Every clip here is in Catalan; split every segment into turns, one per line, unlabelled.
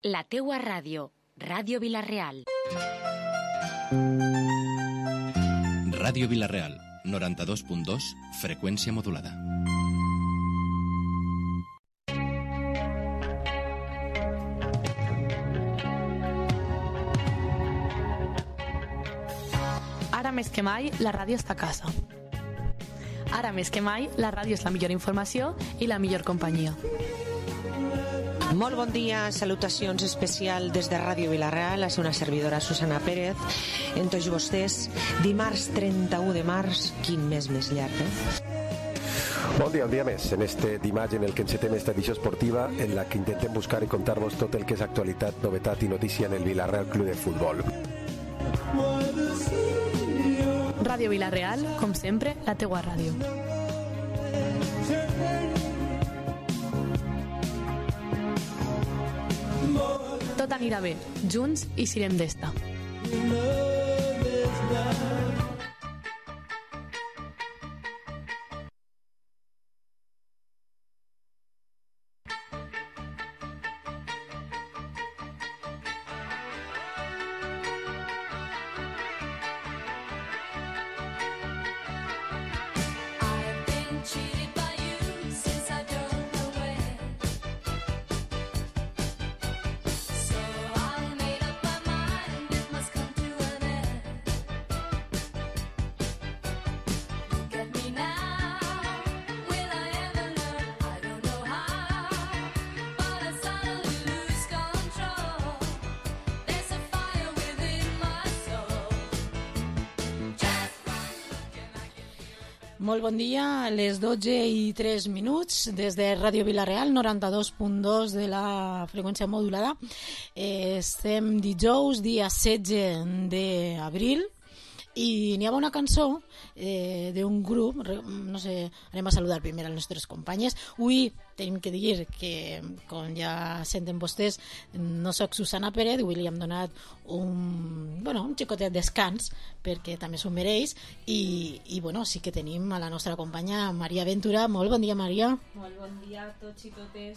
La teua ràdio, Ràdio Vila-real.
Ràdio Vila-real, 92.2, freqüència modulada.
Ara més que mai, la ràdio està a casa. Ara més que mai, la ràdio és la millor informació i la millor companyia.
Molt bon dia, salutacions especial des de Ràdio Vila-real, a ser una servidora Susana Pérez. En tots vostès, dimarts 31 de març, quin mes més llarg,
Bon dia, un dia més, en este dimarts en el que encetem esta edició esportiva en la que intentem buscar i contar-vos tot el que és actualitat, novetat i notícia en el Vila-real Club de Futbol.
Ràdio Vila-real, com sempre, la teua ràdio. Tot anirà bé, junts i serem d'esta. Molt bon dia, a les 12:03 des de Ràdio Vila-real, 92.2 de la freqüència modulada. Estem dijous, dia 16 d'abril, i n'hi ha una cançó d'un grup, no sé, anem a saludar primer als nostres companyes. Avui tenim que dir que, com ja senten vostès, no soc Susana Pérez, avui li hem donat un xicotet descans perquè també s'ho mereix i sí que tenim a la nostra companya Maria Ventura. Molt bon dia, Maria.
Molt bon dia a tots i totes.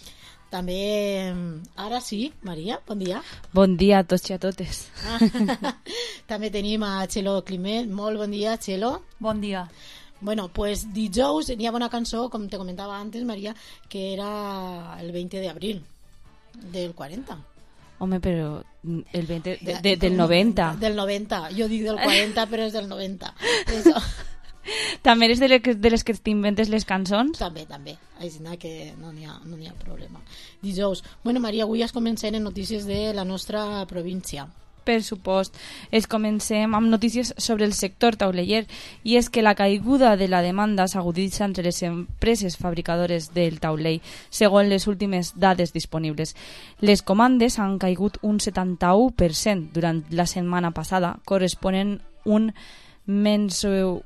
També, ara sí, Maria, bon dia.
Bon dia a tots i a totes.
També tenim a Txelo Climent. Molt bon dia, Txelo.
Bon dia.
Bueno, pues dijous n'hi ha una cançó, com te comentava antes, Maria, que era el 20 d'abril del 40.
Home, però el 20 del 90.
Del 90. Jo dic del 40, però és del 90. Eso.
També eres de les que t'inventes les cançons?
També. Així que no n'hi ha problema. Dijous. Bueno, Maria, avui es comencem en notícies de la nostra província.
Per supost. Comencem amb notícies sobre el sector tauleller, i és que la caiguda de la demanda s'aguditza entre les empreses fabricadores del taulell, segons les últimes dades disponibles. Les comandes han caigut un 71% durant la setmana passada, corresponent un menys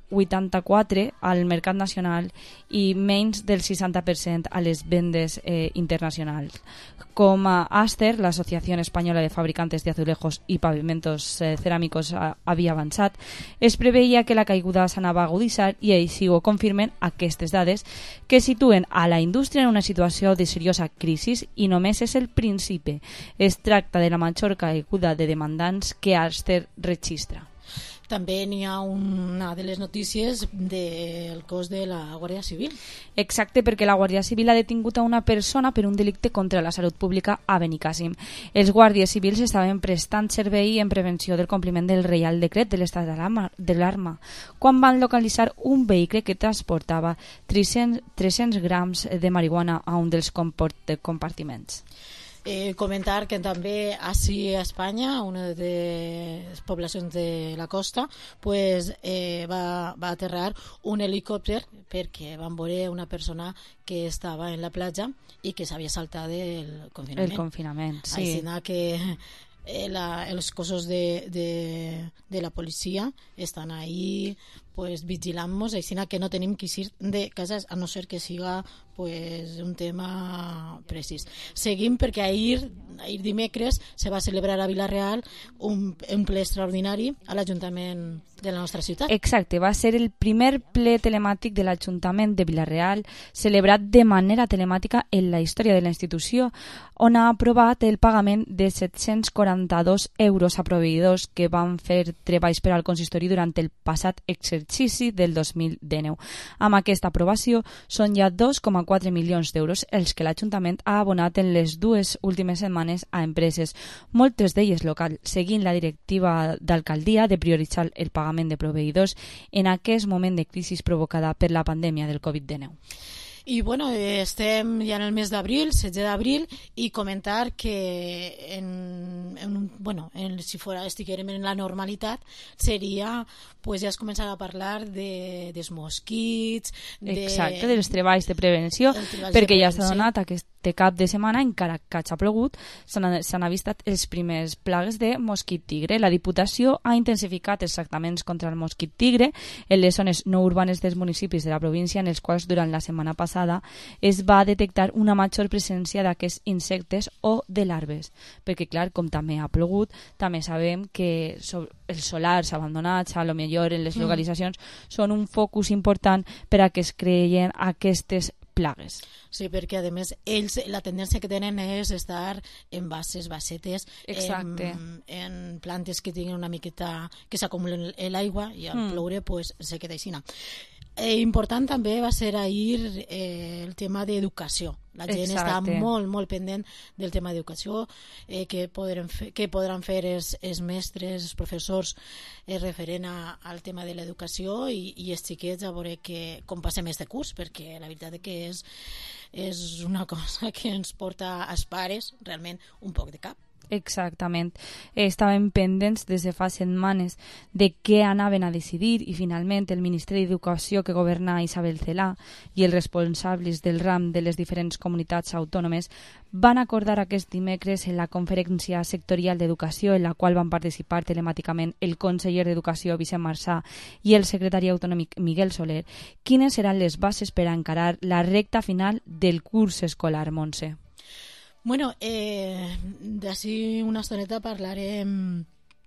84 al mercat nacional i menys del 60% a les vendes internacionals. Com a Aster, l'Associació Espanyola de Fabricantes de Azulejos i Pavimentos Ceràmicos havia avançat, es preveia que la caiguda s'anava a aguditzar, i així ho confirmen aquestes dades, que situen a la indústria en una situació de seriosa crisi, i només és el principi. Es tracta de la major caiguda de demandants que Aster registra.
També n'hi ha una de les notícies del cos de la Guàrdia Civil.
Exacte, perquè la Guàrdia Civil ha detingut a una persona per un delicte contra la salut pública a Benicàssim. Els guàrdies civils estaven prestant servei en prevenció del compliment del Reial Decret de l'estat d'alarma quan van localitzar un vehicle que transportava 300 grams de marihuana a un dels compartiments.
Comentar que també així a Espanya, una de les poblacions de la costa, va aterrar un helicòpter perquè van veure una persona que estava en la platja i que s'havia saltat el confinament.
El confinament, sí.
Així que els cossos de la policia estan ahí vigilant-nos, així que no tenim que ir de cases, a no ser que siga un tema precís. Seguim perquè ahir dimecres se va celebrar a Vila-real un ple extraordinari a l'Ajuntament de la nostra ciutat.
Exacte, va ser el primer ple telemàtic de l'Ajuntament de Vila-real, celebrat de manera telemàtica en la història de la institució, on ha aprovat el pagament de 742 euros a proveïdors que van fer treballs per al consistori durant el passat exercici del 2019. Amb aquesta aprovació són ja 2,4 milions d'euros els que l'Ajuntament ha abonat en les 2 últimes setmanes a empreses, moltes d'elles locals, seguint la directiva d'alcaldia de prioritzar el pagament de proveïdors en aquest moment de crisi provocada per la pandèmia del Covid-19.
I bueno, estem ja en el mes d'abril, 16 d'abril, i comentar que si estiguérem en la normalitat seria, pues ja es començarà a parlar dels mosquits,
exacte, dels treballs de prevenció, perquè ja s'ha donat aquest cap de setmana, encara que ha plogut, s'han avistat els primers plagues de mosquit tigre. La Diputació ha intensificat els tractaments contra el mosquit tigre en les zones no urbanes dels municipis de la província, en els quals durant la setmana passada es va detectar una major presència d'aquests insectes o de larves, perquè clar, com també ha plogut, també sabem que els solars abandonats, a lo millor en les localitzacions, són un focus important per a que es creien aquestes plagues.
Sí, perquè a més ells la tendència que tenen és estar en bassetes, en plantes que tinguin una miqueta, que s'acumulen l'aigua i al ploure pues, se queda així. Important també va ser ahir el tema d'educació. La gent està molt pendent del tema d'educació, què podran fer els mestres, els professors referent al tema de l'educació i els xiquets a veure com passem este curs, perquè la veritat que és una cosa que ens porta als pares realment un poc de cap.
Exactament. Estaven pendents des de fa setmanes de què anaven a decidir i finalment el Ministeri d'Educació que governa Isabel Celaá i els responsables del ram de les diferents comunitats autònomes van acordar aquest dimecres en la conferència sectorial d'educació en la qual van participar telemàticament el conseller d'Educació Vicent Marsà i el secretari autonòmic Miguel Soler quines seran les bases per a encarar la recta final del curs escolar, Montse.
Bueno, d'ací una estoneta parlarem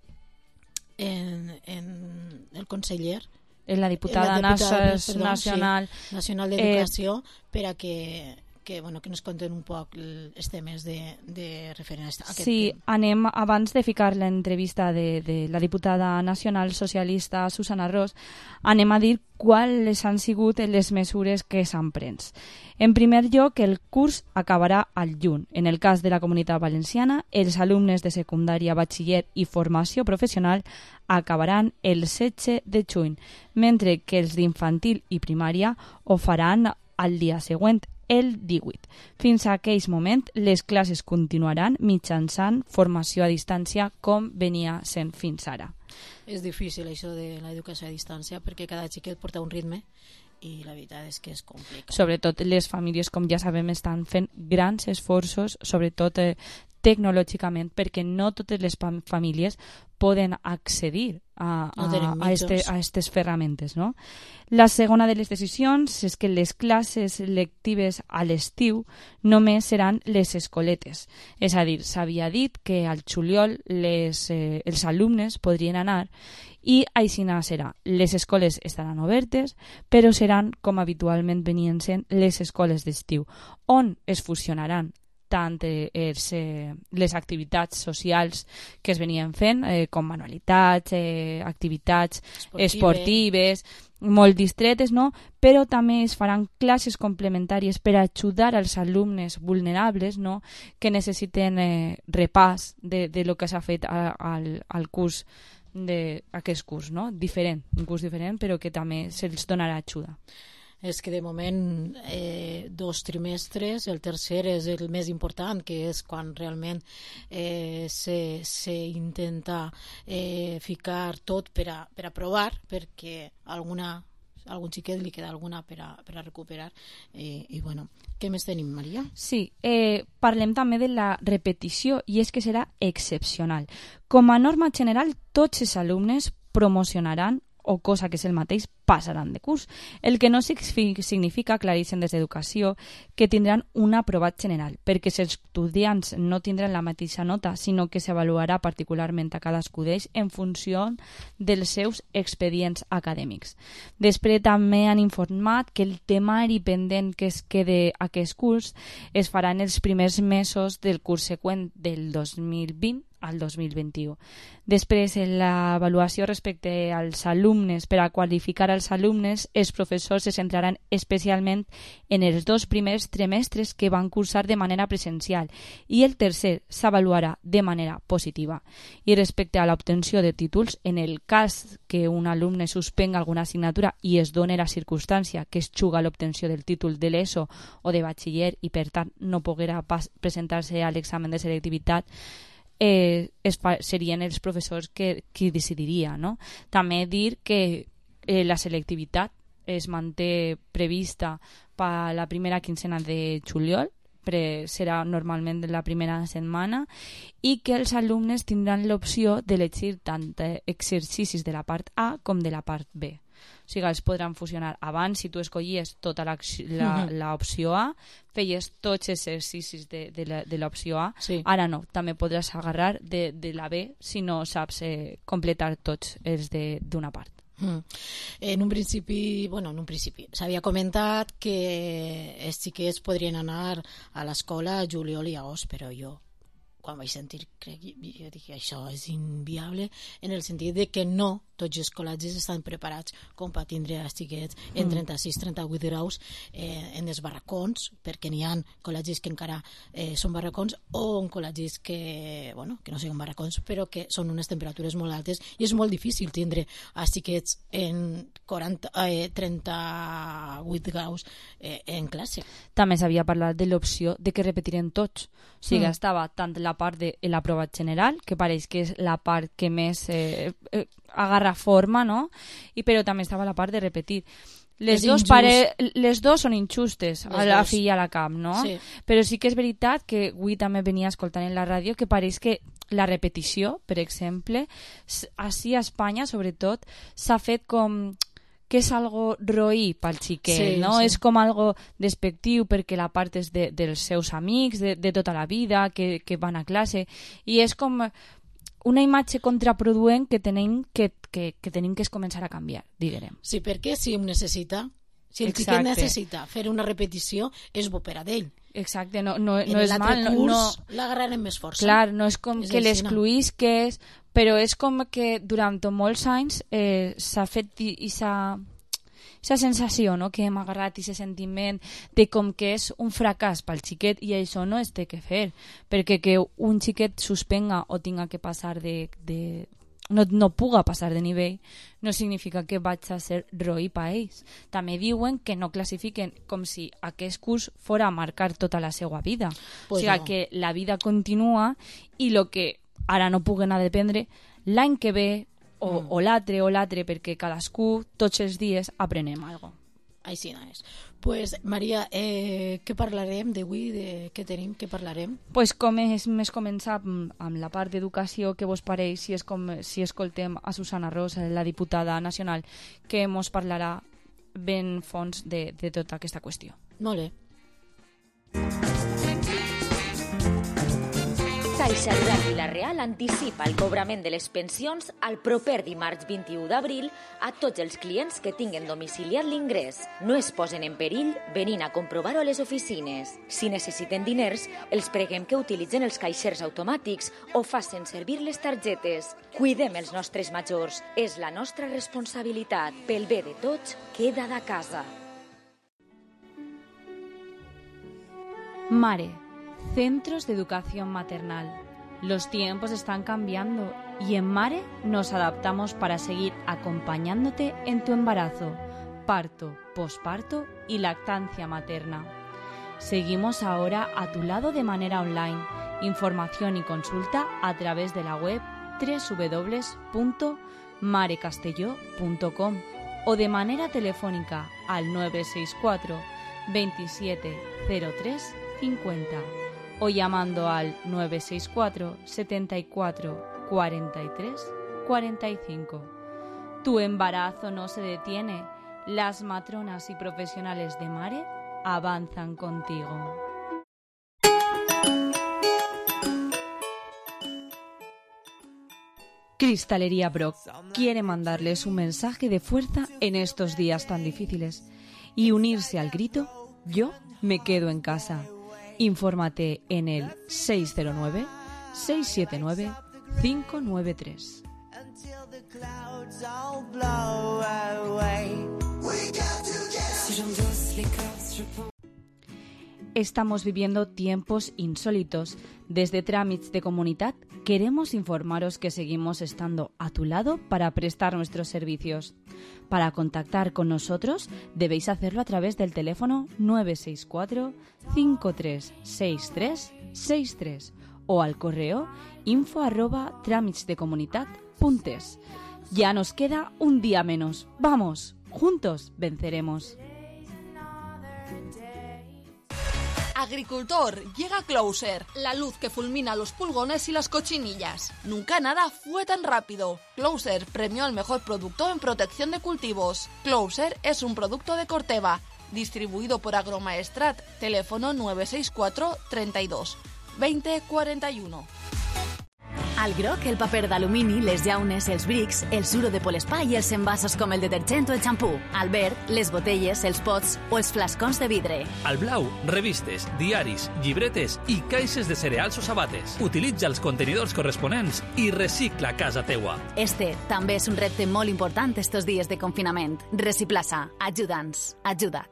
en el conseller,
en la diputada nacional
d'Educació, per a que nos conten un poc els temes de referent a aquest tema.
Anem, abans de ficar l'entrevista de la diputada nacional socialista Susana Ros, anem a dir quals han sigut les mesures que s'han pres. En primer lloc, el curs acabarà al juny. En el cas de la Comunitat Valenciana, els alumnes de secundària, batxiller i formació professional acabaran el 16 de juny, mentre que els d'infantil i primària ho faran al dia següent, el 18. Fins a aquell moment, les classes continuaran mitjançant formació a distància com venia sent fins ara.
És difícil això de l'educació a distància perquè cada xiquet porta un ritme i la veritat és que és complicat.
Sobretot les famílies, com ja sabem, estan fent grans esforços, sobretot tecnològicament, perquè no totes les famílies poden accedir a aquestes ferramentes, no? La segona de les decisions és que les classes lectives a l'estiu només seran les escoletes. És a dir, s'havia dit que al juliol els alumnes podrien anar i així serà. Les escoles estaran obertes, però seran, com habitualment venien sent, les escoles d'estiu, on es fusionaran tant les activitats socials que es venien fent, com manualitats, activitats esportives, molt distretes, no? Però també es faran classes complementàries per ajudar als alumnes vulnerables, no? Que necessiten repàs de lo que s'ha fet al curs d'aquest curs, no? Diferent, un curs diferent, però que també se'ls donarà ajuda.
És que de moment 2 trimestres, el tercer és el més important, que és quan realment s'intenta ficar tot per a provar, perquè algun xiquet li queda alguna per a recuperar. I bueno, què més tenim, Maria?
Sí, parlem també de la repetició, i és que serà excepcional. Com a norma general, tots els alumnes promocionaran, o cosa que és el mateix, passaran de curs, el que no significa, aclareixen des d'Educació, que tindran un aprovat general, perquè els estudiants no tindran la mateixa nota, sinó que s'avaluarà particularment a cadascú d'ells en funció dels seus expedients acadèmics. Després també han informat que el temari pendent que es quede aquest curs es farà en els primers mesos del curs següent del 2020 al 2021. Després, en l'avaluació respecte als alumnes, per a qualificar els alumnes, els professors se centraran especialment en els 2 primers trimestres que van cursar de manera presencial i el tercer s'avaluarà de manera positiva. I respecte a l'obtenció de títols, en el cas que un alumne suspenga alguna assignatura i es doni la circumstància que es juga l'obtenció del títol de l'ESO o de batxiller i per tant no poguera presentar-se a l'examen de selectivitat, serien els professors qui decidiria, no? També dir que la selectivitat es manté prevista per la primera quincena de juliol, serà normalment la primera setmana, i que els alumnes tindran l'opció d'elegir tant exercicis de la part A com de la part B. O sigui, els podran fusionar. Abans, si tu escollies tota l'opció A, feies tots els exercicis de l'opció A.
Sí.
Ara no, també podràs agarrar de la B si no saps completar tots els d'una part.
En un principi s'havia comentat que els xiquets podrien anar a l'escola a juliol i agost, però jo quan vaig sentir, jo dic que això és inviable, en el sentit de que no tots els col·legis estan preparats com per tindre els xiquets en 36-38 graus en els barracons, perquè n'hi ha col·legis que encara són barracons o en col·legis que no siguin barracons, però que són unes temperatures molt altes i és molt difícil tindre els xiquets en 38 graus en classe.
També s'havia parlat de l'opció de que repetiren tots. O sigui, estava tant la part de l'aprovat general, que pareix que és la part que més agarra forma, no? Però també estava la part de repetir. Les dos són injustes, a la fi i a la cap, no?
Sí.
Però sí que és veritat que avui també venia escoltant en la ràdio que pareix que la repetició, per exemple, així a Espanya, sobretot, s'ha fet com que és algo roí pel xiquet, no? Sí. És com algo despectiu perquè la part és dels seus amics, de tota la vida, que van a classe, i és com una imatge contraproduent que tenim que es començar a canviar, diguem.
Sí, perquè si el xiquet necessita fer una repetició, és bo per a ell.
Exacte, no és mal.
En l'altre curs l'agarrarem més força.
Clar, no és com que l'excluïsques, però és com que durant molts anys s'ha fet aquesta sensació, no?, que hem agarrat aquest sentiment de com que és un fracàs pel xiquet, i això no es té que fer, perquè que un xiquet suspenga o tinga que passar no puga passar de nivell no significa que vaig a ser roí per ells. També diuen que no classifiquen com si aquest curs fora a marcar tota la seva vida.
Pues
o sigui,
no.
que la vida continua i el que ara no puguen a dependre l'any que ve o l'altre, perquè cadascú tots els dies aprenem alguna cosa.
Així no és. Pues, Maria, què parlarem d'avui? Què tenim? Què parlarem?
Pues com és més començar amb la part d'educació, que vos pareix si escoltem a Susana Ros, la diputada nacional, que mos parlarà ben fons de tota aquesta qüestió.
Molt bé.
Caixa Rural Vila-real anticipa el cobrament de les pensions al proper dimarts 21 d'abril a tots els clients que tinguen domiciliat l'ingrés. No es posen en perill venint a comprovar-ho a les oficines. Si necessiten diners, els preguem que utilitzen els caixers automàtics o facin servir les targetes. Cuidem els nostres majors. És la nostra responsabilitat. Pel bé de tots, queda de casa.
Mare, Centros de Educación Maternal. Los tiempos están cambiando y en Mare nos adaptamos para seguir acompañándote en tu embarazo, parto, posparto y lactancia materna. Seguimos ahora a tu lado de manera online. Información y consulta a través de la web www.marecastelló.com o de manera telefónica al 964 27 03 50 o llamando al 964 74 43 45. Tu embarazo no se detiene Las matronas y profesionales de Mare avanzan contigo. Cristalería Brock quiere mandarles un mensaje de fuerza en estos días tan difíciles y unirse al grito "Yo me quedo en casa". Infórmate en el 609-679-593. Estamos viviendo tiempos insólitos. Desde Tràmits de Comunitat queremos informaros que seguimos estando a tu lado para prestar nuestros servicios. Para contactar con nosotros debéis hacerlo a través del teléfono 964 536363 o al correo info@tramitsdecomunitat.es. Ya nos queda un día menos. ¡Vamos! Juntos venceremos.
Agricultor, llega Closer, la luz que fulmina los pulgones y las cochinillas. Nunca nada fue tan rápido. Closer premió al mejor producto en protección de cultivos. Closer es un producto de Corteva, distribuido por Agromaestrat, teléfono 964 32 20 41.
Al groc, el paper d'alumini, les llaunes, els brics, el suro de polespa i els envasos com el detergent o el xampú. Al verd, les botelles, els pots o els flascons de vidre.
Al blau, revistes, diaris, llibretes i caixes de cereals o sabates. Utilitza els contenidors corresponents i recicla a casa teua.
Este també és un repte molt important estos dies de confinament. Reciplaça, ajuda'ns, ajuda't.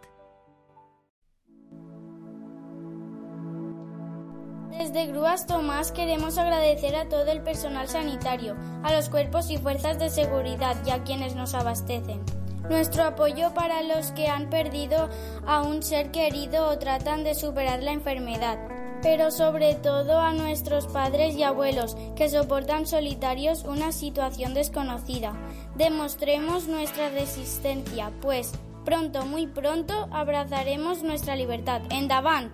Desde Grúas Tomás queremos agradecer a todo el personal sanitario, a los cuerpos y fuerzas de seguridad y a quienes nos abastecen. Nuestro apoyo para los que han perdido a un ser querido o tratan de superar la enfermedad, pero sobre todo a nuestros padres y abuelos que soportan solitarios una situación desconocida. Demostremos nuestra resistencia, pues pronto, muy pronto, abrazaremos nuestra libertad. ¡Endavant!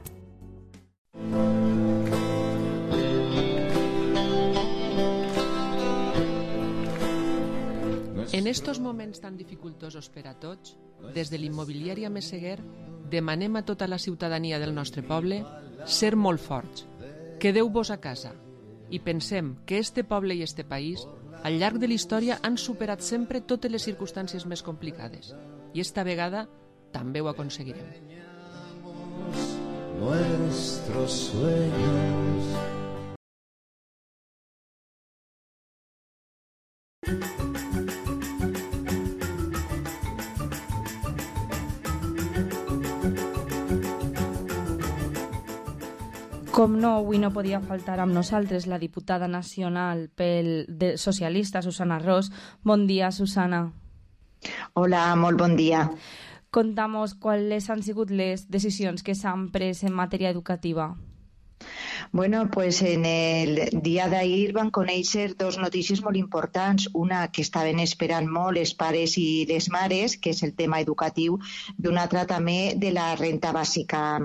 En estos moments tan dificultosos per a tots, des de l'immobiliària Meseguer demanem a tota la ciutadania del nostre poble ser molt forts. Quedeu-vos a casa i pensem que este poble i este país al llarg de la història han superat sempre totes les circumstàncies més complicades i esta vegada també ho aconseguirem. Nuestros sueños.
Com no, avui no podia faltar amb nosaltres la diputada nacional socialista, Susana Ros. Bon dia, Susana.
Hola, molt bon dia.
Contamos cuáles han sigut les decisions que s'han pres en matèria educativa.
Bueno, pues en el dia d'ahir van conèixer dos notícies molt importants. Una que estaven esperant molt els pares i les mares, que és el tema educatiu, d'una altra també de la renta bàsica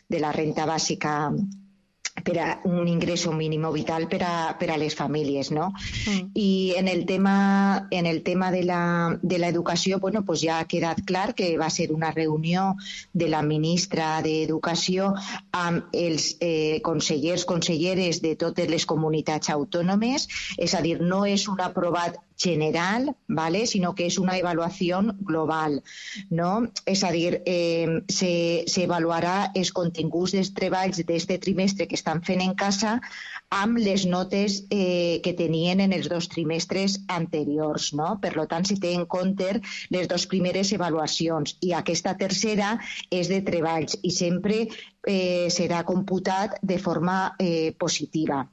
per a un ingreso mínimo vital per a les famílies, no? I en el tema de la educació, bueno, pues ja ha quedat clar que va ser una reunió de la ministra d'Educació amb els conselleres de totes les comunitats autònomes, és a dir, no és un aprovat general, ¿vale? Sinó que és una avaluació global, no? És a dir, s'avaluarà els continguts dels treballs d'aquest trimestre que estan fent en casa amb les notes que tenien en els dos trimestres anteriors, no? Per tant, si té en compte les dues primeres avaluacions i aquesta tercera és de treballs i sempre serà computat de forma positiva.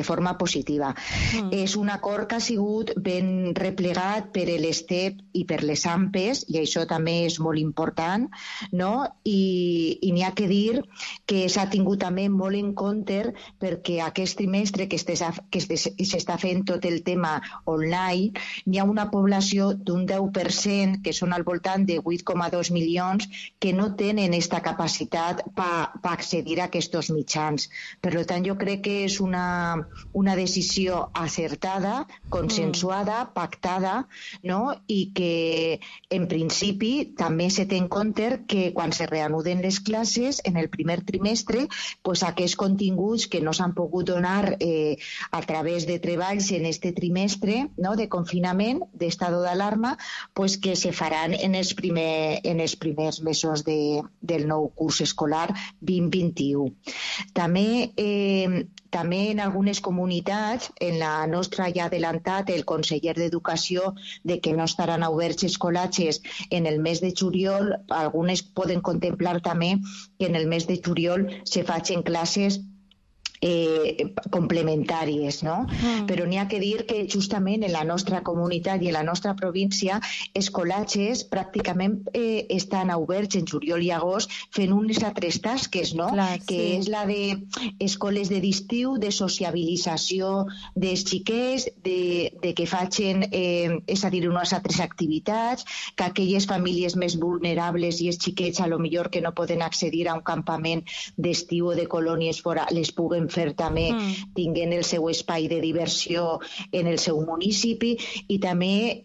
És un acord que ha sigut ben replegat per l'ESTEP i per les AMPES, i això també és molt important, no? I n'hi ha que dir que s'ha tingut també molt en compte perquè aquest trimestre que s'està fent tot el tema online, n'hi ha una població d'un 10%, que són al voltant de 8,2 milions, que no tenen aquesta capacitat per accedir a aquests mitjans. Per tant, jo crec que és una una decisió acertada, consensuada, pactada, no? I que en principi també se té en compte que quan se reanuden les classes en el primer trimestre, pues aquests continguts que no s'han pogut donar a través de treballs en este trimestre, no, de confinament, d'estado d'alarma, pues que se faran en els primers mesos del nou curs escolar 2021. També en algunes comunitats, en la nostra ja ha adelantat el conseller d'Educació de que no estaran oberts els col·latges en el mes de juliol. Algunes poden contemplar també que en el mes de juliol se facin classes complementàries, no? Però n'hi ha que dir que justament en la nostra comunitat i en la nostra província els col·latges pràcticament estan oberts en juliol i agost fent unes altres tasques, no? Que és la d'escoles d'estiu, de sociabilització dels xiquets, de que facin, és a dir, unes altres activitats, que aquelles famílies més vulnerables i els xiquets a lo millor que no poden accedir a un campament d'estiu o de colònies fora les puguen fer també tinguent el seu espai de diversió en el seu municipi. I també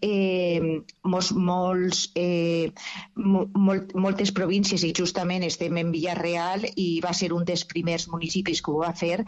moltes províncies, i justament estem en Villarreal i va ser un dels primers municipis que ho va fer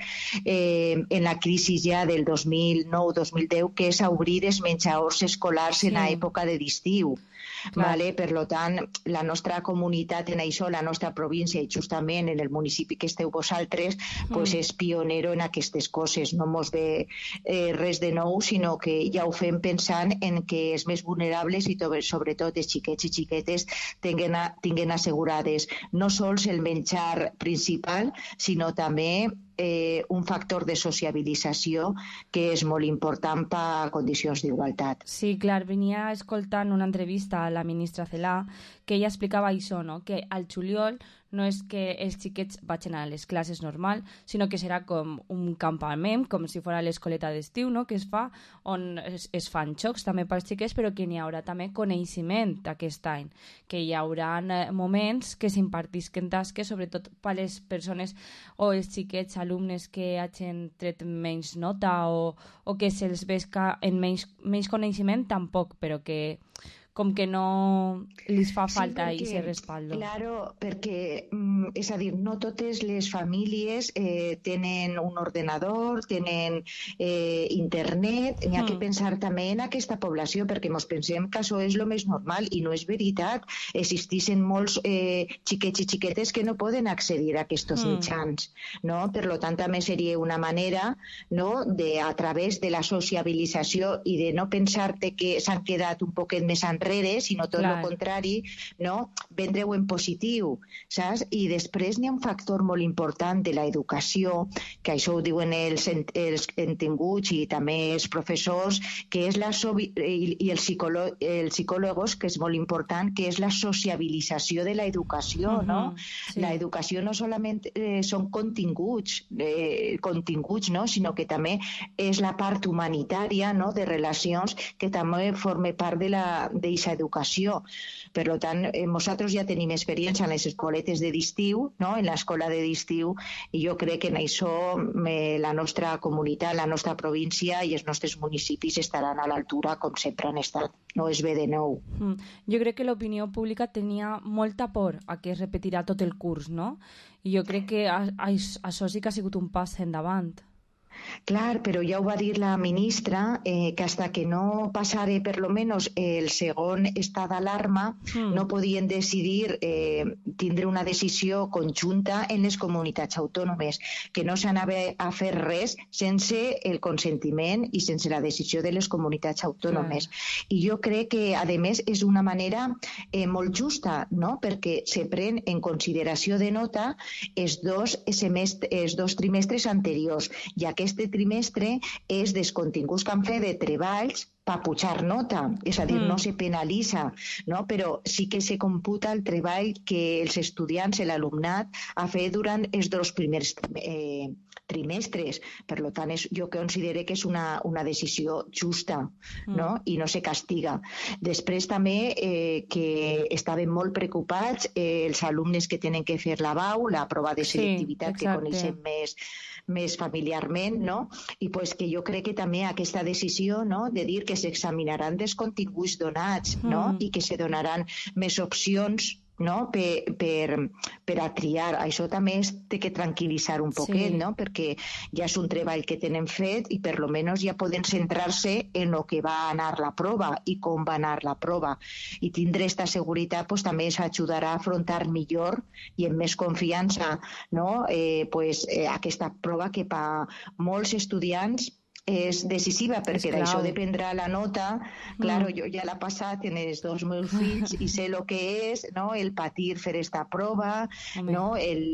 en la crisi ja del 2009-2010, que és obrir els menjadors escolars en l'època de l'estiu. Vale? Per tant, la nostra comunitat en això, la nostra província i justament en el municipi que esteu vosaltres, pues és pionero en aquestes coses. No mos ve res de nou, sinó que ja ho fem pensant en que els més vulnerables i sobretot els xiquets i xiquetes tinguin assegurades no sols el menjar principal, sinó també un factor de sociabilització que és molt important per a condicions d'igualtat.
Sí, clar, venia escoltant una entrevista a la ministra Celaá que ella explicava això, no? Que al juliol no és que els xiquets vagin a les classes normal, sinó que serà com un campament, com si fos l'escoleta d'estiu, no? Que es fa, on es fan xocs també pels xiquets, però que n'hi haurà també coneixement aquest any, que hi haurà moments que s'impartisquen tasques, sobretot per les persones o els xiquets alumnes que hagin tret menys nota o que se'ls vesca en menys coneixement tampoc, però que com que no li fa falta aquest respaldo.
Claro, perquè, és a dir, no totes les famílies tenen un ordenador, tenen internet. N'hi ha que pensar també en aquesta població, perquè ens pensem que això és el més normal i no és veritat. Existeixen molts xiquets i xiquetes que no poden accedir a aquests mitjans, no? Per tant, també seria una manera, no?, de, a través de la sociabilització i de no pensar-te que s'han quedat un poquet més enrere, sinó tot el contrari, no? Vendre-ho en positiu, saps? I després n'hi ha un factor molt important de l'educació, que això ho diuen els entenguts i també els professors, que és i els psicòlegs, que és molt important, que és la sociabilització de l'educació, no? L'educació no solament són continguts, no? Sinó que també és la part humanitària, no?, de relacions, que també forma part d'aquesta educació. Per tant, nosaltres ja tenim experiència en les escoletes d'estiu, no?, en l'escola d'estiu, i jo crec que en això la nostra comunitat, la nostra província i els nostres municipis estaran a l'altura com sempre han estat. No es ve de nou.
Jo crec que l'opinió pública tenia molta por a que es repetirà tot el curs, no? I jo crec que això sí que ha sigut un pas endavant.
Clar, però ja ho va dir la ministra, que hasta que no passara per lo menos el segon estat d'alarma no podien decidir tindre una decisió conjunta en les comunitats autònomes, que no s'anava a fer res sense el consentiment i sense la decisió de les comunitats autònomes. I jo crec que, a més, és una manera molt justa, no?, perquè se pren en consideració de nota els dos trimestres anteriors, i aquest trimestre és dels continguts que han fet de treballs per pujar nota, és a dir, no se penalitza, no? Però sí que se computa el treball que els estudiants, l'alumnat, ha fet durant els dos primers trimestres. Per tant, jo considero que és una decisió justa, no?, i no se castiga. Després també que estaven molt preocupats els alumnes que tenen que fer la BAU, la prova de selectivitat, que coneixem familiarment, no? I pues que jo crec que també aquesta decisió, no?, de dir que s'examinaran dels continguts donats, no?, i que se donaran més opcions, no?, per a triar. Això també té que tranquil·litzar un poquet, no?, perquè ja és un treball que tenen fet i per lo menos ja poden centrar-se en el que va anar la prova i com va anar la prova. I tindre aquesta seguretat pues, també ens ajudarà a afrontar millor i amb més confiança, no?, aquesta prova que per molts estudiants és decisiva, perquè d'això dependrà la nota. Claro, jo ja l'he passat en els dos meus fills i sé el que és, no?, el patir fer esta prova, no?,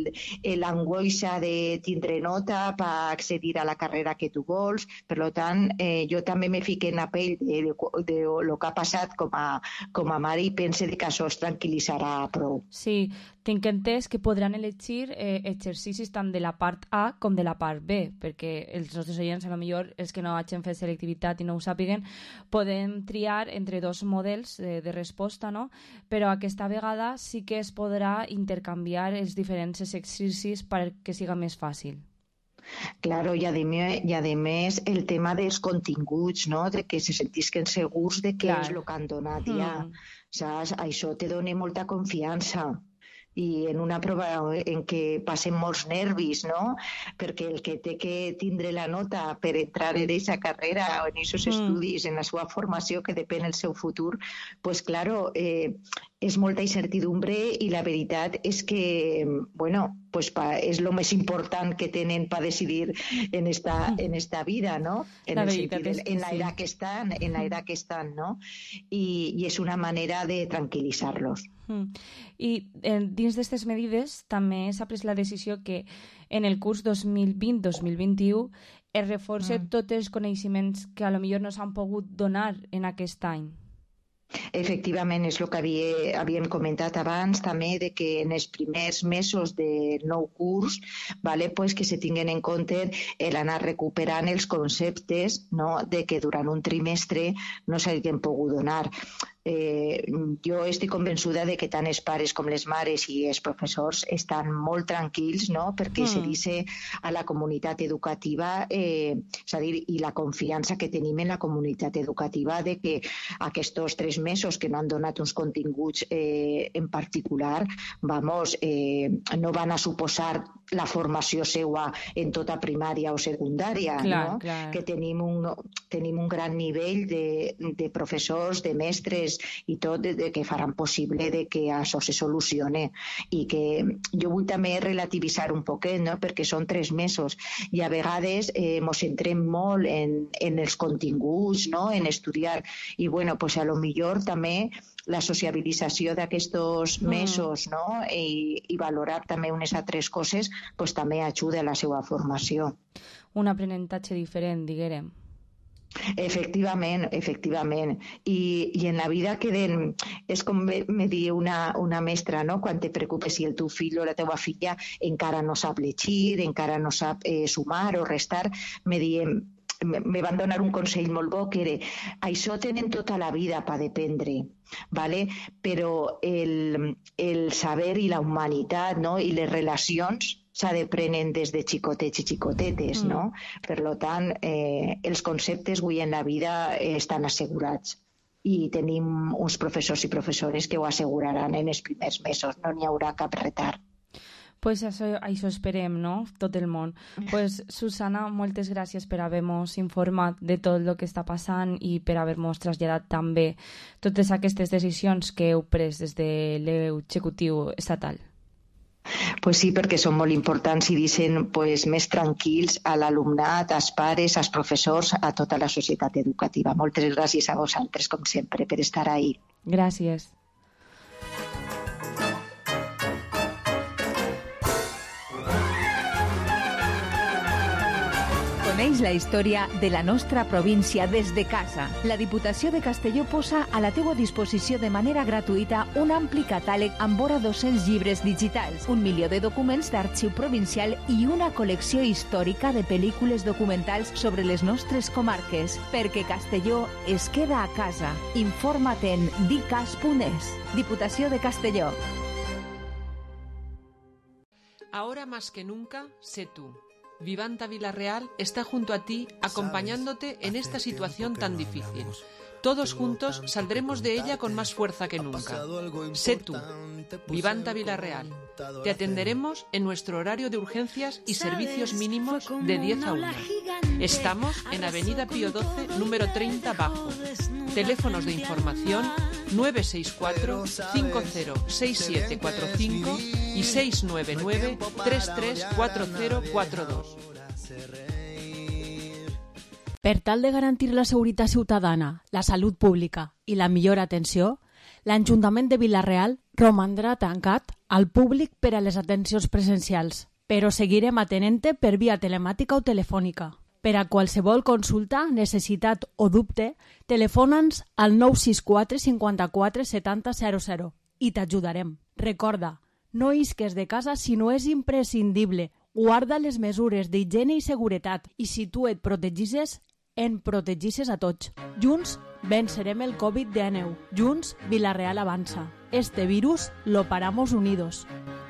l'angoixa de tindre nota per accedir a la carrera que tu vols. Per tant, jo també me fiqué en la pell de lo que ha passat com a mare i pense que això es tranquil·litzarà prou.
Sí, tinc entès que podran elegir exercicis tant de la part A com de la part B, perquè els nostres oients, a lo millor, els que no hagin fet selectivitat i no ho sàpiguen, podem triar entre dos models de resposta, no? Però aquesta vegada sí que es podrà intercanviar els diferents exercicis perquè siga més fàcil.
Claro, i a més el tema dels continguts, no?, de que se sentisquen segurs de què és el que han donat ja. Saps? Això te dona molta confiança. I en una prova en què passen molts nervis, no?, perquè el que té que tindre la nota per entrar en aquesta carrera o en aquests estudis, en la seva formació, que depèn del seu futur, pues claro, és molta incertidumbre i la veritat és que, bueno, pues és el més important que tenen per decidir en esta vida, no?, en l'era que estan, no?, i és una manera de tranquil·litzar-los.
I dins d'aquestes medides també s'ha pres la decisió que en el curs 2020-2021 es reforça tots els coneixements que a lo millor no s'han pogut donar en aquest any.
Efectivament, és el que havíem comentat abans també, de que en els primers mesos del nou curs, pues que se tinguen en compte l'anar recuperant els conceptes, no?, de que durant un trimestre no s'hagin pogut donar. Jo estic convençuda de que tant els pares com les mares i els professors estan molt tranquils, no?, perquè se dice a la comunitat educativa, és a dir, i la confiança que tenim en la comunitat educativa de que aquests 3 mesos que no han donat uns continguts en particular, no van a suposar la formació seua en tota primària o secundària, no? Que tenim un gran nivell de professors, de mestres i tot, que faran possible de que això se solucione. I que jo vull també relativitzar un poquet, no?, perquè són 3 mesos i a vegades ens centrem molt en els continguts, no?, en estudiar. I bueno, pues a lo millor també la sociabilització d'aquests mesos, no?, i valorar també unes altres coses, pues també ajuda a la seva formació.
Un aprenentatge diferent, diguérem.
Efectivament. I en la vida queden, és com me diu una mestra, no?, quan te preocupes si el teu fill o la teva filla encara no sap llegir, encara no sap sumar o restar, me van donar un consell molt bo, que era: això tenen tota la vida per dependre, però el saber i la humanitat, no?, i les relacions s'aprenen des de xicotets i xicotetes, no? Per tant, els conceptes avui en la vida estan assegurats i tenim uns professors i professores que ho asseguraran en els primers mesos, no n'hi haurà cap retard.
Pues això esperem, no?, tot el món. Pues, Susana, moltes gràcies per haver-nos informat de tot el que està passant i per haver-nos traslladat també totes aquestes decisions que heu pres des de l'executiu estatal.
Pues sí, perquè són molt importants i deixen més tranquils a l'alumnat, als pares, als professors, a tota la societat educativa. Moltes gràcies a vosaltres, com sempre, per estar ahí.
Gràcies.
Coneix la història de la nostra província des de casa. La Diputació de Castelló posa a la teua disposició de manera gratuïta un ampli catàleg amb vora 200 llibres digitals, 1 milió de documents d'arxiu provincial i una col·lecció històrica de pel·lícules documentals sobre les nostres comarques. Perquè Castelló es queda a casa. Informa't en dicas.es. Diputació de Castelló.
Ahora más que nunca, sé tú. Vivanta Villarreal está junto a ti, acompañándote en esta situación tan difícil. Todos juntos saldremos de ella con más fuerza que nunca. Sé tú, Vivanta Villarreal. Te atenderemos en nuestro horario de urgencias y servicios mínimos de 10 a 1. Estamos en Avenida Pío XII, número 30 bajo. Teléfonos de información 964 506745 y 699 334042.
Per tal de garantir la seguretat ciutadana, la salut pública i la millor atenció, l'Ajuntament de Vila-real romandrà tancat al públic per a les atencions presencials, però seguirem atenent-te per via telemàtica o telefònica. Per a qualsevol consulta, necessitat o dubte, telefona'ns al 964 54 70 00 i t'ajudarem. Recorda, no isques de casa si no és imprescindible. Guarda les mesures d'higiene i seguretat i si tu et protegisses, en protegisses a tots. Junts vencerem el Covid-19. Junts Vila-real avança. Este virus lo paramos unidos.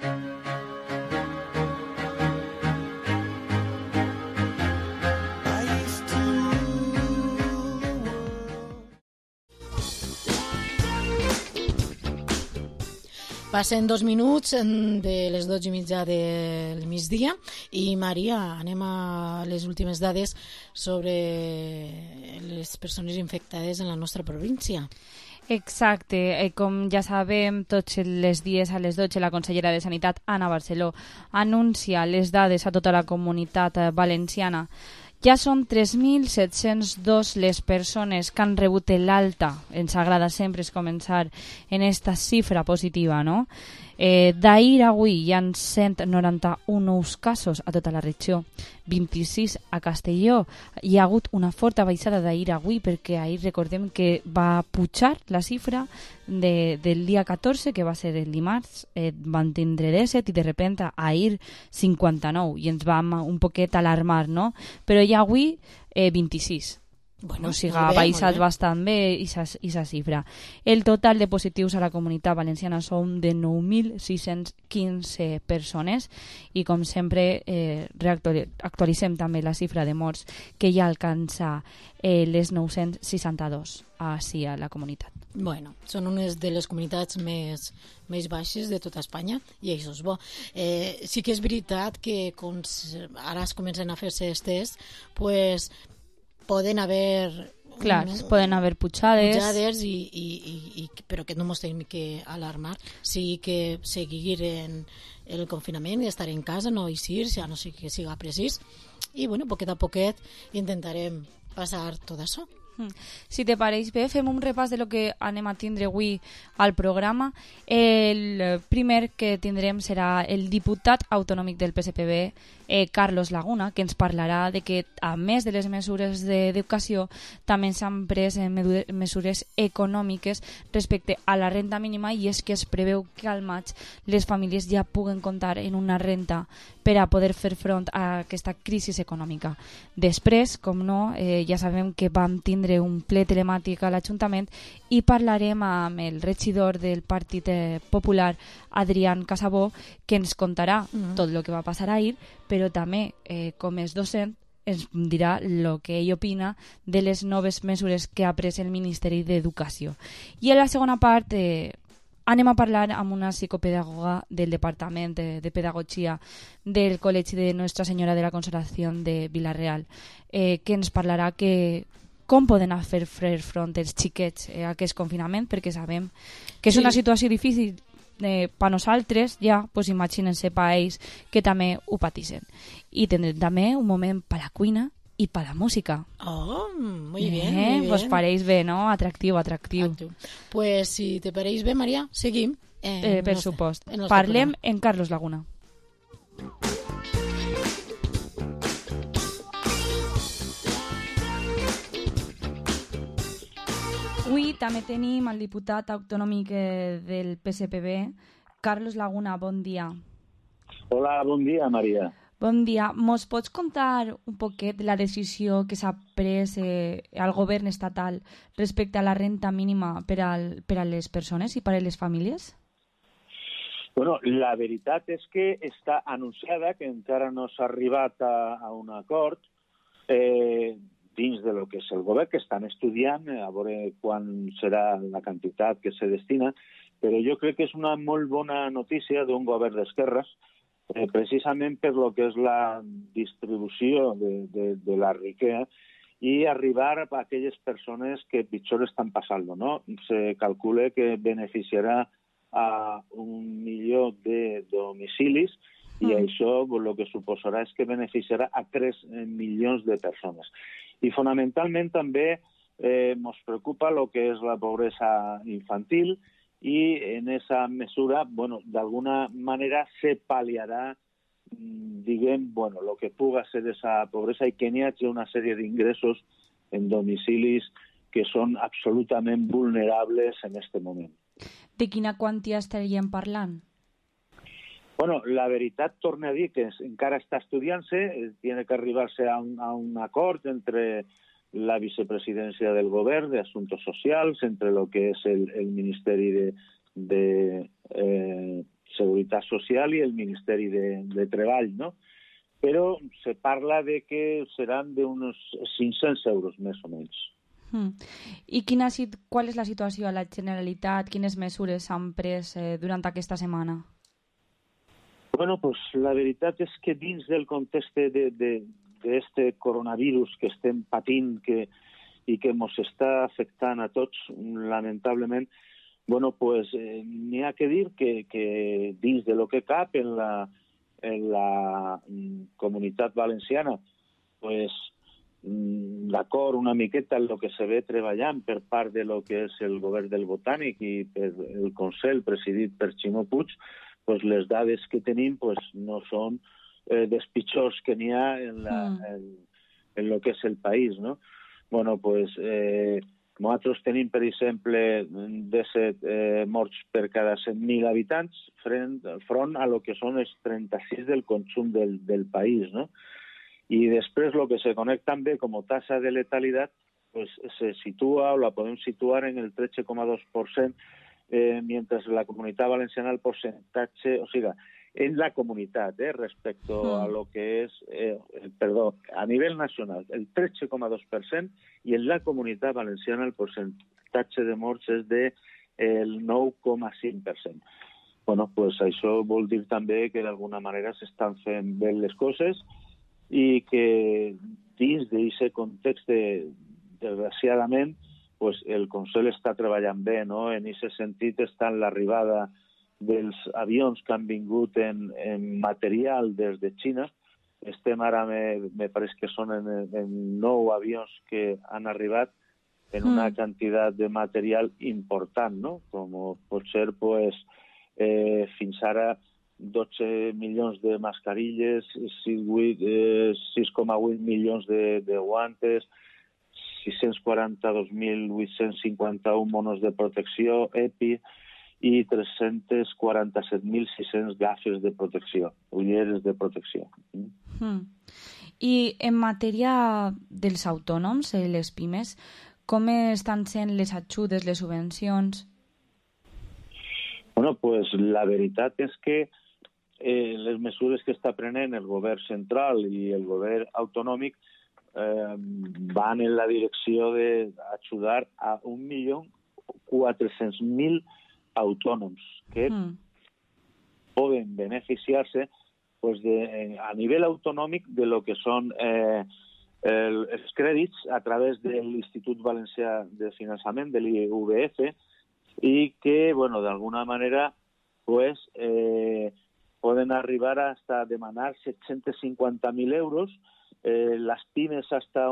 Passen 2 minuts de les 12:30 del migdia i, Maria, anem a les últimes dades sobre les persones infectades en la nostra província.
Exacte, com ja sabem, tots els dies a les 12 la consellera de Sanitat, Ana Barceló, anuncia les dades a tota la comunitat valenciana. Ja són 3.702 les persones que han rebut l'alta. Ens agrada sempre començar en esta xifra positiva, no? D'ahir a avui hi ha 191 nous casos a tota la regió, 26 a Castelló. Hi ha hagut una forta baixada d'ahir a avui perquè ahir recordem que va pujar la xifra del dia 14, que va ser el dimarts, van tindre 17 i de repente ahir 59 i ens vam un poquet alarmar, no? Però ja avui 26. Bueno, o sigui, ha baixat bastant bé aquesta xifra. El total de positius a la comunitat valenciana són de 9.615 persones i, com sempre, actualitzem també la xifra de morts, que ja alcança les 962 així a la comunitat.
Bueno, són unes de les comunitats més baixes de tota Espanya i això és bo. Sí que és veritat que ara es comencen a fer-se els tests, pues poden haver...
Clar, poden haver pujades
però que no ens tenim que alarmar. Sí que seguir en el confinament i estar en casa, no eixir, ja no sé que siga precís. I, bueno, poquet a poquet intentarem passar tot això.
Si te pareix bé, fem un repàs de lo que anem a tindre avui al programa. El primer que tindrem serà el diputat autonòmic del PSPB, Carlos Laguna, que ens parlarà de que, a més de les mesures d'educació, també s'han pres mesures econòmiques respecte a la renta mínima, i és que es preveu que al maig les famílies ja puguen comptar en una renta per a poder fer front a aquesta crisi econòmica. Després, com no, ja sabem que vam tindre un ple telemàtic a l'Ajuntament i parlarem amb el regidor del Partit Popular, Adrián Casabó, que ens contarà tot el que va passar ahir, però també, com és docent, ens dirà el que ell opina de les noves mesures que ha pres el Ministeri d'Educació. I a la segona part anem a parlar amb una psicopedagoga del Departament de Pedagogia del Col·legi de Nuestra Senyora de la Consolació de Vila-real, que ens parlarà com poden fer front els xiquets a aquest confinament, perquè sabem que és una situació difícil per nosaltres, ja, pues imagínense per ells que també ho pateixen. I tindrem també un moment per la cuina i per la música.
Oh, muy bien, muy bien.
Pues pareix bé, no? Atractiu.
Pues si te pareix bé, Maria, seguim.
Per supost. Parlem en Carlos Laguna. Avui també tenim el diputat autonòmic del PSPB, Carlos Laguna. Bon dia.
Hola, bon dia, Maria.
Bon dia. Mos pots contar un poquet la decisió que s'ha pres al govern estatal respecte a la renta mínima per a les persones i per a les famílies?
Bueno, la veritat és que està anunciada, que encara no s'ha arribat a un acord dins de lo que és el govern, que estan estudiant, a veure quan serà la quantitat que se destina, però jo crec que és una molt bona notícia d'un govern d'esquerres, precisament per lo que és la distribució de la riquesa i arribar a aquelles persones que pitjor estan passant-lo, no? Se calcula que beneficiarà a 1 milió de domicilis i això el que suposarà és que beneficiarà a 3 milions de persones. I fonamentalment també ens preocupa el que és la pobresa infantil i en aquesta mesura, d'alguna manera se pal·liarà, diguem, el que puga ser aquesta pobresa i que n'hi hagi una sèrie d'ingressos en domicilis que són absolutament vulnerables en aquest moment.
De quina quantia estaríem parlant?
Bueno, la veritat, torna a dir que encara està estudiant-se, tiene que arribar-se a un acord entre la vicepresidència del govern de Assumptos Socials, entre lo que és el Ministeri de Seguretat Social i el Ministeri de Treball, no? Però se parla de que seran d'uns 500 euros, més o menys.
I qual és la situació a la Generalitat? Quines mesures s'han pres durant aquesta setmana?
Bueno, pues la veritat és que dins del context d'aquest coronavirus que estem patint i que ens està afectant a tots, lamentablement, pues n'hi ha que dir que dins de lo que cap en la Comunitat Valenciana, pues d'acord una miqueta en el que se ve treballant per part de lo que és el govern del Botànic i per el Consell presidit per Ximo Puig, pues les dades que tenim pues no són dels pitjors que n'hi ha en lo que és el país, no? Bueno, pues nosaltres tenim, per exemple, 17 morts per cada 100.000 habitants front a lo que són els 36 del consum del país, no? I després el que se coneix també com a tasa de letalitat pues, se situa o la podem situar en el 13,2%, mentre la Comunitat Valenciana el porcentaje, o sigui, en la comunitat, respecto a lo que és, a nivell nacional, el 13,2%, i en la Comunitat Valenciana el percentatge de morts és del 9,5%. Bueno, pues això vol dir també que d'alguna manera s'estan fent bé les coses i que dins d'aquest context, desgraciadament, pues el Consell està treballant bé, no? En aquest sentit està en l'arribada dels avions que han vingut en material des de Xina. Estem ara, me pareix que són en 9 avions que han arribat en una quantitat de material important, no? Com pot ser, pues, fins ara 12 milions de mascarilles, 6,8 milions de guantes, 642.851 monos de protecció, EPI, i 347.600 gafes de protecció, ulleres de protecció.
I en matèria dels autònoms, les pimes, com estan sent les ajudes, les subvencions?
Bueno, pues la veritat és que les mesures que està prenent el govern central i el govern autonòmic van en la direcció d'ajudar a 1.400.000 autònoms que poden beneficiar-se pues, a nivell autonòmic de lo que són els crèdits a través de l'Institut Valencià de Finançament, de l'IVF, i que, bueno, d'alguna manera, pues, poden arribar hasta demanar 750.000 euros, las pymes hasta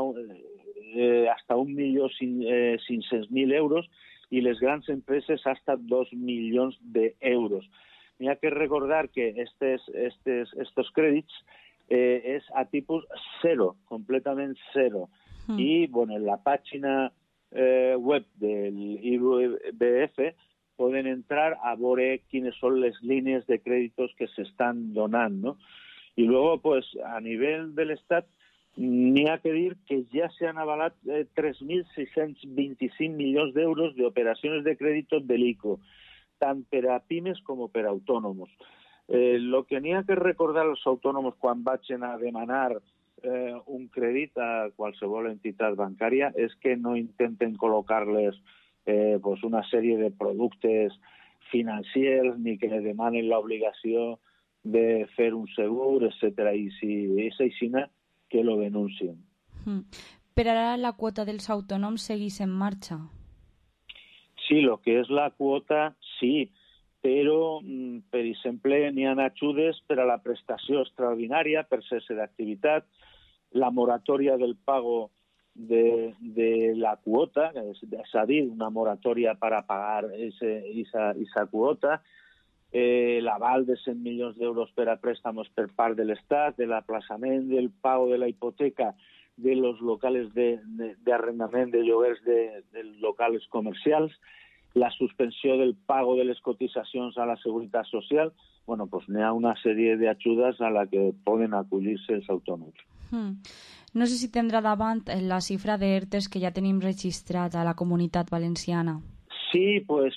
1.500.000 euros i les grans empreses hasta 2 milions d'euros. N'hi ha que recordar que estos crèdits és a tipus zero, completament zero. I, bueno, en la pàgina web del IVF poden entrar a veure quines són les línies de crèditos que s'estan donant, no? I luego, pues, a nivell de l'Estat, n'hi ha que dir que ja s'han avalat 3.625 milions d'euros d'operacions de crèdito de l'ICO. tant per a pimes com per a autònoms. El que n'hi ha que recordar als autònoms quan vagin a demanar un crèdit a qualsevol entitat bancària és que no intenten col·locar-les una sèrie de productes financers ni que demanen l'obligació de fer un segur, etc. I si és així, que lo denuncien.
Per ara la quota dels autònoms segueix en marxa?
Sí, el que és la quota, sí, però, per exemple, n'hi ha ajudes per a la prestació extraordinària per cesse d'activitat, la moratòria del pago de la quota, és a dir, una moratòria per a pagar aquesta quota, l'aval de 100 milions d'euros per a préstamos per part de l'Estat, de l'aplaçament del pago de la hipoteca de los locales d'arrendament de lloguers de locals comercials, la suspensió del pago de les cotitzacions a la Seguretat Social. Bueno, pues n'hi ha una sèrie d'ajudes a la que poden acollir-se els autònoms.
No sé si tindrà davant la xifra d'ERTEs que ja tenim registrat a la Comunitat Valenciana.
Sí, pues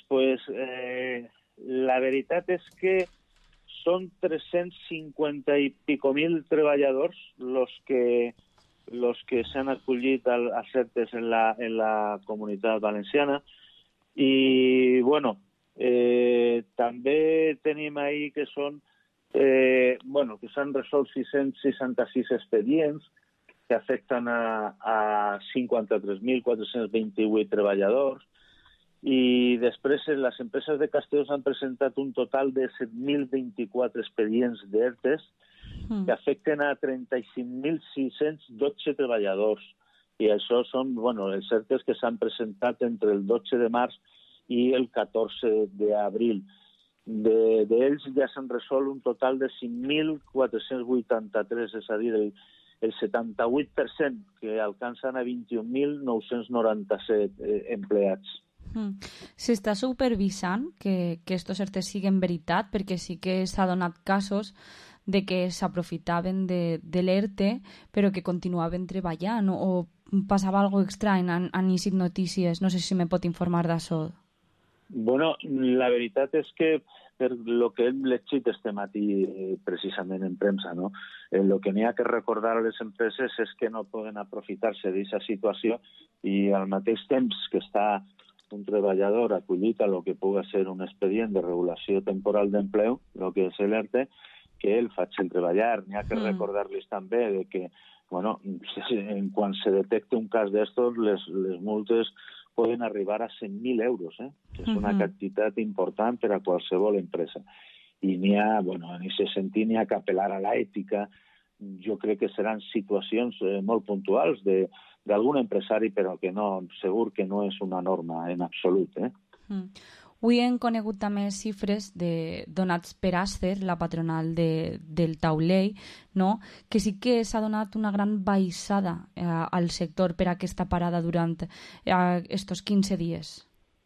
la veritat és que són 350 i pico mil treballadors los que s'han acollit als ERTEs en la Comunitat Valenciana. I, bueno, també tenim ahí que són, que s'han resolt 666 expedients que afecten a 53.428 treballadors, i després les empreses de Castelló han presentat un total de 7.024 expedients d'ERTEs que afecten a 35.612 treballadors. I això són els ERTEs que s'han presentat entre el 12 de març i el 14 d'abril. D'ells ja s'han resolt un total de 5.483, és a dir, el 78%, que alcançen a 21.997 empleats.
S'està supervisant que estos ERTEs siguin veritat, perquè sí que s'ha donat casos de que s'aprofitaven de l'ERTE però que continuaven treballant, o passava alguna cosa estrany. Han llegit notícies, no sé si me pot informar d'això.
Bueno, la veritat és que per lo que hem llegit este matí precisament en premsa, no? El que n'hi ha que recordar a les empreses és que no poden aprofitar-se d'aquesta situació i al mateix temps que està un treballador acollit a lo que pugui ser un expedient de regulació temporal d'empleu, el que és l'ERTE, que ell faci el treballar. N'hi ha que recordar-los també de que, bueno, quan se detecta un cas d'estos, les multes poden arribar a 100.000 euros, que és una quantitat important per a qualsevol empresa. I n'hi ha, en aquest sentit, n'hi ha que apel·lar a l'ètica. Jo crec que seran situacions molt puntuals d'algun empresari, però que no, segur que no és una norma en absolut.
Avui hem conegut també xifres donats per Acer, la patronal del taulell, no? Que sí que s'ha donat una gran baixada al sector per aquesta parada durant estos 15 dies.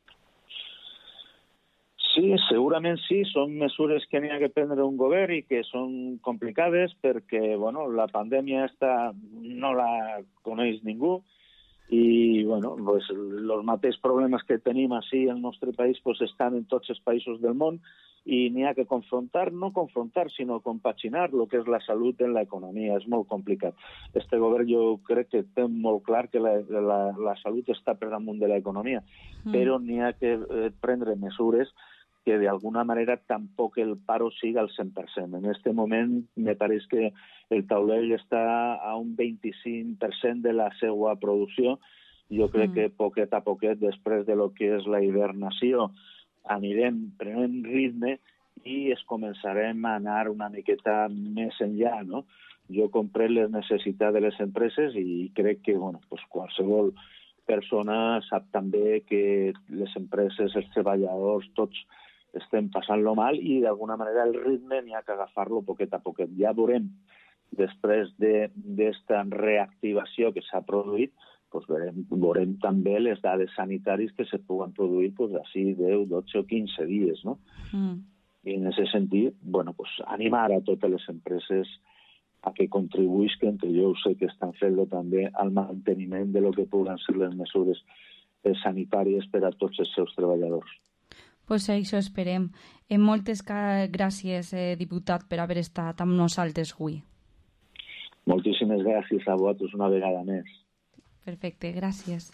Sí, segurament sí. Són mesures que n'hi ha que prendre un govern i que són complicades perquè la pandèmia no la coneix ningú i els mateixos problemes que tenim així al nostre país estan en tots els països del món i n'hi ha que no confrontar, sinó compaginar el que és la salut en l'economia. És molt complicat. Este govern jo crec que té molt clar que la salut està per damunt de l'economia, però n'hi ha que prendre mesures que d'alguna manera tampoc el paro siga al 100%. En aquest moment me pareix que el taulell està a un 25% de la seva producció. Jo crec que poquet a poquet, després de lo que és la hibernació, anirem prenent ritme i es començarem a anar una miqueta més enllà, no? Jo compré les necessitats de les empreses i crec que qualsevol persona sap també que les empreses, els treballadors, tots estem passant-lo mal i d'alguna manera el ritme n'hi ha que agafar-lo poquet a poquet. Ja veurem, després d'esta reactivació que s'ha produït, veurem també les dades sanitàries que se puguen produir d'ací 10, 12 o 15 dies, no? I en aquest sentit, animar a totes les empreses a que contribuïsquen, que jo sé que estan fent-lo també al manteniment de lo que puguen ser les mesures sanitàries per a tots els seus treballadors.
Pues això esperem. Moltes gràcies, diputat, per haver estat amb nosaltres avui.
Moltíssimes gràcies a vosaltres una vegada més.
Perfecte, gràcies.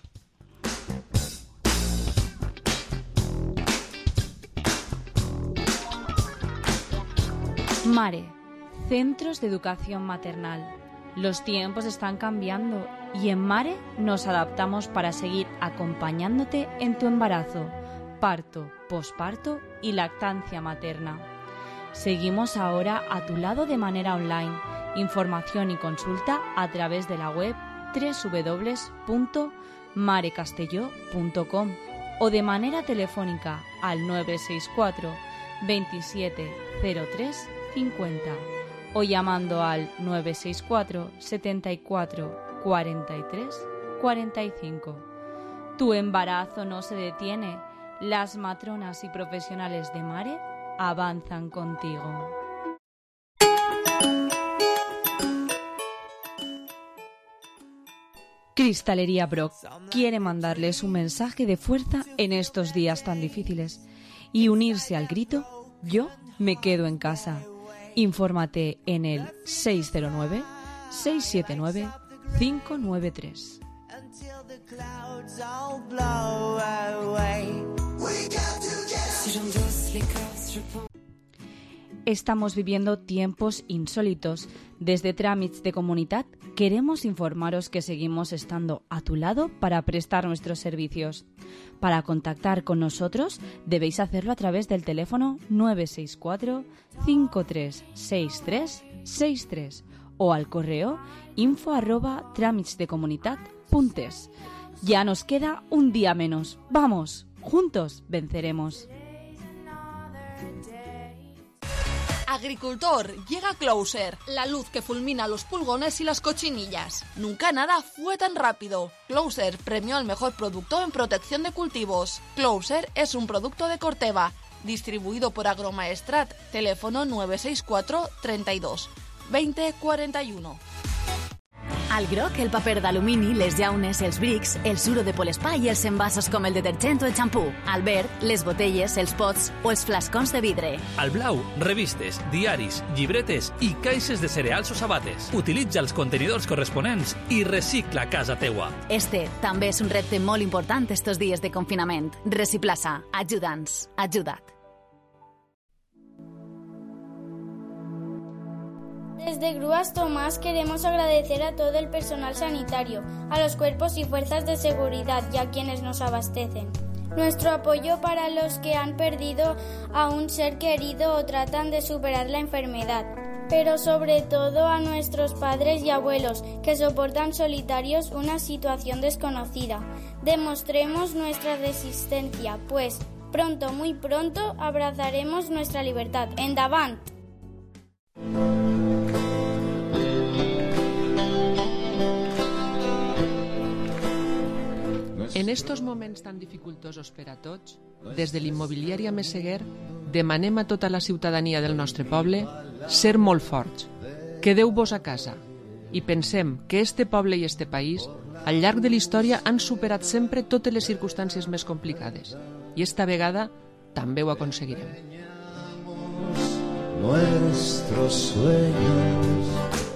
Mare, Centros de Educación Maternal. Los tiempos están cambiando y en Mare nos adaptamos para seguir acompañándote en tu embarazo, parto, posparto y lactancia materna. Seguimos ahora a tu lado de manera online. Información y consulta a través de la web www.marecastelló.com o de manera telefónica al 964 27 03 50 o llamando al 964 74 43 45. Tu embarazo no se detiene. Las matronas y profesionales de Mare avanzan contigo. Cristalería Brock quiere mandarles un mensaje de fuerza en estos días tan difíciles y unirse al grito "Yo me quedo en casa". Infórmate en el 609-679-593. Estamos viviendo tiempos insólitos. Desde Tràmits de Comunitat queremos informaros que seguimos estando a tu lado para prestar nuestros servicios. Para contactar con nosotros debéis hacerlo a través del teléfono 964 5363 63 o al correo info@tramitsdecomunitat.es. Ya nos queda un día menos. ¡Vamos! Juntos venceremos.
Agricultor, llega Closer, la luz que fulmina los pulgones y las cochinillas. Nunca nada fue tan rápido. Closer premió al mejor producto en protección de cultivos. Closer es un producto de Corteva, distribuido por Agromaestrat. Teléfono 964 32 20 41.
Al groc, el paper d'alumini, les llaunes, els brics, el suro de polespa i els envasos com el detergent o el xampú. Al verd, les botelles, els pots o els flascons de vidre.
Al blau, revistes, diaris, llibretes i caixes de cereals o sabates. Utilitza els contenidors corresponents i recicla a casa teua.
Este també és un repte molt important estos dies de confinament. Reciplaça, ajuda'ns, ajuda't.
Desde Grúas Tomás queremos agradecer a todo el personal sanitario, a los cuerpos y fuerzas de seguridad y a quienes nos abastecen. Nuestro apoyo para los que han perdido a un ser querido o tratan de superar la enfermedad, pero sobre todo a nuestros padres y abuelos que soportan solitarios una situación desconocida. Demostremos nuestra resistencia, pues pronto, muy pronto, abrazaremos nuestra libertad. ¡Endavant!
En estos moments tan dificultosos per a tots, des de l'immobiliària Meseguer demanem a tota la ciutadania del nostre poble ser molt forts. Quedeu-vos a casa i pensem que este poble i este país al llarg de la història han superat sempre totes les circumstàncies més complicades i esta vegada també ho aconseguirem. Nuestros sueños.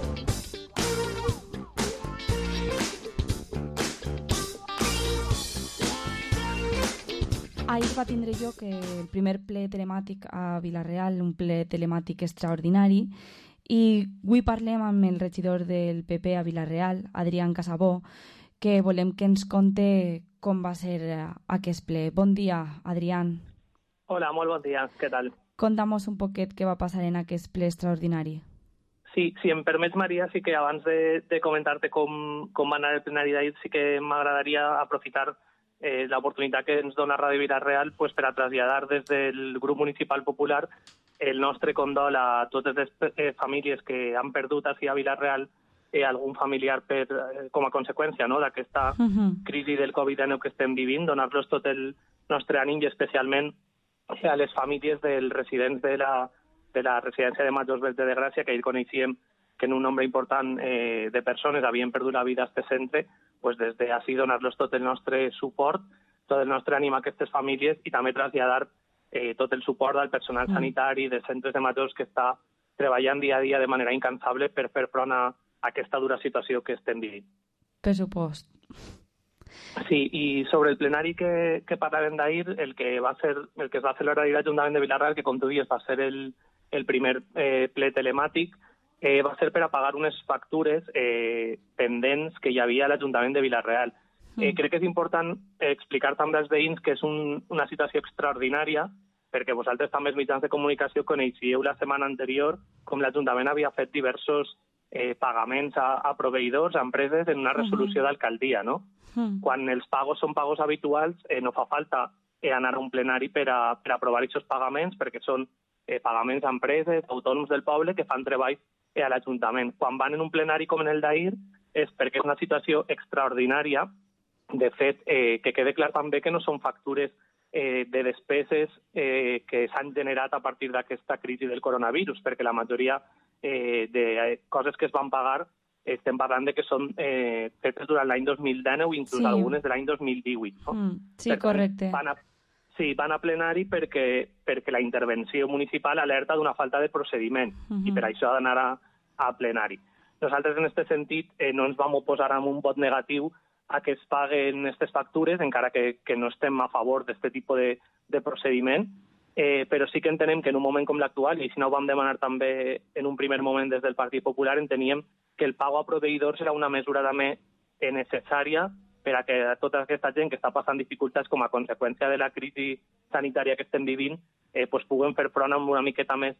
Ahir va tindre lloc el primer ple telemàtic a Vila-real, un ple telemàtic extraordinari, i avui parlem amb el regidor del PP a Vila-real, Adrián Casabó, que volem que ens conte com va ser aquest ple. Bon dia, Adrián.
Hola, molt bon dia, què tal?
Conta'mos un poquet què va passar en aquest ple extraordinari.
Sí, si em permets, Maria, sí que abans de comentar-te com va anar el plenari d'ahir, sí que m'agradaria aprofitar l'oportunitat que ens dona Ràdio Vila-real pues, per a traslladar des del grup municipal popular el nostre condol a totes les famílies que han perdut així a Vila-real algun familiar com a conseqüència d'aquesta crisi del Covid-19 que estem vivint, donar-los tot el nostre ànim i especialment a les famílies dels residents de la residència de Majors Vets de Gràcia, que ahir coneixíem que en un nombre important de persones havien perdut la vida a aquest centre, pues des d'ací donar-los tot el nostre suport, tot el nostre ànim a aquestes famílies i també traslladar tot el suport del personal sanitari, dels centres de majors que està treballant dia a dia de manera incansable per fer front a aquesta dura situació que estem vivint.
Pressupost.
Sí, i sobre el plenari que parlàvem d'ahir, el que es va celebrar a l'Ajuntament de Vila-real, que com tu dius va ser el primer ple telemàtic, va ser per a pagar unes factures pendents que hi havia a l'Ajuntament de Vila-real. Crec que és important explicar també als veïns que és una situació extraordinària, perquè vosaltres també els mitjans de comunicació coneixíeu la setmana anterior com l'Ajuntament havia fet diversos pagaments a proveïdors, a empreses, en una resolució d'alcaldia, no? Quan els pagos són pagos habituals, no fa falta anar a un plenari per a aprovar aquests pagaments, perquè són pagaments a empreses, autònoms del poble que fan treball a l'Ajuntament. Quan van en un plenari com en el d'ahir és perquè és una situació extraordinària. De fet, que quede clar també que no són factures de despeses que s'han generat a partir d'aquesta crisi del coronavirus, perquè la majoria de coses que es van pagar estem parlant de que són fetes durant l'any 2019 o inclús algunes de l'any 2018. No?
Sí, correcte.
Van a plenari perquè la intervenció municipal alerta d'una falta de procediment i per això ha d'anar a plenari. Nosaltres, en aquest sentit, no ens vam oposar amb un vot negatiu a que es paguen aquestes factures, encara que no estem a favor d'aquest tipus de procediment, però sí que entenem que en un moment com l'actual, i si no ho vam demanar també en un primer moment des del Partit Popular, enteníem que el pago a proveïdors era una mesura també necessària per a que tota aquesta gent que està passant dificultats com a conseqüència de la crisi sanitària que estem vivint puguem fer front amb una miqueta més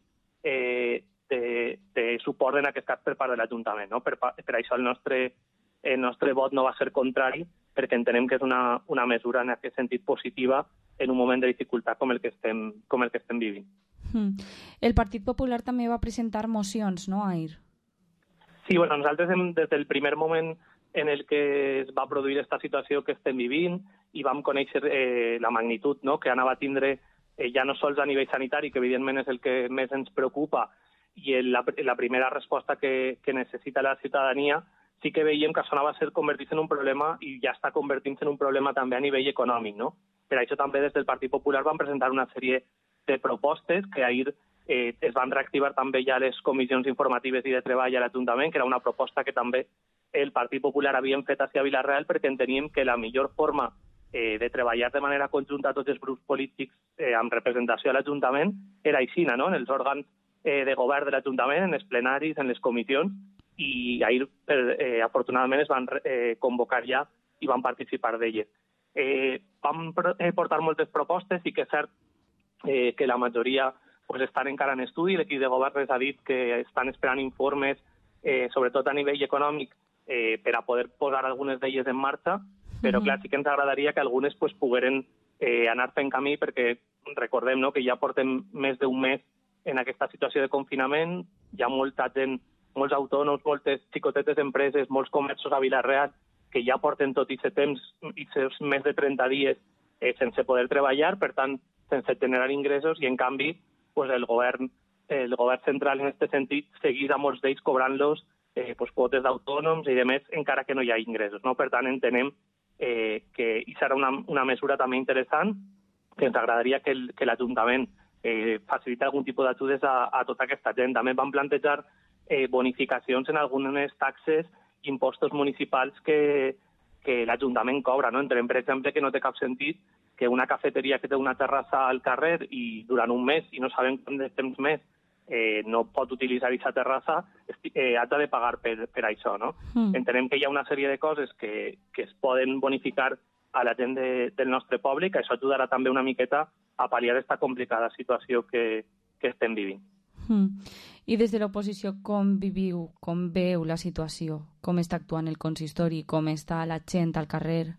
de suport en aquest cas per part de l'Ajuntament. No? Per això el nostre vot no va ser contrari, perquè entenem que és una mesura en aquest sentit positiva en un moment de dificultat com el que estem vivint.
El Partit Popular també va presentar mocions, no, ahir?
Sí, bueno, nosaltres des del primer moment en el que es va produir aquesta situació que estem vivint i vam conèixer la magnitud, no?, que anava a tindre ja no sols a nivell sanitari, que evidentment és el que més ens preocupa, i la primera resposta que necessita la ciutadania, sí que veiem que això anava a ser convertir-se en un problema i ja està convertint-se en un problema també a nivell econòmic, no? Per això també des del Partit Popular van presentar una sèrie de propostes que ahir es van reactivar també ja les comissions informatives i de treball a l'Ajuntament, que era una proposta que també el Partit Popular havíem fet hacia Vila-real perquè enteníem que la millor forma de treballar de manera conjunta tots els grups polítics amb representació a l'Ajuntament era aixina, no?, en els òrgans de govern de l'Ajuntament, en els plenaris, en les comissions, i ahir afortunadament es van convocar ja i van participar d'elles. Vam portar moltes propostes i que és cert que la majoria estan encara en estudi. L'equip de govern ens ha dit que estan esperant informes, sobretot a nivell econòmic, per a poder posar algunes d'elles en marxa, però clar, sí que ens agradaria que algunes pogueren anar fent camí, perquè recordem, no?, que ja portem més d'un mes en aquesta situació de confinament, hi ha molta gent, molts autònoms, moltes xicotetes empreses, molts comerços a Vila-real que ja porten tot aquest temps, més de 30 dies sense poder treballar, per tant, sense generar ingressos, i en canvi el govern central en aquest sentit seguís a molts d'ells cobrant-los quotes d'autònoms i demés, encara que no hi ha ingressos. No? Per tant, entenem que serà una mesura també interessant, que ens agradaria que l'Ajuntament faciliti algun tipus d'ajudes a tota aquesta gent. També van plantejar bonificacions en algunes taxes i impostos municipals que l'Ajuntament cobra. No? Entenem, per exemple, que no té cap sentit que una cafeteria que té una terrassa al carrer i durant un mes, i no sabem quant de temps més, no pot utilitzar aquesta terrassa, ha de pagar per això. No? Entenem que hi ha una sèrie de coses que es poden bonificar a la gent del nostre poble i que això ajudarà també una miqueta a pal·liar aquesta complicada situació que estem vivint.
I des de l'oposició, com viviu, com veu la situació? Com està actuant el consistori? Com està la gent al carrer?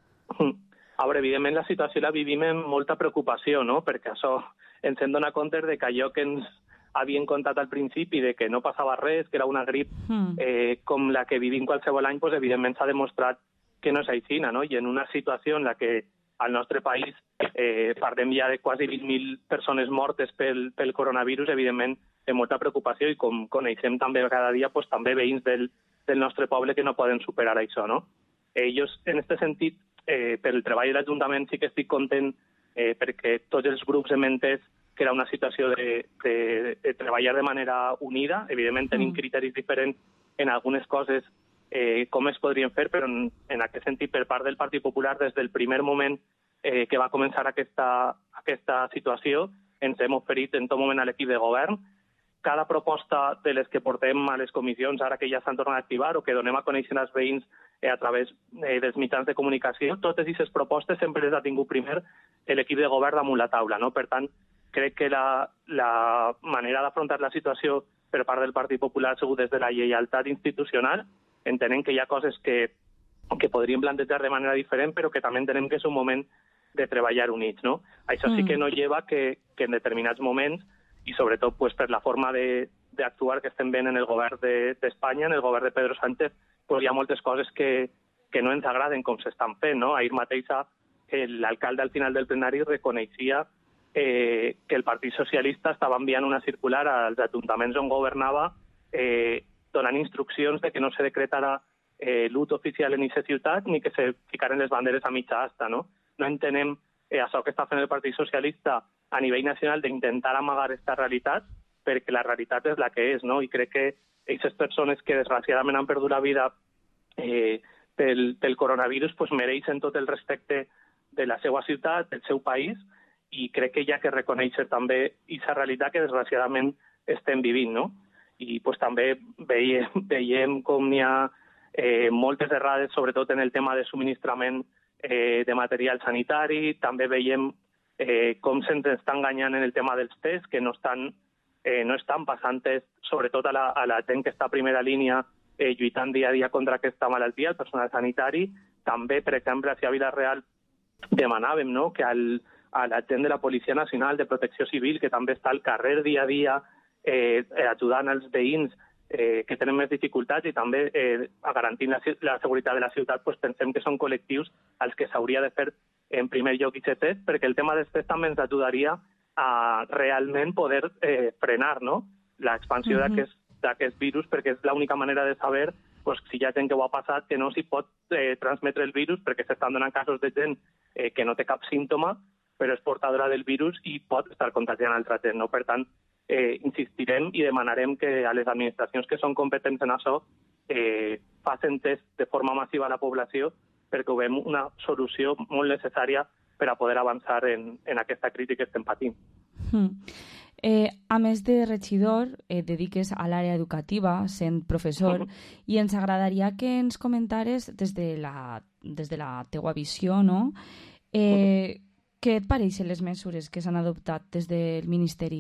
A veure, evidentment la situació la vivim amb molta preocupació, no? Perquè això ens hem donat compte de que allò que ens havien contat al principi, de que no passava res, que era una grip com la que vivim qualsevol any, evidentment s'ha demostrat que no és així, no? I en una situació en la que al nostre país parlem ja de quasi 20.000 persones mortes pel coronavirus, evidentment amb molta preocupació, i com coneixem també cada dia, també veïns del nostre poble que no poden superar això, no? Jo, en aquest sentit, per el treball de l'Ajuntament sí que estic content perquè tots els grups hem entès que era una situació de treballar de manera unida. Evidentment tenim criteris diferents en algunes coses com es podrien fer, però en aquest sentit, per part del Partit Popular, des del primer moment que va començar aquesta situació, ens hem oferit en tot moment a l'equip de govern. Cada proposta de les que portem a les comissions, ara que ja s'han tornat a activar o que donem a conèixer als veïns a través dels mitjans de comunicació, totes aquestes propostes sempre les ha tingut primer l'equip de govern damunt la taula, no? Per tant, crec que la manera d'afrontar la situació per part del Partit Popular ha sigut des de la lleialtat institucional. Entenem que hi ha coses que podríem plantejar de manera diferent, però que també entenem que és un moment de treballar units, no? Això sí que no lleva que en determinats moments, i sobretot pues, per la forma d'actuar que estem veient en el govern d'Espanya, en el govern de Pedro Sánchez, pues, hi ha moltes coses que no ens agraden com s'estan fent, no? Ahir mateix l'alcalde al final del plenari reconeixia que el Partit Socialista estava enviant una circular als ajuntaments on governava donant instruccions de que no se decretara l'ús oficial en aquesta ciutat ni que se ficaren les banderes a mitja asta, no? No entenem això que està fent el Partit Socialista a nivell nacional d'intentar amagar aquesta realitat, perquè la realitat és la que és, no? I crec que aquestes persones que desgraciadament han perdut la vida pel coronavirus pues, mereixen tot el respecte de la seva ciutat, del seu país, i crec que hi ha que reconèixer també aquesta realitat que desgraciadament estem vivint, no? I pues, també veiem com n'hi ha moltes errades, sobretot en el tema de subministrament de material sanitari. També veiem com se'ns està enganyant en el tema dels tests, que no estan passant tests, sobretot a la gent que està a primera línia lluitant dia a dia contra aquesta malaltia, el personal sanitari. També, per exemple, a Vila-real demanàvem, no?, que a la gent de la Policia Nacional, de Protecció Civil, que també està al carrer dia a dia ajudant els veïns que tenen més dificultats i també garantint la seguretat de la ciutat, pues pensem que són col·lectius als que s'hauria de fer en primer lloc aquest test, perquè el tema dels tests també ens ajudaria a realment poder frenar, no?, l'expansió d'aquest virus, perquè és l'única manera de saber pues, si hi ha gent que ho ha passat, que no s'hi pot transmetre el virus, perquè s'estan donant casos de gent que no té cap símptoma, però és portadora del virus i pot estar contagiant altra gent, no? Per tant, insistirem i demanarem que a les administracions que són competents en això facin test de forma massiva a la població, perquè ho veiem una solució molt necessària per a poder avançar en aquesta crisi que estem patint.
A més de regidor, dediques a l'àrea educativa, sent professor, i ens agradaria que ens comentares des de la teua visió, no? Què et pareixen les mesures que s'han adoptat des del Ministeri?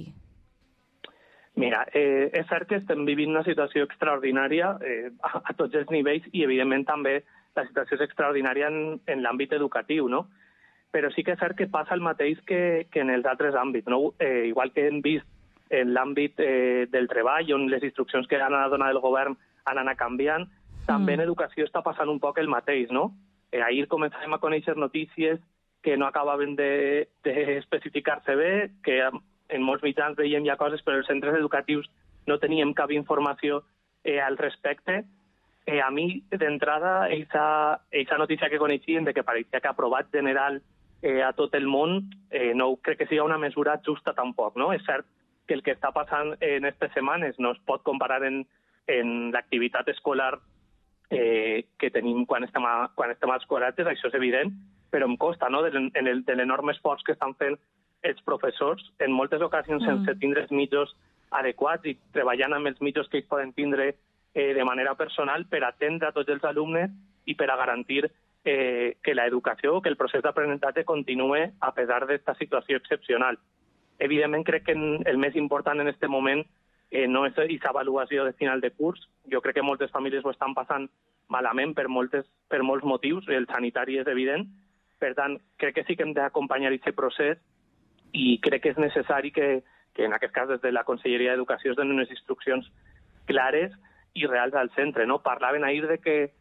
Mira, és cert que estem vivint una situació extraordinària a tots els nivells i, evidentment, també la situació és extraordinària en l'àmbit educatiu, no? Però sí que és cert que passa el mateix que en els altres àmbits, no? Igual que hem vist en l'àmbit del treball, on les instruccions que han anat a donar el govern han anat canviant, també en educació està passant un poc el mateix, no? Ahir començàvem a conèixer notícies que no acabaven d'especificar-se bé, que en molts mitjans veiem ja coses, però els centres educatius no teníem cap informació al respecte. A mi, d'entrada, aquesta notícia que coneixíem de que pareixia que aprovat general a tot el món, no crec que sigui una mesura justa tampoc, no? És cert que el que està passant en aquestes setmanes no es pot comparar en l'activitat escolar que tenim quan estem als col·legis, això és evident, però em costa, no?, de l'enorme esforç que estan fent els professors, en moltes ocasions sense tindre els mitjos adequats i treballant amb els mitjos que ells poden tindre de manera personal per atendre a tots els alumnes i per a garantir que l'educació, que el procés d'aprenentatge continue a pesar d'esta situació excepcional. Evidentment, crec que el més important en aquest moment no és aquesta avaluació de final de curs. Jo crec que moltes famílies ho estan passant malament per molts motius, el sanitari és evident. Per tant, crec que sí que hem d'acompanyar aquest procés i crec que és necessari que en aquest cas des de la Conselleria d'Educació es donen unes instruccions clares i reals al centre, no? Parlaven ahir de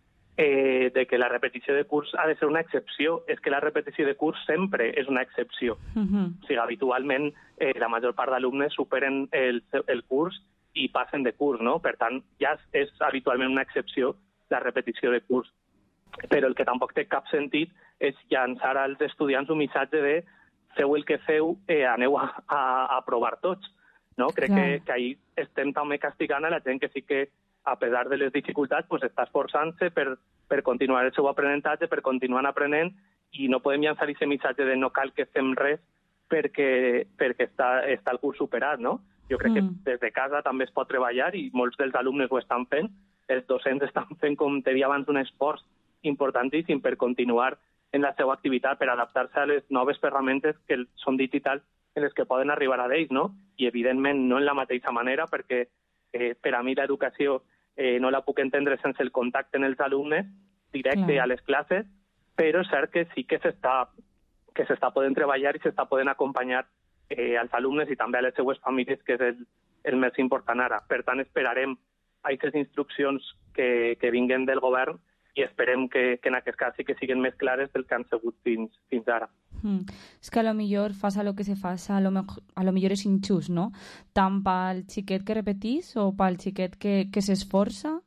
que la repetició de curs ha de ser una excepció. És que la repetició de curs sempre és una excepció. O sigui, habitualment la major part d'alumnes superen el curs i passen de curs, no? Per tant, ja és habitualment una excepció la repetició de curs. Però el que tampoc té cap sentit és llançar als estudiants un missatge de feu el que feu, aneu a provar tots, no? Crec que ahir estem també castigant a la gent que sí que, a pesar de les dificultats, pues, està esforçant-se per continuar el seu aprenentatge, per continuar aprenent, i no podem llançar aquest missatge de no cal que fem res perquè està el curs superat, no? Jo crec que des de casa també es pot treballar i molts dels alumnes ho estan fent. Els docents estan fent, com te deia abans, un esforç importantíssim per continuar en la seva activitat, per adaptar-se a les noves ferramentes que són digitals en les que poden arribar a ells, no? I, evidentment, no en la mateixa manera, perquè per a mi l'educació no la puc entendre sense el contacte amb els alumnes directe a les classes, però és cert que sí que s'està podent treballar i s'està podent acompanyar als alumnes i també a les seues famílies, que és el més important ara. Per tant, esperarem aquestes instruccions que vinguen del govern i esperem que en aquest cas sí que siguin més clares del que han sigut fins ara.
És que a lo millor fas lo que se fas, a lo millor és injust, no? Tant pel xiquet que repetís o pel xiquet que s'esforça,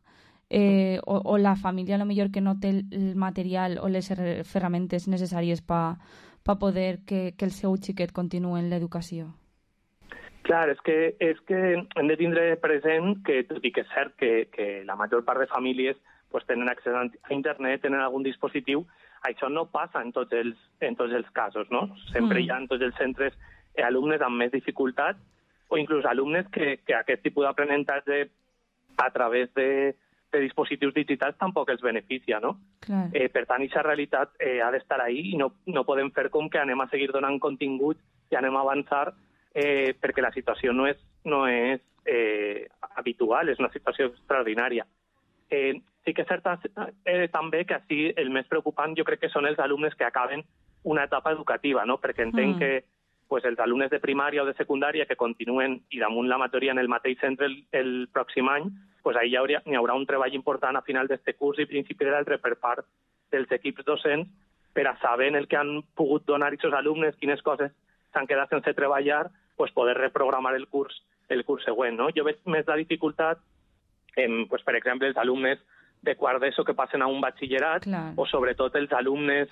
o la família a lo millor que no té el material o les ferramentes necessàries per poder que el seu xiquet continuï en l'educació.
Clar, és que hem de tindre present que, tot i que és cert que la major part de famílies pues, tenen accés a internet, tenen algun dispositiu, això no passa en tots els casos, no? Sempre hi ha en tots els centres alumnes amb més dificultat o inclús alumnes que aquest tipus d'aprenentatge a través de dispositius digitals tampoc els beneficia, no? Per tant, aquesta realitat ha d'estar ahí i no podem fer com que anem a seguir donant contingut i anem a avançar perquè la situació no és habitual, és una situació extraordinària. Sí que és cert també que així el més preocupant jo crec que són els alumnes que acaben una etapa educativa, no? Perquè entenc que pues, els alumnes de primària o de secundària que continuen i damunt la majoria en el mateix centre el pròxim any, pues ahí n'hi haurà un treball important a final d'aquest curs i principi de l'altre per part dels equips docents per a saber en el que han pogut donar aquests alumnes, quines coses s'han quedat sense treballar, pues poder reprogramar el curs següent, no? Jo veig més la dificultat pues, per exemple, els alumnes de quart d'ESO que passen a un batxillerat o sobretot els alumnes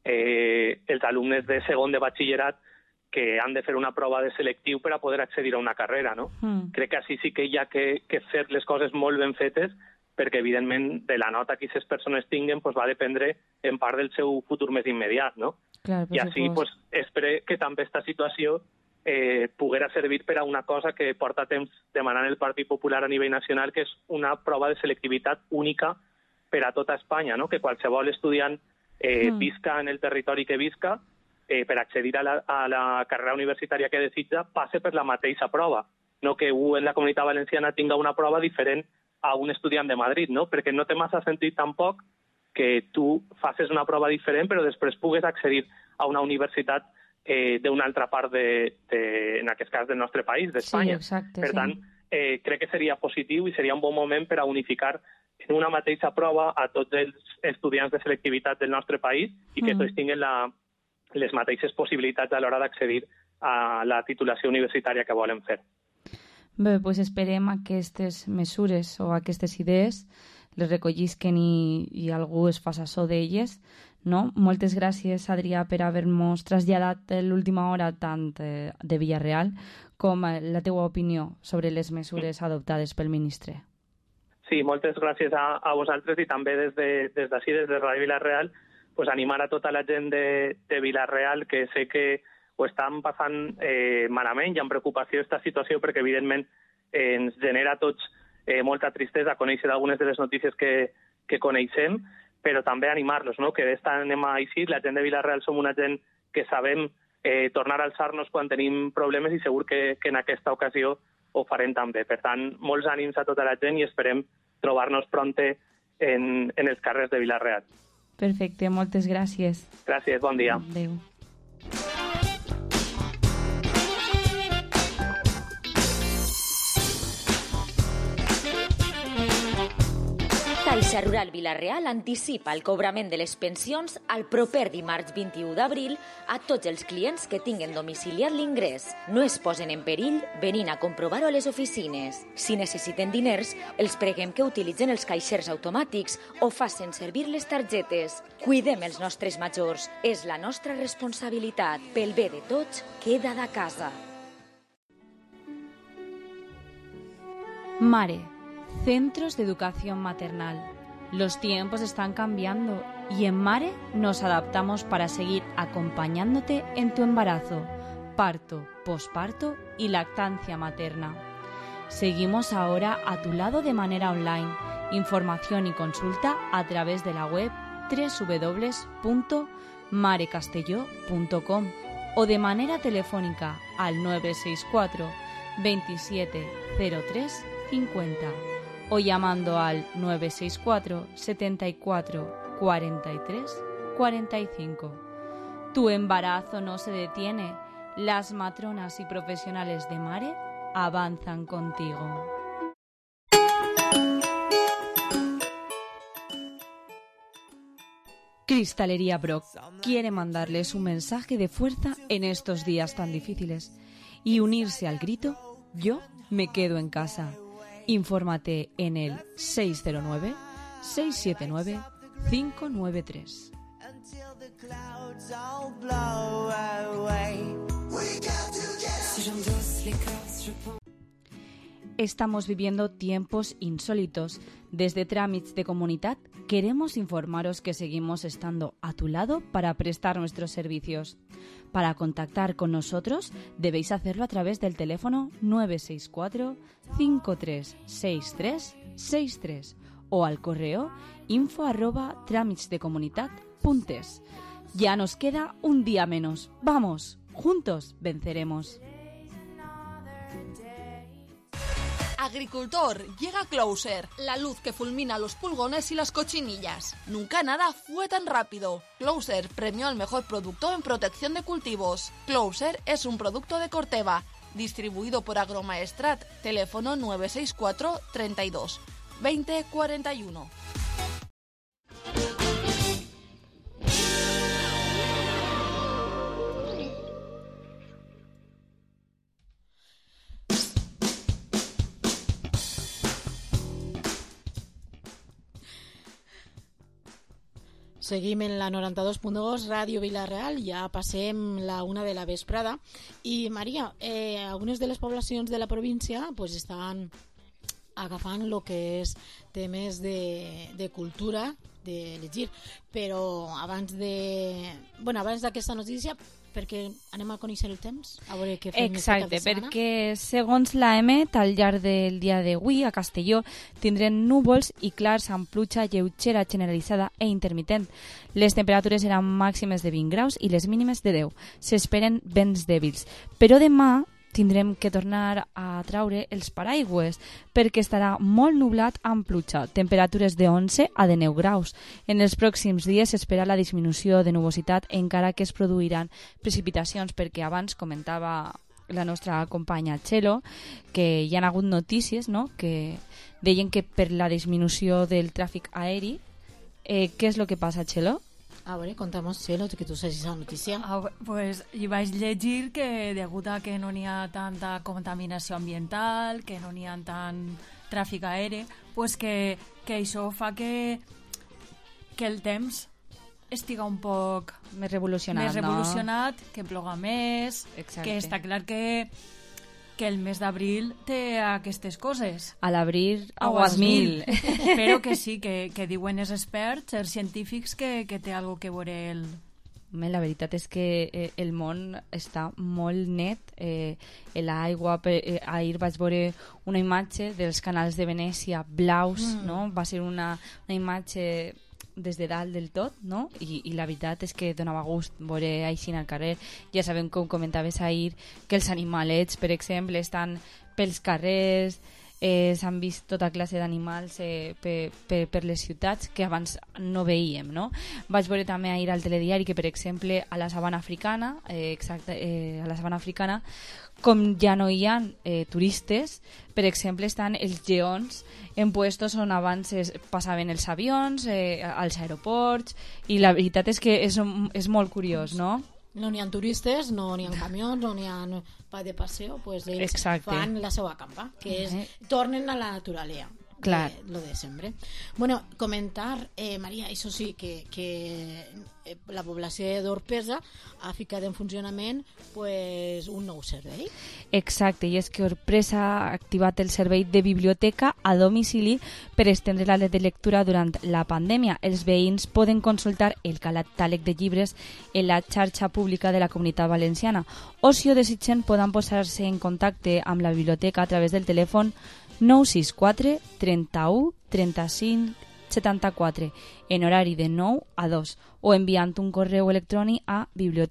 de segon de batxillerat que han de fer una prova de selectiu per a poder accedir a una carrera, no? Crec que així sí que hi ha que fer les coses molt ben fetes perquè, evidentment, de la nota que aquestes persones tinguen pues, va dependre en part del seu futur més immediat, no? I així pues, espero que també aquesta situació poguera servir per a una cosa que porta temps demanant el Partit Popular a nivell nacional, que és una prova de selectivitat única per a tota Espanya, no? Que qualsevol estudiant visca en el territori que visca, per accedir a la carrera universitària que desitja, passe per la mateixa prova. No que en la Comunitat Valenciana tinga una prova diferent a un estudiant de Madrid, no? Perquè no té massa sentit tampoc que tu facis una prova diferent però després pugues accedir a una universitat d'una altra part, en aquest cas, del nostre país, d'Espanya.
Sí, exacte,
per tant, crec que seria positiu i seria un bon moment per a unificar en una mateixa prova a tots els estudiants de selectivitat del nostre país i que tots tinguin les mateixes possibilitats a l'hora d'accedir a la titulació universitària que volen fer.
Bé, doncs esperem aquestes mesures o aquestes idees les recollisquen i algú es faci açò d'elles, no? Moltes gràcies, Adrià, per haver-nos traslladat l'última hora tant de Villarreal com la teua opinió sobre les mesures adoptades pel ministre.
Sí, moltes gràcies a vosaltres i també des d'ací, des de Ràdio Vila-real, pues animar a tota la gent de Vila-real que sé que ho estan passant malament i amb preocupació aquesta situació perquè evidentment ens genera a tots molta tristesa conèixer algunes de les notícies que coneixem, però també animar-los, no? Que d'esta anem així, la gent de Vila-real som una gent que sabem tornar a alçar-nos quan tenim problemes i segur que en aquesta ocasió ho farem també. Per tant, molts ànims a tota la gent i esperem trobar-nos pronte en els carrers de Vila-real.
Perfecte, moltes gràcies.
Gràcies, bon dia.
Adéu.
Caixa Rural Vila-real anticipa el cobrament de les pensions al proper dimarts 21 d'abril a tots els clients que tinguen domiciliat l'ingrés. No es posen en perill venint a comprovar-ho a les oficines. Si necessiten diners, els preguem que utilitzen els caixers automàtics o facin servir les targetes. Cuidem els nostres majors. És la nostra responsabilitat. Pel bé de tots, queda de casa.
Mare, Centros de Educación Maternal. Los tiempos están cambiando y en Mare nos adaptamos para seguir acompañándote en tu embarazo, parto, posparto y lactancia materna. Seguimos ahora a tu lado de manera online. Información y consulta a través de la web www.marecastelló.com o de manera telefónica al 964 27 03 50 o llamando al 964 74 43 45. Tu embarazo no se detiene. Las matronas y profesionales de Mare avanzan contigo. Cristalería Brock quiere mandarles un mensaje de fuerza en estos días tan difíciles y unirse al grito "Yo me quedo en casa". Infórmate en el 609-679-593. Estamos viviendo tiempos insólitos. Desde Tràmits de Comunitat queremos informaros que seguimos estando a tu lado para prestar nuestros servicios. Para contactar con nosotros debéis hacerlo a través del teléfono 964 536363 o al correo info@tramitsdecomunitat.es. Ya nos queda un día menos. ¡Vamos! Juntos venceremos.
Agricultor, llega Closer, la luz que fulmina los pulgones y las cochinillas. Nunca nada fue tan rápido. Closer premió al mejor producto en protección de cultivos. Closer es un producto de Corteva, distribuido por Agromaestrat. Teléfono 964 32 20 41.
Seguim en la 92.2 Ràdio Vila-real, ja passem la 1 de la vesprada i Maria, algunes de les poblacions de la província pues, estan agafant el que és temes de cultura, de llegir, però abans d'aquesta notícia, perquè anem a conèixer el temps, a veure què fem.
Exacte, perquè segons l'AEMET, al llarg del dia d'avui a Castelló tindrem núvols i clars amb pluja lleugera generalitzada e intermitent. Les temperatures seran màximes de 20 graus i les mínimes de 10. S'esperen vents dèbils. Però demà tindrem que tornar a traure els paraigües perquè estarà molt nublat amb pluja, temperatures de 11 a 19 graus. En els pròxims dies s'espera la disminució de nubositat encara que es produiran precipitacions, perquè abans comentava la nostra companya Txelo que hi ha hagut notícies, no?, que deien que per la disminució del tràfic aeri, què és el que passa, Txelo?
A veure, contamos, Txelo, que tu saps la notícia.
Pues hi vaig llegir que degut a que no n'hi ha tanta contaminació ambiental, que no n'hi ha tant tràfic aeri, pues que això fa que el temps estiga un poc
més revolucionat,
que ploga més. Exacte. Que està clar que el mes d'abril té aquestes coses.
A l'abril, aguas mil.
Però que sí, que diuen els experts, els científics, que té alguna que veure
La veritat és que el món està molt net. L'aigua, ahir vaig veure una imatge dels canals de Venècia blaus, no? Va ser una imatge des de dalt del tot, no? I la veritat és que donava gust veure així al carrer. Ja sabem, com comentaves ahir, que els animalets, per exemple, estan pels carrers, s'han vist tota classe d'animals per les ciutats que abans no veíem, no? Vaig veure també ahir al telediari que, per exemple, a la sabana africana, a la sabana africana, com ja no hi ha turistes, per exemple, estan els lleons en puestos on abans passaven els avions, als aeroports, i la veritat és que és molt curiós, no?
No n'hi ha turistes, no n'hi ha camions, no n'hi ha pa de passeo, pues ells fan la seva campa, que tornen a la naturalea.
Clar.
Lo de sempre. Bueno, comentar, Maria, això sí, que la població d'Orpesa ha ficat en funcionament pues, un nou servei.
Exacte, i és que Orpesa ha activat el servei de biblioteca a domicili per estendre la de lectura durant la pandèmia. Els veïns poden consultar el catàleg de llibres en la xarxa pública de la Comunitat Valenciana o, si ho desitgen, poden posar-se en contacte amb la biblioteca a través del telèfon 964 31 35 74 en horari de 9 a 2 o enviant un correu electrònic a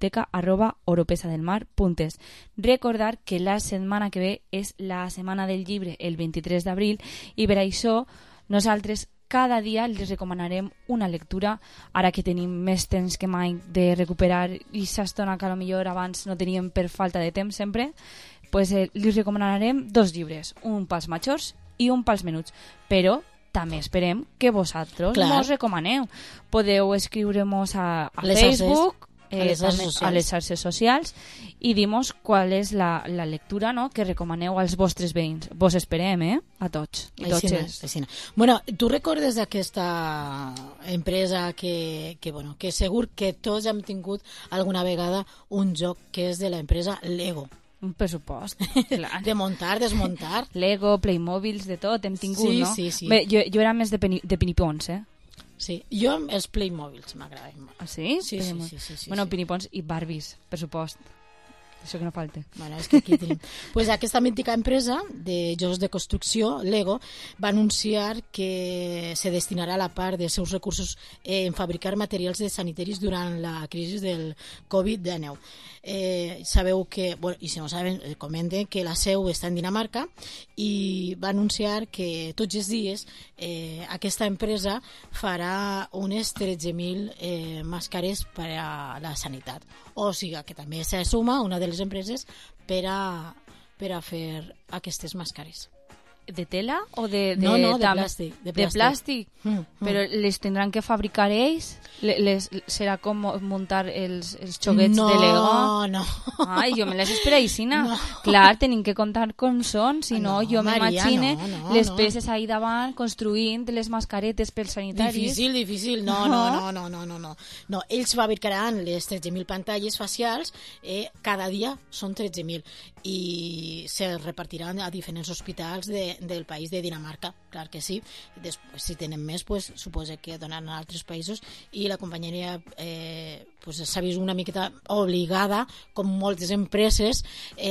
biblioteca@oropesadelmar.es. Recordar que la setmana que ve és la Setmana del Llibre, el 23 d'abril, i per això nosaltres cada dia els recomanarem una lectura, ara que tenim més temps que mai de recuperar i s'estona que potser abans no teníem per falta de temps sempre, pues, li recomanarem 2 llibres, un pels majors i un pels menuts, però també esperem que vosaltres mos recomaneu. Podeu escriure-mos a Facebook, a les xarxes socials, i dir-nos qual és la lectura, no?, que recomaneu als vostres veïns. Vos esperem, a tots i totxes.
Bueno, tu recordes d'aquesta empresa que segur que tots hem tingut alguna vegada un joc que és de l'empresa Lego?
Un pressupost, clar.
De muntar, desmuntar.
Lego, Playmobils, de tot, hem tingut,
sí,
no?
Sí, sí.
Bé, jo era més de pinipons,
Sí, jo els Playmobils m'agraden.
Ah, sí?
Sí.
Bueno, pinipons i Barbies, pressupost. Això que no falta.
Bueno, és que aquí tenim. Pues aquesta mítica empresa de jocs de construcció, Lego, va anunciar que se destinarà la part dels seus recursos en fabricar materials sanitaris durant la crisi del Covid-19. Sabeu que, bueno, i si no saben, comenten que la seu està en Dinamarca, i va anunciar que tots els dies aquesta empresa farà unes 13.000 màscares per a la sanitat. O sigui que també se suma una de les empreses per a fer aquestes màscares.
De tela o de
no, de plàstic.
De plàstic? Però les tindran que fabricar ells? Serà com muntar els xoguets de Lego?
No.
Ai, jo me les espero aixina. No. Clar, tenim que contar com són, si no, jo m'imagine les peces ahí davant construint les mascaretes pels sanitaris.
Difícil. No. Ells fabricaran les 13.000 pantalles facials, cada dia són 13.000, i se repartiran a diferents hospitals del país de Dinamarca, clar que sí. Després, si tenen més, pues, suposa que donaran a altres països, i la companyia s'ha vist una miqueta obligada, com moltes empreses,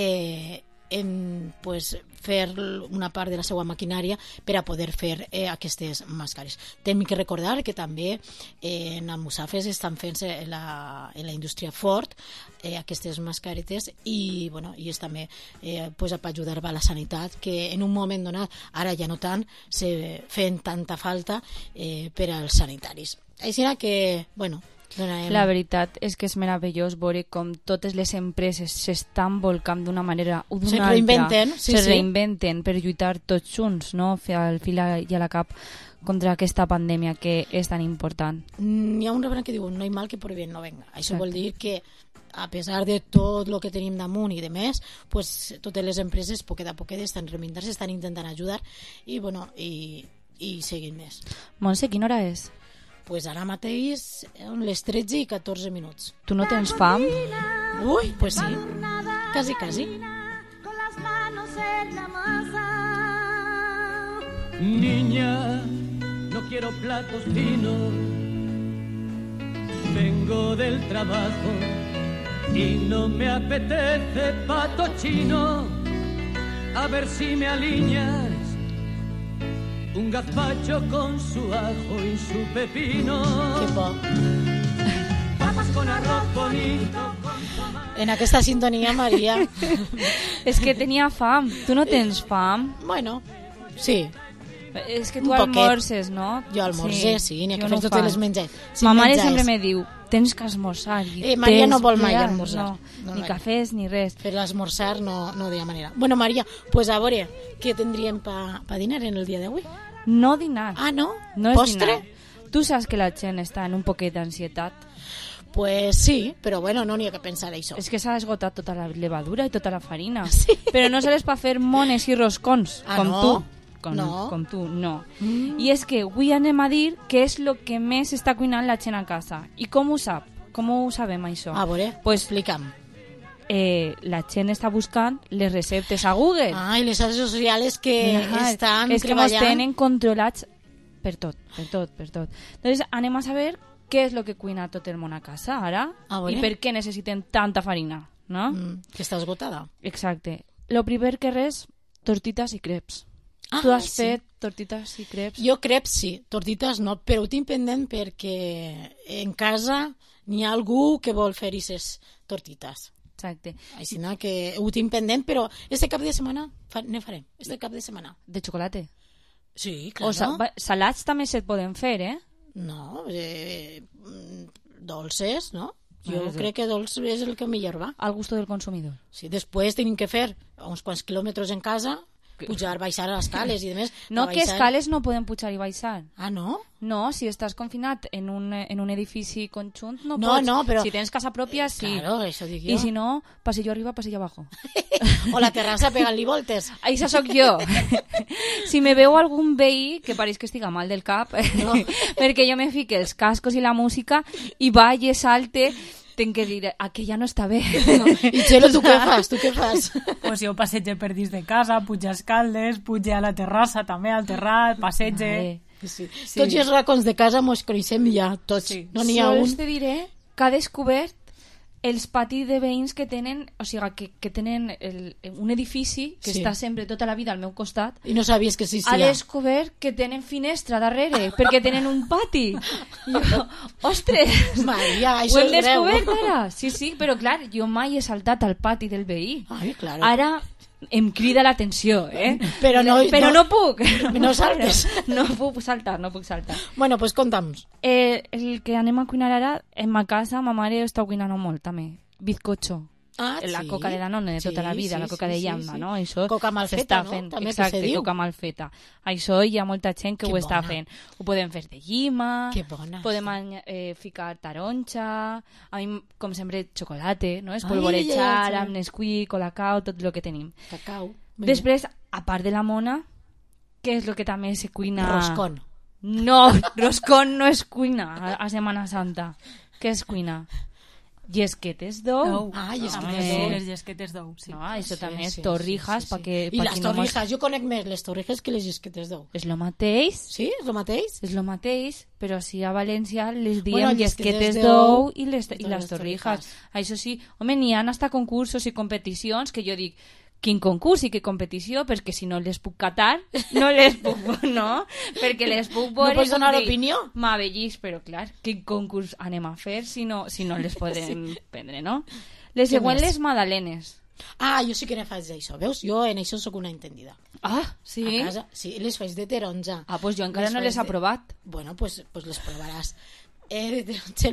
en fer una part de la seva maquinària per a poder fer aquestes màscares. Tenim que recordar que també en Almussafes estan fent en la indústria Ford aquestes mascaretes, i és també per ajudar a la sanitat, que en un moment donat, ara ja no tant, se feien tanta falta per als sanitaris. Així que,
la veritat és que és meravellós veure com totes les empreses s'estan volcant d'una manera o d'una altra. Se reinventen per lluitar tots junts, no? Fer al fil i a la cap contra aquesta pandèmia que és tan important.
Hi ha un refrany que diu: no hi mal que por bien no venga. Això vol dir que, a pesar de tot el que tenim damunt i de més, pues, totes les empreses poquet a poquet estan reinventant-se, estan intentant ajudar, i seguint més.
Montse, quina hora és?
Pues ara mateix les 13 i 14 minuts.
Tu no tens fam?
Uy, pues sí. Casi.
Niña, no quiero platos finos. Vengo del trabajo y no me apetece pato chino. A ver si me alineas un gazpacho con su ajo y su pepino. Papas con arroz bonito.
En aquesta sintonia, Maria.
És que tenia fam. Tu no tens fam?
Bueno, Sí.
És que tu
Un poquet.
almorces, no?
Jo almorce, sí, n'hi ha que
jo
fer
no
totes
faig.
les menjar.
Ma mare sempre me diu, tens que esmorzar.
Maria no vol mai almorzar.
No, ni cafès ni res.
Per l'esmorzar no de ha manera. Bueno, Maria, pues a veure, què tindríem pa dinar en el dia d'avui?
No dinar.
Ah, no?
No és
Postre?
dinar. Tu saps que la gent està en un poquet d'ansietat.
Pues sí, però bueno, no n'hi ha que pensar això.
És que s'ha esgotat tota la levadura i tota la farina. Sí. Però no se les fa fer mones i roscons, com
no?
tu.
No.
Com tu, no. I és que avui anem a dir què és el que més està cuinant la gent a casa. I com ho sap? Com ho sabem, això?
A veure,
pues,
explica'm.
La gent està buscant les receptes a Google.
I les xarxes socials que estan
és que
treballant.
ens tenen controlats per tot. Entonces anem a saber què és el que cuina tot el món a casa ara i per què necessiten tanta farina, no?
Que està esgotada.
Exacte. Lo primer que res, tortitas i creps. Tu has fet tortitas i creps?
Jo creps sí, tortitas no, però ho tinc pendent perquè en casa n'hi ha algú que vol fer aquestes tortitas.
Exacte.
Així que ho tinc pendent, però este cap de setmana ne farem, este cap de setmana.
De xocolate?
Sí, claro.
O salats també se't poden fer, eh?
No, dolces, no? Jo crec que dolç és el que millor va.
Al gusto del consumidor.
Sí, després tenim que fer uns quants quilòmetres en casa, pujar, baixar a les cales i demés.
No, que escales no poden pujar i baixar.
Ah, no?
No, si estàs confinat en un edifici conjunt no
No,
pots.
no, però...
Si tens casa pròpia, sí.
Claro, això dic jo.
I si no, pasillo arriba, pasillo abajo.
O la terrassa pegant-li voltes.
Això sóc jo. Si me veu algun veí que pareix que estiga mal del cap, no. Perquè jo me fique els cascos i la música i balle, salte... Tenc que dir, aquella no està bé.
No. I Txelo, tu què fas? Tu què fas?
Pues jo passege per dins de casa, puja escaldes, puja a la terrassa també, al terrat, passege...
Sí. Tots els racons de casa mos coneixem ja, tots. Sí. No n'hi ha un.
Sols te diré que ha descobert els patis de veïns que tenen, o sigui, que tenen un edifici que està sempre tota la vida al meu costat.
I no sabies que existia.
Ha descobert que tenen finestra darrere, perquè tenen un pati. I jo, ostres,
Maria,
ho hem descobert ara. Sí, però clar, jo mai he saltat al pati del veí.
Ai, claro.
Ara em crida l'atenció,
Però
no puc.
No saltes.
No puc saltar.
Bueno, pues conta'ns.
El que anem a cuinar ara, en ma casa, ma mare està cuinant molt, també. Bizcocho. La coca de Danone de tota la vida, la coca de llamba, no? Això
coca mal feta, no? També
exacte,
que se diu.
Coca mal feta. Això hi ha molta gent que ho està fent. Ho podem fer de llima, podem ficar taronja, a mi, com sempre, xocolate, no? Espolvorejar amb Nesquik, Colacao, tot el que tenim.
Cacau.
Després, a part de la mona, què és el que també se cuina?
Roscón.
No, roscón no es cuina a Setmana Santa. Què es cuina? Llesquetes d'ou.
Les llesquetes d'ou, sí.
No, això també és torrijas.
I les torrijas, jo conec més les torrijas que les llesquetes d'ou.
És lo mateix.
Sí, és lo mateix?
És lo mateix, però si a València les diem llesquetes d'ou i les torrijas. Això sí, home, n'hi ha hasta concursos i competicions que jo dic, quin concurs i quina competició, perquè si no les puc catar, no les puc, no? Perquè les puc veure...
No pots donar opinió?
M'avellís, però clar, quin concurs anem a fer si no les podem prendre, no? Les següents, les magdalenes.
Jo sí que ne faig d'això, veus? Jo en això sóc una entendida.
Sí?
A casa, sí, les faig de taronja.
Pues jo encara no les he provat.
Bueno, pues les provaràs. De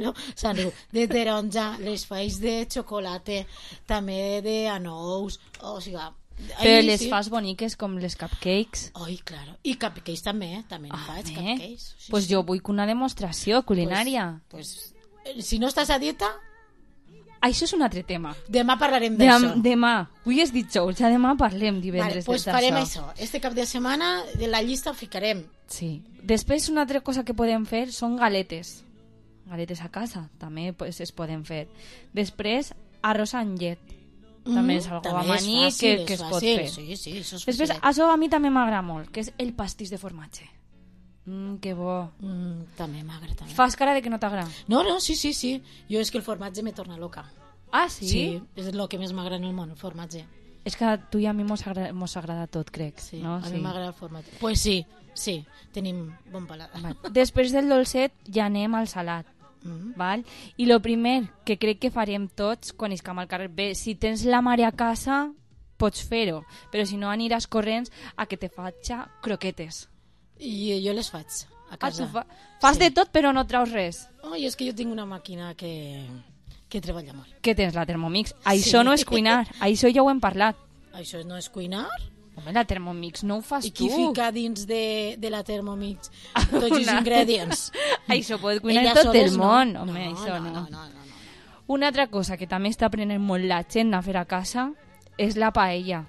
taronja, les faig de xocolate, també d'anous, o sigui...
Però les fas boniques com les cupcakes.
Ai, claro. I cupcakes també ne faig, cupcakes.
Pues jo vull una demostració culinària.
Pues si no estàs a dieta...
Això és un altre tema.
Demà parlarem d'això.
Demà. Avui has dit xous, ja demà parlem divendres
d'això. Pues farem això. Este cap de setmana de la llista ho ficarem.
Sí. Després una altra cosa que podem fer són galetes. Galetes a casa, també es poden fer. Després, arròs amb llet. També és algo a maní que es pot fer.
Sí, això és
després, això a mi també m'agrada molt, que és el pastís de formatge. Que bo.
També m'agrada.
Fas cara de que no t'agrada?
No, sí. Jo és que el formatge me torna loca.
Sí?
Sí, és el que més m'agrada en el món, el formatge.
És que a tu i a mi mos agrada tot, crec.
Sí,
no?
A mi m'agrada el formatge. Pues sí, tenim bon paladar.
Després del dolcet ja anem al salat. Val? I el primer que crec que farem tots quan iscam al carrer, bé, si tens la mare a casa, pots fer-ho, però si no aniràs corrents a que te faig croquetes.
I jo les faig a casa.
Fas de tot però no traus res.
És que jo tinc una màquina que treballa molt.
Què tens, la Thermomix? Això no és cuinar, això ja ho hem parlat.
Això no és cuinar?
Home, la Thermomix no ho fas tu.
I qui fica dins de la Thermomix tots els ingredients?
Això pot cuinar en tot el món. Home, això no. Una altra cosa que també està aprenent molt la gent a fer a casa és la paella.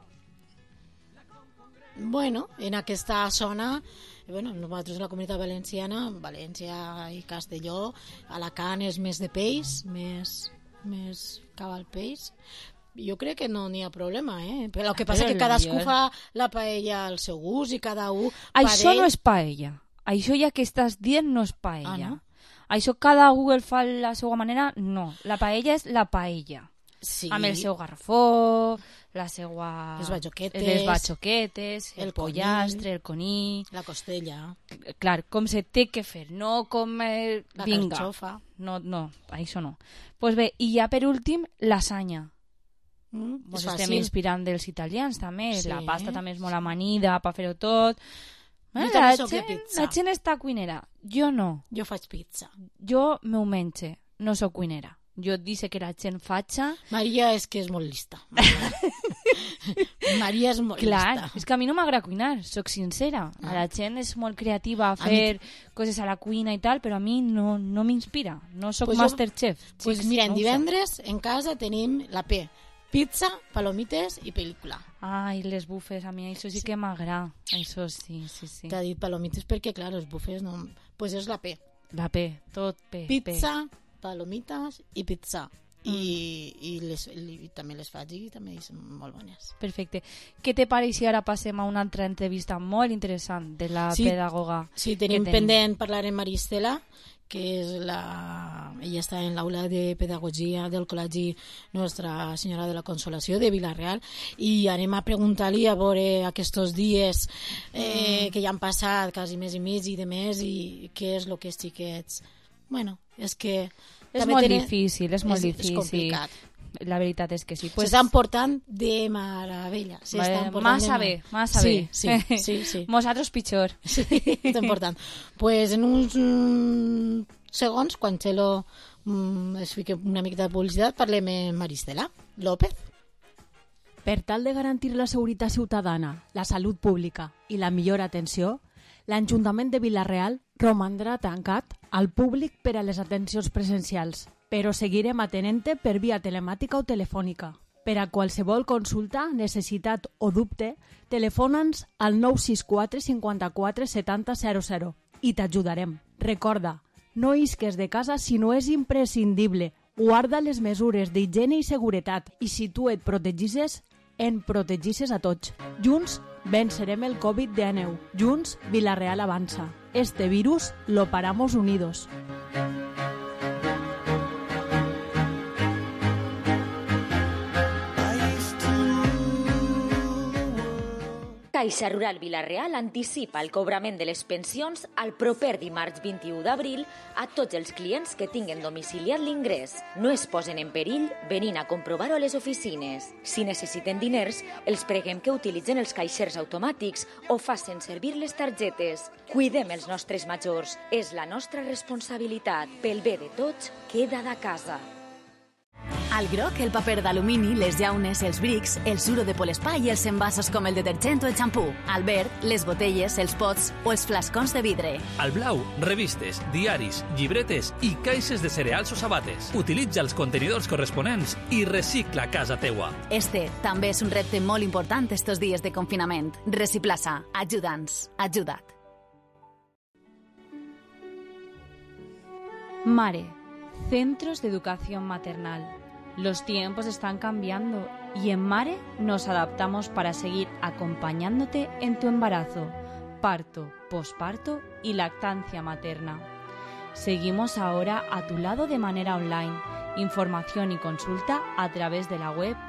Bueno, en aquesta zona, nosaltres a la Comunitat Valenciana, València i Castelló, Alacant és més de peix, més cava el peix. Jo crec que no n'hi ha problema, Però el que passa és que cadascú fa la paella al seu gust i cada un...
Això no és paella. Això ja que estàs dient no és paella. Això cada un el fa a la seva manera, no. La paella és la paella. Sí. Amb el seu garrafó, la seva... les batxoquetes, el pollastre, el conill...
La costella.
Clar, com se té que fer, no com...
la carxofa.
No, això no. Pues bé, i ja per últim, lasanya. Ens estem inspirant dels italians també, la pasta també és molt amanida per fer-ho tot. La gent està cuinera, jo no.
Jo faig pizza.
Jo m'ho menge, no soc cuinera. Jo dic que la gent faig...
Maria és que és molt lista. Maria és molt lista.
És que a mi no m'agrada cuinar, soc sincera. La gent és molt creativa a fer coses a la cuina i tal, però a mi no m'inspira. No soc Masterchef.
Doncs mira, en divendres en casa tenim la P. Pizza, palomites i pel·lícula.
Ai, les bufes, a mi això sí que m'agrada. Això sí.
T'ha dit palomites perquè, clar, els bufes no... Pues és la P.
La P, tot P.
Pizza, palomites i pizza. I també les faig i també són molt bones.
Perfecte. Què te pareix si ara passem a una altra entrevista molt interessant de la pedagoga?
Sí, tenim pendent parlar amb Maristela, que és ella està en l'aula de pedagogia del Col·legi Nostra Senyora de la Consolació de Vila-real, i anem a preguntar-li a veure aquests dies que ja han passat quasi mes i mig i de més, i què és el que els xiquets... Bueno, és que...
És molt difícil.
És complicat.
La veritat és que sí.
S'estan portant de meravella.
Massa bé.
Sí.
Nosaltres pitjor.
Sí, estem portant. Pues en uns segons, quan Txelo es fica una mica de publicitat, parlem amb Maristela López.
Per tal de garantir la seguretat ciutadana, la salut pública i la millor atenció, l'Ajuntament de Vila-real romandrà tancat al públic per a les atencions presencials, però seguirem atenent-te per via telemàtica o telefònica. Per a qualsevol consulta, necessitat o dubte, telefona'ns al 964 54 70 00 i t'ajudarem. Recorda, no isques de casa si no és imprescindible. Guarda les mesures d'higiene i seguretat i si tu et protegisses, en protegisses a tots. Junts vencerem el Covid-19. Junts, Vila-real avança. Este virus lo paramos unidos.
Caixa Rural Vila-real anticipa el cobrament de les pensions al proper dimarts 21 d'abril a tots els clients que tinguen domiciliat l'ingrés. No es posen en perill venint a comprovar-ho a les oficines. Si necessiten diners, els preguem que utilitzen els caixers automàtics o facin servir les targetes. Cuidem els nostres majors. És la nostra responsabilitat. Pel bé de tots, queda de casa.
Al groc, el paper d'alumini, les llaunes, els brics, el suro de polespa i els envasos com el detergent o el xampú. Al verd, les botelles, els pots o els flascons de vidre.
Al blau, revistes, diaris, llibretes i caixes de cereals o sabates. Utilitza els contenidors corresponents i recicla a casa teua.
Este també és un repte molt important estos dies de confinament. Reciplaça. Ajuda'ns. Ajuda't.
Mare, centros de educación maternal. Los tiempos están cambiando y en Mare nos adaptamos para seguir acompañándote en tu embarazo, parto, posparto y lactancia materna. Seguimos ahora a tu lado de manera online. Información y consulta a través de la web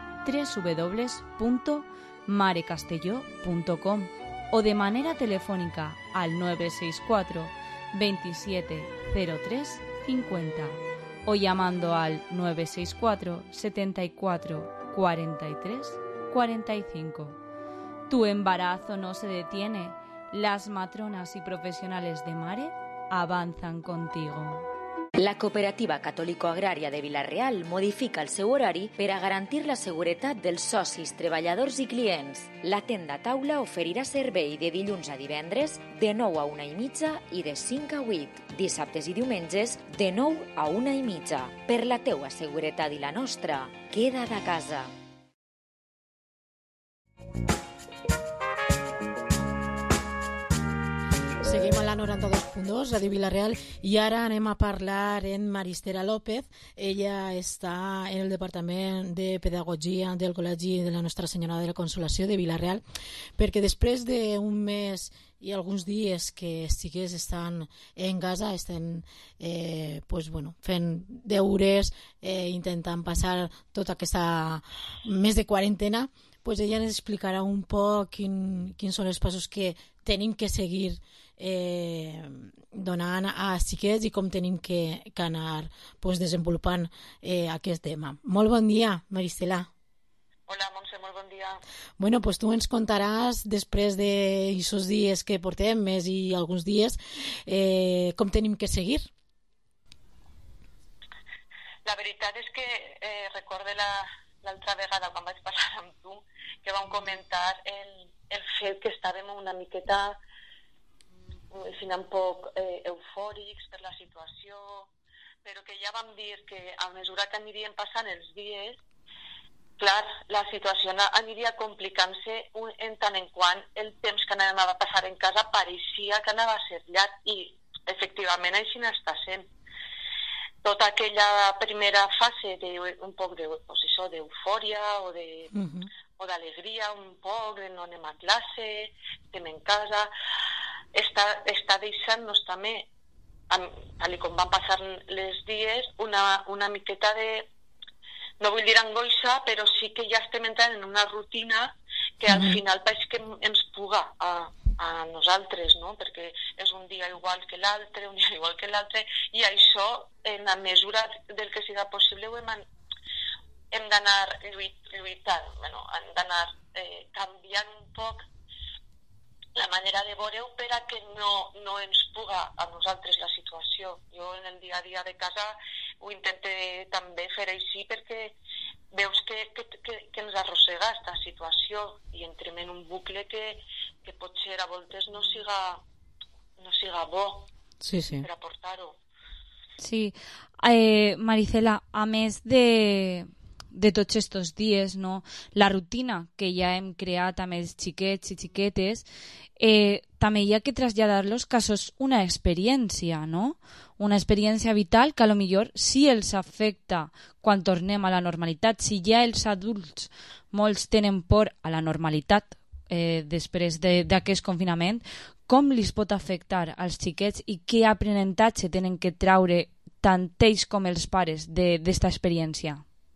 www.marecastelló.com o de manera telefónica al 964 27 03 50 o llamando al 964 74 43 45. Tu embarazo no se detiene. Las matronas y profesionales de Mare avanzan contigo.
La Cooperativa Catòlico-Agrària de Vila-real modifica el seu horari per a garantir la seguretat dels socis, treballadors i clients. La tenda taula oferirà servei de dilluns a divendres de 9 a 1:30 i de 5 a 8. Dissabtes i diumenges de 9 a 1:30. Per la teua seguretat i la nostra, queda't a casa.
Seguim a la 92.2, Ràdio Vila-real, i ara anem a parlar amb Maristela López. Ella està en el Departament de Pedagogia del Col·legi de la Nostra Senyora de la Consolació de Vila-real, perquè després d'un mes i alguns dies que els xiquets estan en casa, estan fent deures, intentant passar tota aquesta mes de quarantena, ella ens explicarà un poc quins són els passos que tenim que seguir donant a xiquets i com tenim que anar desenvolupant aquest tema. Molt bon dia, Maristela.
Hola, Montse, molt bon dia.
Bueno, tu ens contaràs, després d'aquests dies que portem, més i alguns dies, com tenim que seguir.
La veritat és que recorde l'altra vegada, quan vaig parlar amb tu, que vam comentar el fet que estàvem una miqueta un poc eufòrics per la situació, però que ja vam dir que a mesura que anirien passant els dies, clar, la situació aniria complicant-se en tant en quant el temps que anàvem a passar en casa pareixia que anava a ser llarg i efectivament així n'està sent. Tota aquella primera fase d'un poc d'eufòria o d'alegria, un poc, de no anem a classe, estem en casa, està deixant-nos també, tal com van passar els dies, una miqueta de, no vull dir angoixa, però sí que ja estem entrant en una rutina que al final pareix que ens puga a nosaltres, no? Perquè és un dia igual que l'altre, i això, en la mesura del que siga possible, hem d'anar lluitant, hem d'anar canviant un poc la manera de veure-ho per a que no ens puga a nosaltres la situació. Jo en el dia a dia de casa ho intente també fer així perquè veus que ens arrossega aquesta situació i entrem en un bucle que potser a voltes no siga bo per aportar-ho.
Sí. Maricela, a més de tots aquests dies, no? La rutina que ja hem creat amb els xiquets i xiquetes, també hi ha que traslladar-los que això és una experiència, no? Una experiència vital que a lo millor sí els afecta quan tornem a la normalitat. Si ja els adults molts tenen por a la normalitat després d'aquest confinament, com li pot afectar als xiquets i què aprenentatge tenen que traure tant ells com els pares d'esta experiència?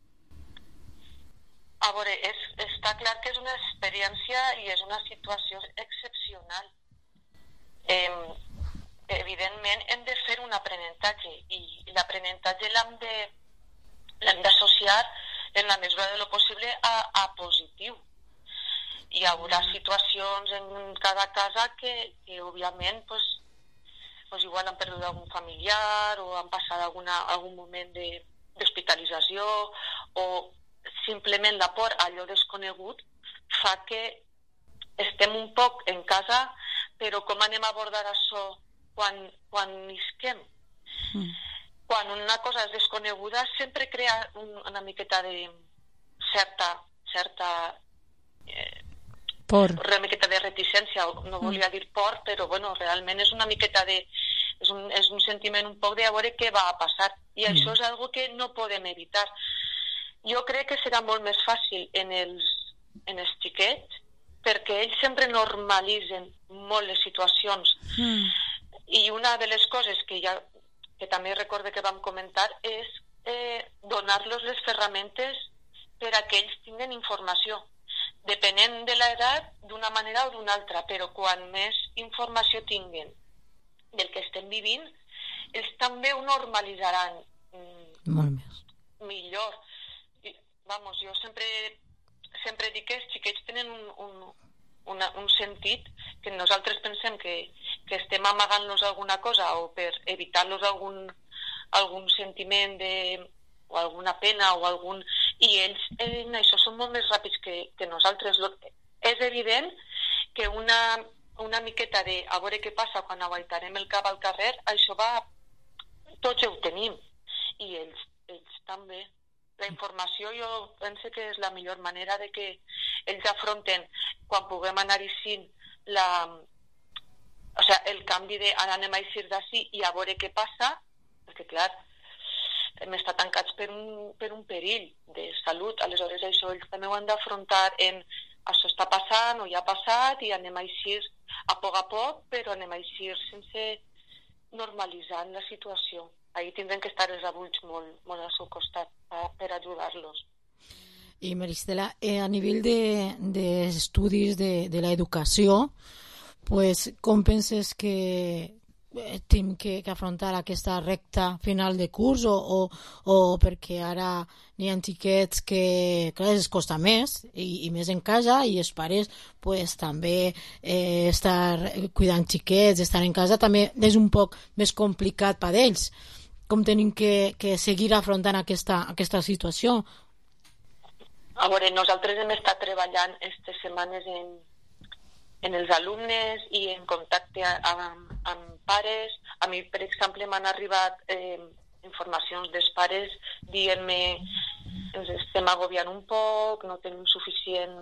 A veure, està clar que és una experiència i és una situació excepcional. Evidentment hem de fer un aprenentatge i l'aprenentatge l'hem d'associar en la mesura de lo possible a positiu. Hi haurà situacions en cada casa que òbviament igual han perdut algun familiar o han passat algun moment d'hospitalització o simplement la por a allò desconegut fa que estem un poc en casa, però com anem a abordar això quan isquem? Quan una cosa és desconeguda sempre crea una miqueta de certa
por.
Una miqueta de reticència, no volia dir por, però realment és una miqueta és un sentiment un poc de a veure què va a passar, i això és algo que no podem evitar. Jo crec que serà molt més fàcil en els xiquets, perquè ells sempre normalitzen molt les situacions. I una de les coses que també recorde que vam comentar és donar-los les ferramentes per a que ells tinguin informació. Depenent de l'edat, d'una manera o d'una altra, però quan més informació tinguin del que estem vivint, ells també ho normalitzaran
molt més.
Millor. Jo sempre sempre dic que els xiquets tenen un sentit que nosaltres pensem que estem amagant-los alguna cosa o per evitar-los algun sentiment o alguna pena o algun... I ells en això són molt més ràpids que nosaltres. És evident que una miqueta de a veure què passa quan aguaitarem el cap al carrer, això va... Tots ho tenim. I ells també. La informació jo penso que és la millor manera de que ells afronten quan puguem anar eixint el canvi de ara anem a eixir d'ací i a veure què passa, perquè clar, hem estat tancats per un perill de salut, aleshores això ells també ho han d'afrontar en això està passant o ja ha passat i anem a eixir a poc, però anem a eixir sense normalitzar la situació. Ahí tindrem que estar els adults molt al seu costat per ajudar-los.
I Maristela, a nivell d'estudis de l'educació, pues, com penses que tenim que afrontar aquesta recta final de curs o perquè ara n'hi ha xiquets que clar, els costa més i més en casa i els pares pues, també estar cuidant xiquets, estar en casa també és un poc més complicat per ells. Com tenim que seguir afrontant aquesta situació?
A veure, nosaltres hem estat treballant aquestes setmanes en els alumnes i en contacte amb pares. A mi, per exemple, m'han arribat informacions dels pares dient-me ens estem agobiant un poc, no tenim suficient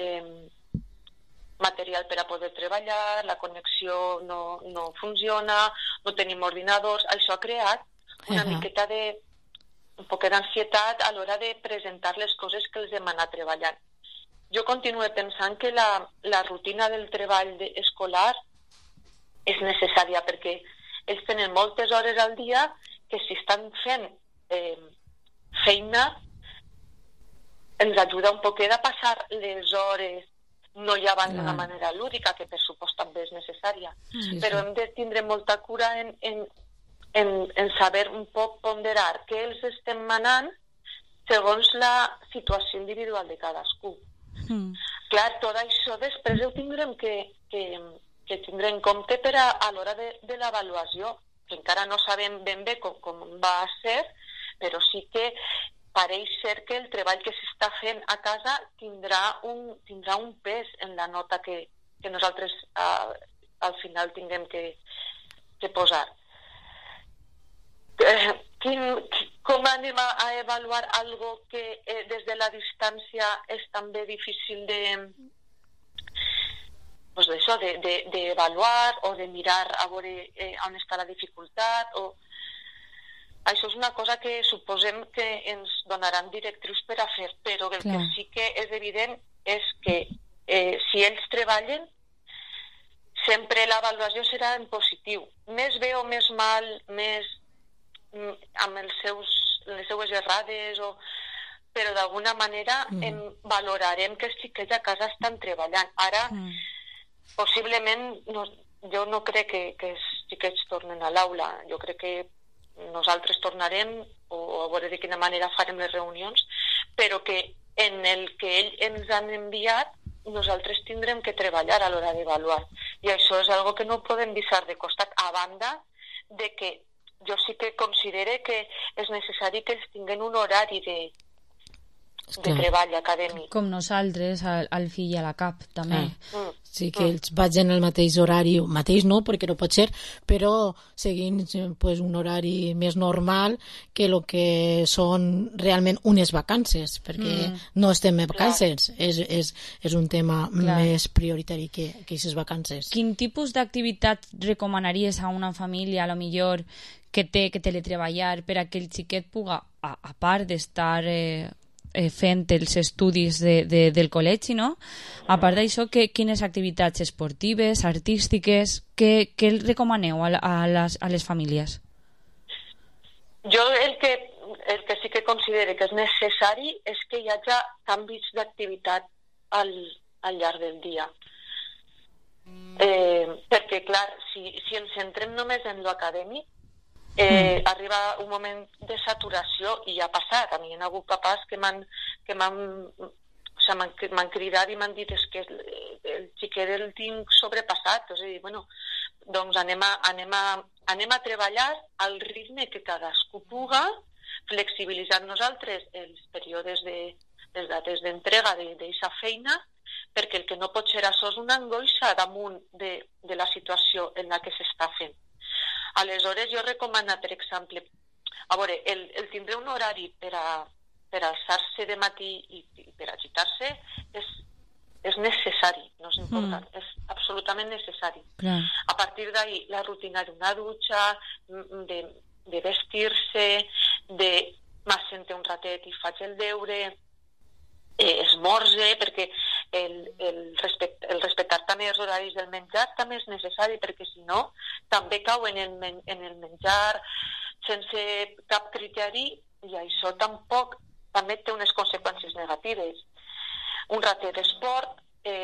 material per a poder treballar, la connexió no funciona, no tenim ordinadors. Això ha creat una miqueta un poc d'ansietat a l'hora de presentar les coses que els hem anat treballant. Jo continuo pensant que la rutina del treball escolar és necessària perquè ells tenen moltes hores al dia que si estan fent feina ens ajuda un poquet a passar les hores no llevant d'una manera lúdica, que per supost també és necessària. Però hem de tindre molta cura en saber un poc ponderar què els estem manant segons la situació individual de cadascú. Clar, tot això després ho tindrem que tindre en compte per a l'hora de l'avaluació, que encara no sabem ben bé com va ser, però sí que pareix ser que el treball que s'està fent a casa tindrà un pes en la nota que nosaltres al final tinguem que posar. Com anem a avaluar algo que des de la distància és també difícil d'avaluar o de mirar a veure on està la dificultat? Això és una cosa que suposem que ens donaran directrius per a fer, però el que sí que és evident és que si ells treballen sempre l'avaluació serà en positiu. Més bé o més mal, més amb les seues errades, però d'alguna manera valorarem que els xiquets a casa estan treballant. Ara, possiblement, jo no crec que els xiquets tornen a l'aula. Jo crec que nosaltres tornarem o a veure de quina manera farem les reunions, però que en el que ells ens han enviat nosaltres tindrem que treballar a l'hora d'avaluar. I això és algo que no podem deixar de costat, a banda de que jo sí que considere que és necessari que ells tinguin un horari de treball acadèmic.
Com nosaltres, al fill i a la CAP, també.
Sí, que ells vagin al mateix horari, mateix no, perquè no pot ser, però seguint pues, un horari més normal que el que són realment unes vacances, perquè no estem en vacances, és un tema més prioritari que aquestes vacances.
Quin tipus d'activitat recomanaries a una família, a lo millor, que té que teletreballar per a que el xiquet puga, a part d'estar fent els estudis del col·legi, no? A part d'això, quines activitats esportives, artístiques, què recomaneu a les famílies?
Jo el que sí que considero que és necessari és que hi hagi canvis d'activitat al llarg del dia. Perquè, clar, si ens centrem només en l'acadèmic, arriba un moment de saturació i ja ha passat. A mi hi ha hagut papàs que m'han... O m'han cridat i m'han dit és que el xiquet el tinc sobrepassat, és a dir, bueno, doncs anem a treballar al ritme que cadascú puga, flexibilitzant nosaltres els períodes les dates d'entrega d'aquesta feina, perquè el que no pot ser això és una angoixa damunt de la situació en la que s'està fent. Aleshores, jo recomano, per exemple, a veure, el tindre un horari per alçar-se de matí i per agitar-se és necessari, no és important, és absolutament necessari.
Clar.
A partir d'ahí, la rutina d'una dutxa, de vestir-se, de m'assente un ratet i faig el deure, esmorze, perquè el respectar també els horaris del menjar també és necessari, perquè si no també cau en el menjar sense cap criteri i això tampoc també té unes conseqüències negatives. Un ratet d'esport,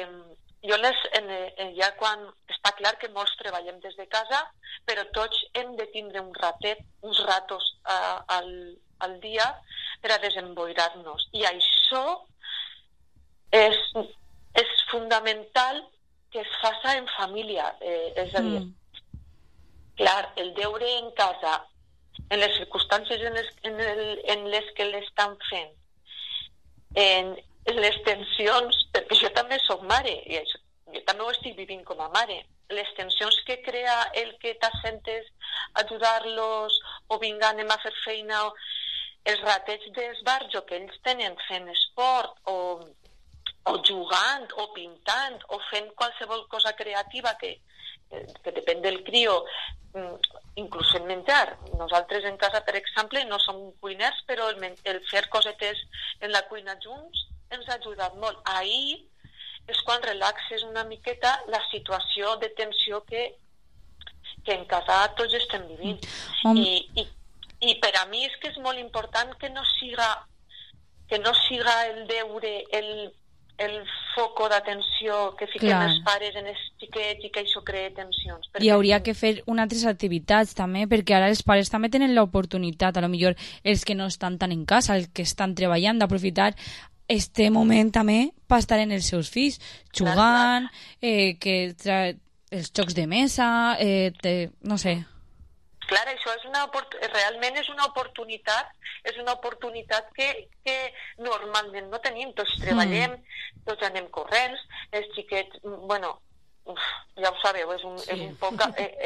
ja quan està clar que molts treballem des de casa, però tots hem de tindre un ratet, uns ratos al dia per a desemboirar-nos. I això és fundamental que es faça en família, és a dir, clar, el deure en casa, en les circumstàncies en les que l'estan fent, en les tensions, perquè jo també soc mare, i jo també ho estic vivint com a mare, les tensions que crea el que t'assentes ajudar-los, o vinga, anem a fer feina, els ratets d'esbarjo que ells tenen fent esport, o jugant, o pintant, o fent qualsevol cosa creativa que depèn del crio, inclús en menjar. Nosaltres en casa, per exemple, no som cuiners, però el fer cosetes en la cuina junts ens ha ajudat molt. Ahir és quan relaxes una miqueta la situació de tensió que en casa tots estem vivint. I per a mi és que és molt important que no siga el deure, el foco d'atenció que fiquem els pares en els xiquets i que això crea tensions.
I hauria que fer unes altres activitats també, perquè ara els pares també tenen l'oportunitat, a lo millor els que no estan tan en casa, els que estan treballant, d'aprofitar este moment també per estar en els seus fills, jugant, els jocs de mesa, no sé.
Clar, això realment és una oportunitat que normalment no tenim. Tots treballem, tots anem corrents, els xiquets, bueno, ja ho sabeu, és un poc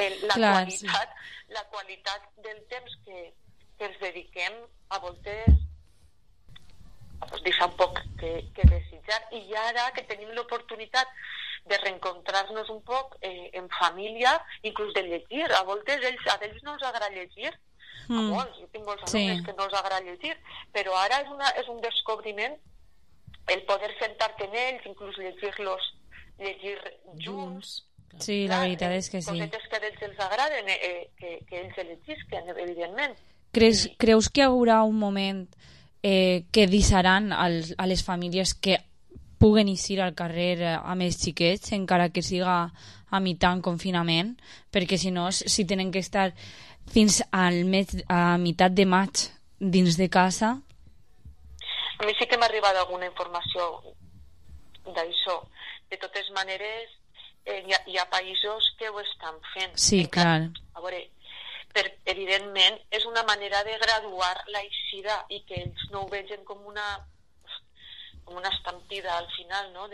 la qualitat del temps que els dediquem a voltes deixar un poc que desitjar. I ara que tenim l'oportunitat de reencontrar-nos un poc en família, inclús de llegir. A voltes a ells no els agrada llegir, a molts, jo tinc molts alumnes que no els agrada llegir, però ara és un descobriment el poder sentar-te en ells, inclús llegir junts.
Sí, la veritat és que sí.
Cosetes que a ells els agraden, que ells llegisquen, evidentment.
Creus que hi haurà un moment que deixaran a les famílies que puguen eixir al carrer amb els xiquets, encara que siga a mitjan confinament, perquè si no, si tenen que estar fins a meitat de maig dins de casa.
A mi sí que m'ha arribat alguna informació d'això. De totes maneres, hi ha països que ho estan fent.
Sí, clar.
A veure, evidentment, és una manera de graduar la eixida i que ells no ho vegin com una estampida al final, no?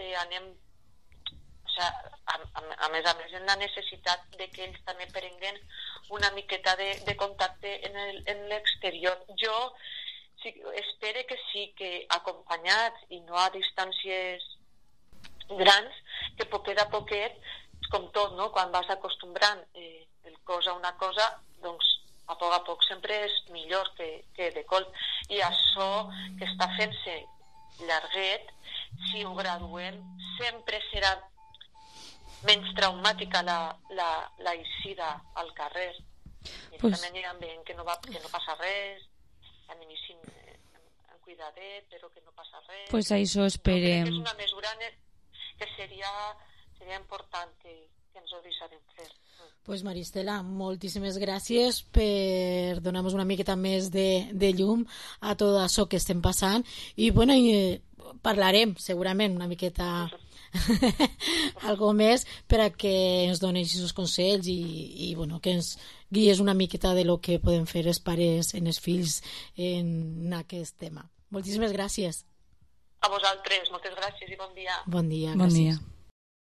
A més en la necessitat de que ells també prenguen una miqueta de contacte en l'exterior. Jo espero que sí, que acompanyats i no a distàncies grans, que poquet a poquet, com tot, no? Quan vas acostumbrant el cos a una cosa, doncs a poc sempre és millor que de colp. I això que està fent-se llarguet, si ho graduem, sempre serà menys traumàtica la eixida al carrer. També aniran veient que no passa res, anem amb cuidadet, però que no passa res.
Pues això esperem.
És una mesura que seria important que ens ho deixarem fer.
Pues Maristela, moltíssimes gràcies per donar-nos una miqueta més de llum a tot això que estem passant i bueno, parlarem segurament una miqueta algo més per a que ens donis els consells i bueno, que ens guies una miqueta de lo que podem fer els pares en els fills en aquest tema. Moltíssimes gràcies.
A vosaltres, moltes gràcies i bon dia.
Bon dia,
bon
gràcies.
Dia.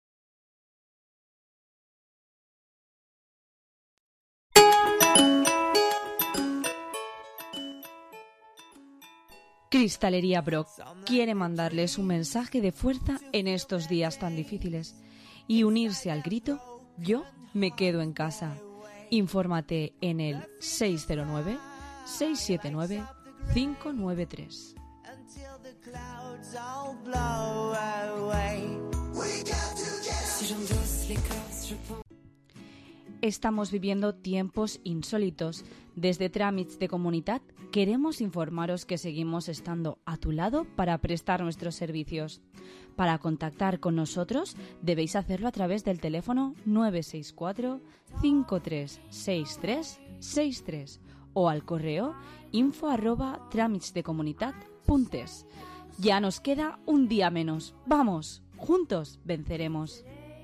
Cristalería Brock quiere mandarles un mensaje de fuerza en estos días tan difíciles y unirse al grito "Yo me quedo en casa". Infórmate en el 609-679-593. Estamos viviendo tiempos insólitos. Desde Tràmits de Comunitat queremos informaros que seguimos estando a tu lado para prestar nuestros servicios. Para contactar con nosotros debéis hacerlo a través del teléfono 964 536363 o al correo info@tramitsdecomunitat.es. Ya nos queda un día menos. ¡Vamos! Juntos venceremos.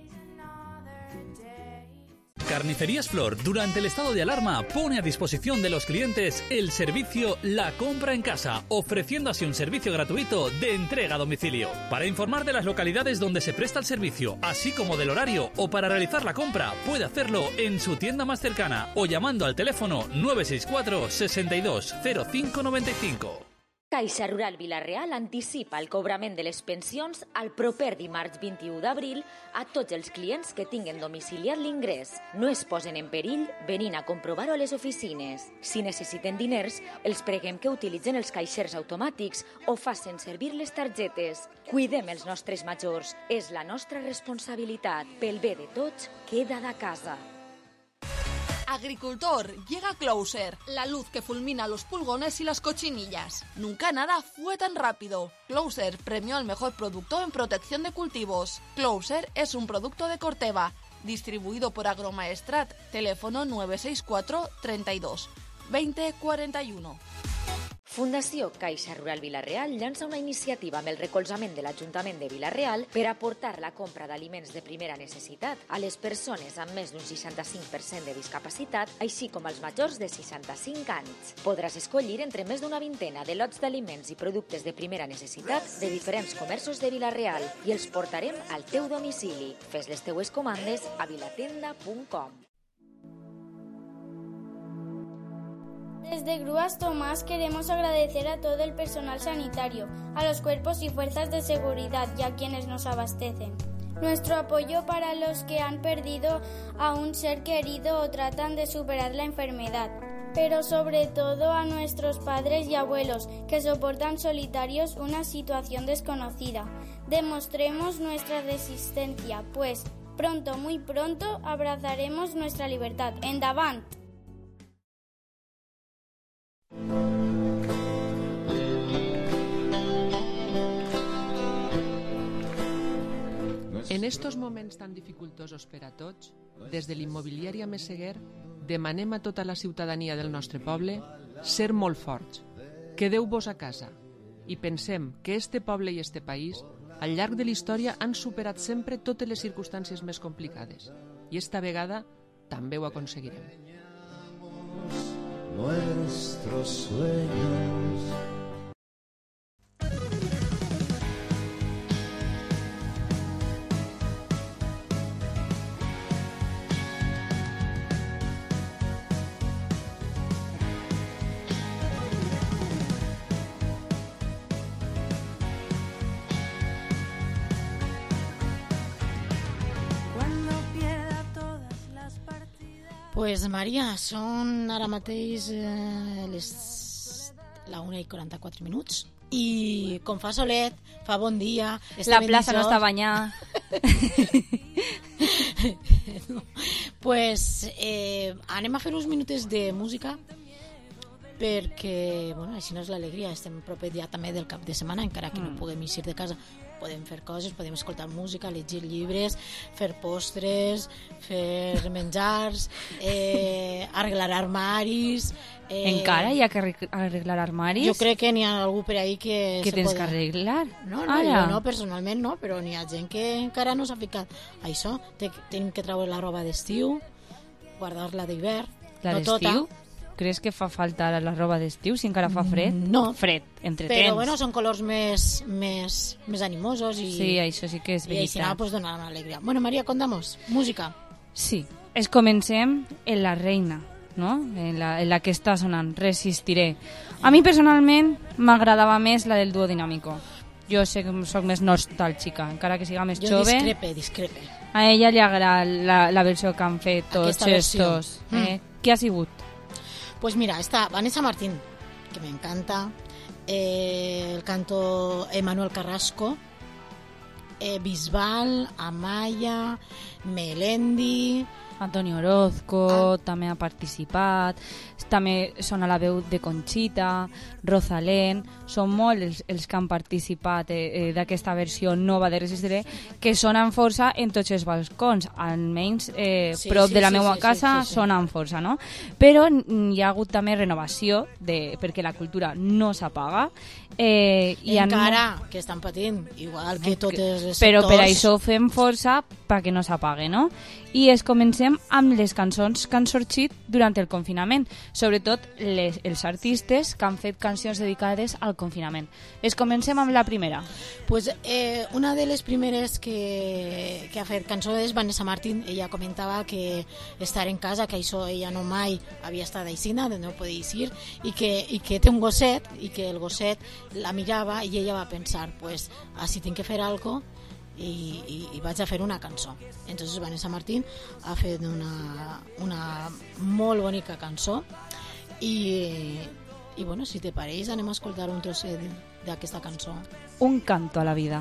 Carnicerías Flor, durante el estado de alarma, pone a disposición de los clientes el servicio La Compra en Casa, ofreciendo así un servicio gratuito de entrega a domicilio. Para informar de las localidades donde se presta el servicio, así como del horario, o para realizar la compra, puede hacerlo en su tienda más cercana o llamando al teléfono 964 62 05 95.
Caixa Rural Vila-real anticipa el cobrament de les pensions al proper dimarts 21 d'abril a tots els clients que tinguen domiciliat l'ingrés. No es posen en perill venint a comprovar-ho a les oficines. Si necessiten diners, els preguem que utilitzen els caixers automàtics o facin servir les targetes. Cuidem els nostres majors. És la nostra responsabilitat. Pel bé de tots, queda de casa.
Agricultor, llega Closer, la luz que fulmina los pulgones y las cochinillas. Nunca nada fue tan rápido. Closer premió al mejor producto en protección de cultivos. Closer es un producto de Corteva, distribuido por Agromaestrat. Teléfono 964 32 20 41.
Fundació Caixa Rural Vila-real llança una iniciativa amb el recolzament de l'Ajuntament de Vila-real per aportar la compra d'aliments de primera necessitat a les persones amb més d'un 65% de discapacitat, així com als majors de 65 anys. Podràs escollir entre més d'una vintena de lots d'aliments i productes de primera necessitat de diferents comerços de Vila-real i els portarem al teu domicili. Fes les teues comandes a vilatenda.com.
Desde Grúas Tomás queremos agradecer a todo el personal sanitario, a los cuerpos y fuerzas de seguridad y a quienes nos abastecen. Nuestro apoyo para los que han perdido a un ser querido o tratan de superar la enfermedad, pero sobre todo a nuestros padres y abuelos que soportan solitarios una situación desconocida. Demostremos nuestra resistencia, pues pronto, muy pronto, abrazaremos nuestra libertad. ¡Endavant!
En estos moments tan dificultosos per a tots, des de l'immobiliària Meseguer demanem a tota la ciutadania del nostre poble ser molt forts. Quedeu-vos a casa i pensem que este poble i este país al llarg de la història han superat sempre totes les circumstàncies més complicades i esta vegada també ho aconseguirem.
Nuestros sueños.
Pues Maria, són ara mateix la 1:44 i com fa solet, fa bon dia,
la plaça no està banyada.
Pues anem a fer uns minuts de música perquè, bueno, així no és l'alegria, estem propet ja també del cap de setmana, encara que no puguem eixir de casa podem fer coses, podem escoltar música, llegir llibres, fer postres, fer menjars, arreglar armaris...
Encara hi ha que arreglar armaris?
Jo crec que n'hi ha algú per ahí que
tens que arreglar?
No, jo no, personalment no, però n'hi ha gent que encara no s'ha ficat a això. Tenim que treure la roba d'estiu, guardar-la d'hivern,
la
no
d'estiu?
tota.
Creus que fa falta la roba d'estiu si encara fa fred?
No.
Fred, entre
Però
temps.
bueno, són colors més animosos i...
Sí, això sí que és veritat.
I així pues donar una alegria. Bueno, María, contamos, música.
Sí, comencem en La Reina, no? En la que està sonant, Resistiré. A mi personalment m'agradava més la del dúo Dinámico. Jo sé que soc més nostàlgica, encara que siga més jove.
Jo discrepe.
A ella li agrada la versió que han fet tots estos. Què ha sigut?
Pues mira, está Vanessa Martín, que me encanta, el canto Emanuel Carrasco, Bisbal, Amaya, Melendi...
Antonio Orozco també ha participat, també sona la veu de Conchita, Rosalén, són molts els que han participat d'aquesta versió nova de Resistiré, que sonen força en tots els balcons, almenys prop de la meva casa sonen força, no? Però hi ha hagut també renovació, perquè la cultura no s'apaga.
Encara que estan patint, igual que totes les sectors.
Però per això fem força perquè no s'apague, no? I comencem amb les cançons que han sorgit durant el confinament, sobretot els artistes que han fet cancions dedicades al confinament. Comencem amb la primera.
Pues una de les primeres que ha fet cançó és Vanessa Martín. Ella comentava que estar en casa, que això ella no mai havia estat aixina, de no poder ir, i que té un gosset, i que el gosset la mirava i ella va pensar, pues, si tinc que fer alguna cosa, i vaig a fer una cançó. Entonces Vanessa Martín ha fet una molt bonica cançó i bueno, si te pareix anem a escoltar un trosset d'aquesta cançó.
Un canto a la vida.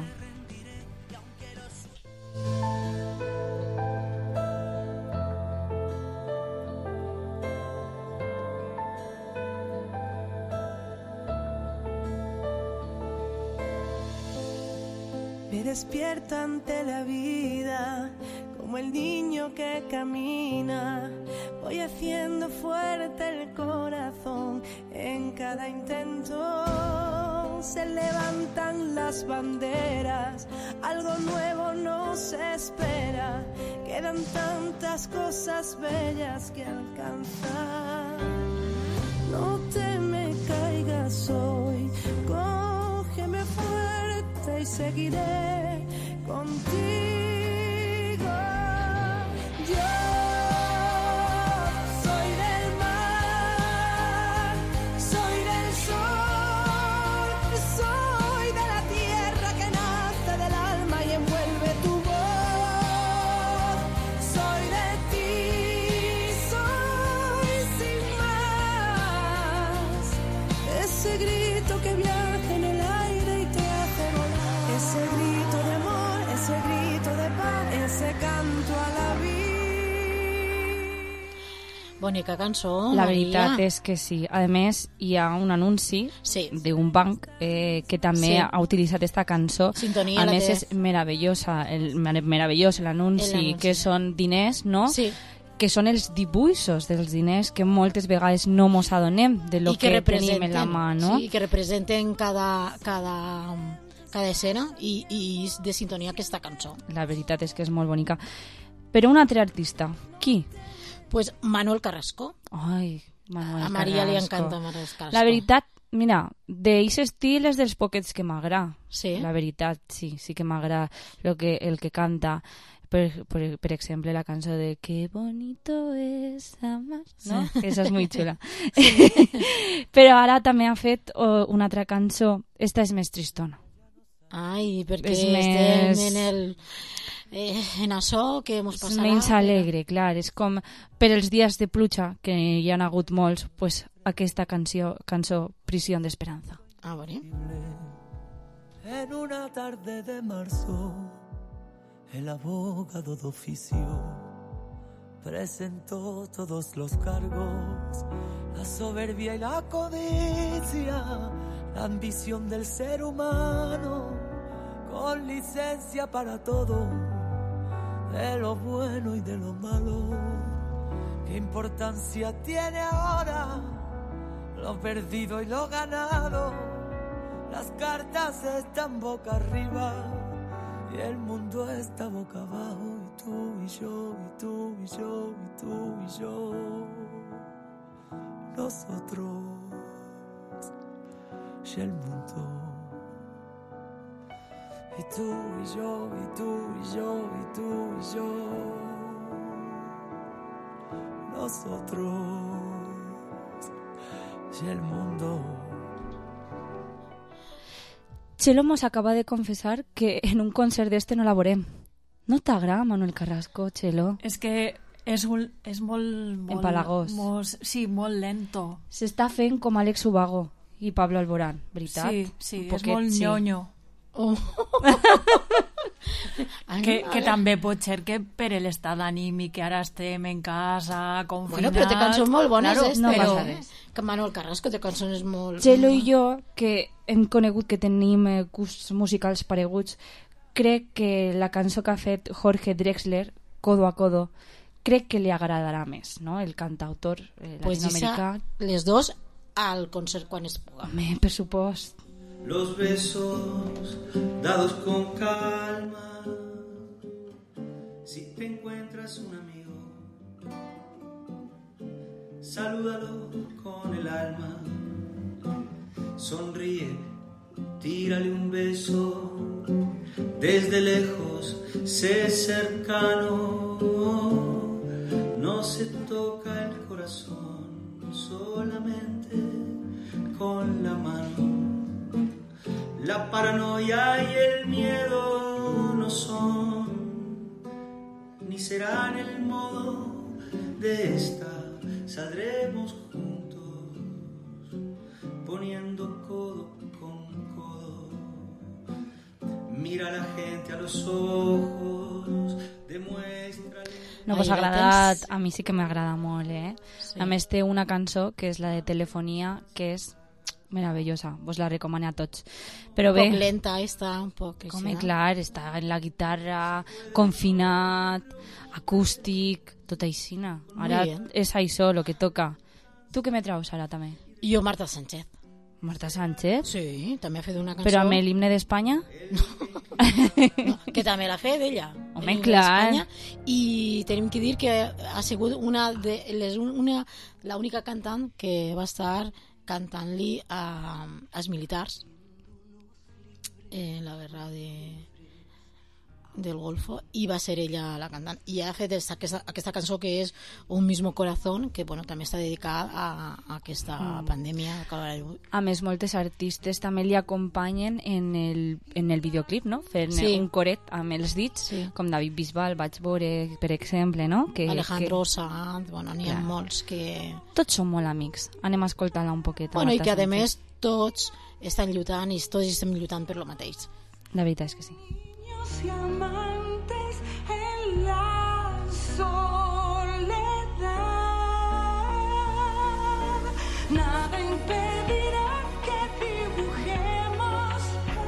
Me despierto ante la vida como el niño que camina. Voy haciendo fuerte el corazón en cada intento. Se levantan las banderas, algo nuevo nos espera. Quedan tantas cosas bellas que alcanzar. No te me caigas hoy, cógeme fuerte y seguiré contigo. Yo soy del mar, soy del sol, soy de la tierra que nace del alma y envuelve tu voz. Soy de ti, soy sin más. Ese grito que viaja en el aire y te hace volar. Ese grito de amor, ese grito de paz, ese canto a la vida.
Bonica cançó,
La
Maria.
veritat és que sí. A més, hi ha un anunci d'un banc que també ha utilitzat esta cançó.
Sintonia,
a més, és meravellós l'anunci, que són diners, no?
Sí.
Que són els dibuixos dels diners que moltes vegades no mos adonem de lo que tenim en la mà, no?
Sí, que representen cada escena i és de sintonia aquesta cançó.
La veritat és que és molt bonica. Però un altre artista, qui?
Pues Manuel Carrasco.
Ai, Manuel Carrasco.
A Maria li encanta Manuel Carrasco.
La veritat, mira, d'aquest estil és dels poquets que m'agrada.
Sí?
La veritat, sí que m'agrada el que canta. Per exemple, la cançó de Qué bonito es amar, no? Sí. Esa és molt xula. Sí. Però ara també ha fet una altra cançó. Esta és més tristona.
Ai, perquè estem en això que mos passarà.
És menys alegre, clar. És com per els dies de pluja, que hi ha hagut molts, pues, aquesta cançó Prisión de Esperanza.
Ah, bueno.
En una tarde de marzo, el abogado de oficio presentó todos los cargos, la soberbia y la codicia, la ambición del ser humano, con licencia para todo, de lo bueno y de lo malo. ¿Qué importancia tiene ahora lo perdido y lo ganado? Las cartas están boca arriba y el mundo está boca abajo. Y tú y yo, y tú y yo, y tú y yo, nosotros y el mundo. Y tú y yo, y tú y yo, y tú y yo, nosotros y el mundo.
Chelo mos acaba de confesar que en un concert d'este no la veurem. No t'agrada Manuel Carrasco, Chelo?
És que és molt
empalagós.
Sí, molt lento.
S'està fent com Àlex Ubago i Pablo Alborán, veritat?
Sí, és molt nyonyo.
Oh.
que també pot ser que per l'estat d'ànim i que ara estem en casa, confinats...
Bueno, però té cançons molt bones,
claro,
no
però...
passa res. Que Manuel Carrasco té cançons molt...
Chelo i jo, que hem conegut que tenim gusts musicals pareguts, crec que la cançó que ha fet Jorge Drexler, Codo a Codo, crec que li agradarà més, no? El cantautor latinoamericà.
Pues les dos al concert quan es puga.
Home, per supost.
Los besos dados con calma. Si te encuentras un amigo, salúdalo con el alma. Sonríe, tírale un beso. Desde lejos, sé cercano. No se toca el corazón solamente con la mano. La paranoia y el miedo no son, ni serán el modo de esta. Saldremos juntos, poniendo codo con codo. Mira a la gente a los ojos, demuéstrale...
No, pues agradat, a mi sí que m'agrada molt, Sí. A més té una cançó que és la de Telefonia, que és meravellosa, vos la recomano a tots. Però
un
bé,
poc lenta, està un poc...
com clar, està en la guitarra, confinat, acústic, tot aixina. Ara és això el que toca. Tu què me traus ara també?
Jo, Marta Sánchez.
Marta Sánchez?
Sí, també ha fet una cançó.
Però amb l'himne d'Espanya?
No, que també l'ha fet ella.
Home, clar.
I tenim que dir que ha sigut l'única cantant que va estar cantant-li als militars en la guerra del Golfo, i va ser ella la cantant, i ha fet aquesta cançó que és Un mismo corazón, que bueno, també està dedicada a aquesta pandèmia.
A més, moltes artistes també li acompanyen en el videoclip, no? Fent un coret amb els dits, com David Bisbal, vaig veure, per exemple, no?
Alejandro Sanz, bueno, n'hi ha molts que...
Tots són molt amics. Anem a escoltar-la un poquet.
Bueno, i que a més tots estan lluitant i tots estem lluitant per lo mateix.
La veritat és que sí.
Y amantes en la soledad, nada impedirá que dibujemos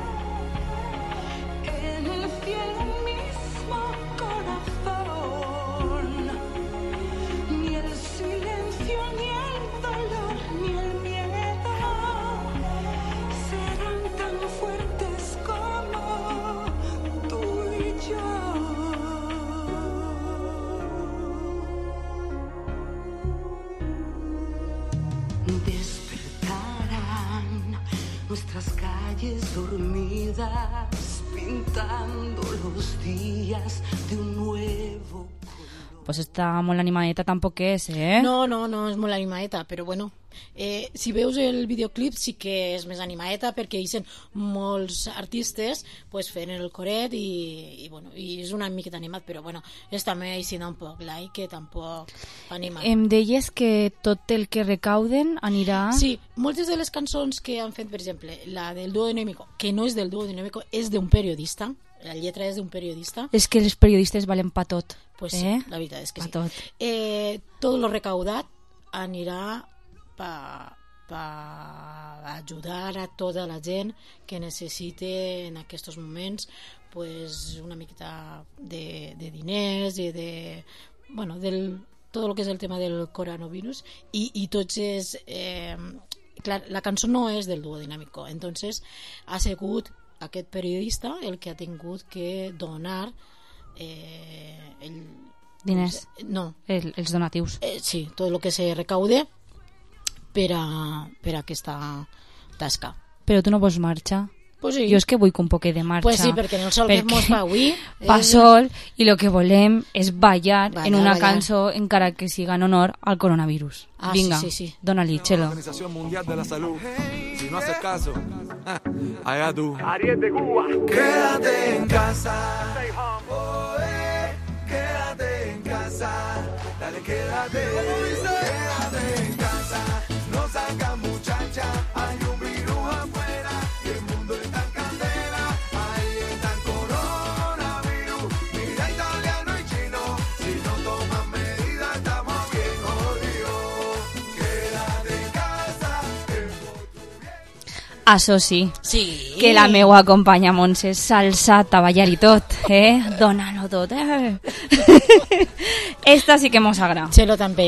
en el cielo el mismo corazón. Ni el silencio, ni el dolor, ni el miedo serán tan fuertes como tú y yo. Despertarán nuestras calles dormidas, pintando los días de un nuevo...
Pues està molt animadeta, tampoc és, eh?
No, és molt animadeta, però bueno, si veus el videoclip sí que és més animadeta, perquè hi són molts artistes pues, fent el coret i bueno, i és una miqueta animat, però bueno, és també així un poc like, que tampoc animat.
Em deies que tot el que recauden anirà...
Sí, moltes de les cançons que han fet, per exemple, la del Dúo Dinámico, que no és del Dúo Dinámico, és d'un periodista. La lletra és d'un periodista.
És que els periodistes valen pa tot.
Pues sí, la veritat és que
pa
sí.
Tot.
Tot lo recaudat anirà pa ajudar a tota la gent que necessite en aquests moments pues, una miqueta de diners i de, bueno, tot el que és el tema del coronavirus i tots és... clar, la cançó no és del Dúo Dinámico, entonces ha sigut aquest periodista el que ha tingut que donar
diners,
no,
els donatius,
sí, tot el que se recaude per a aquesta tasca.
Però tu no vols marxar?
Pues sí.
Jo és que vull un poquet de marxa.
Pues sí, perquè en el sol que mos fa avui
fa sol i el que volem és ballar en una cançó encara que siga en honor al coronavirus. Vinga,
sí.
dona-li, Chelo.
Organización Mundial de la Salud. Si no haces caso, allá tú. Ariel de Cuba. Quédate en casa. Quédate en casa. Dale, quédate. Quédate en casa. No salgas, muchacha. Hay un virus afuera. Y el mundo está en candela. Ahí está el coronavirus. Mira, italiano y chino. Si no toman medidas, estamos bien jodidos. Quédate en casa.
Això sí, que la meua companya Montse s'ha alçat a ballar i tot, dona-lo tot, Esta sí que mos agrada.
Chelo també.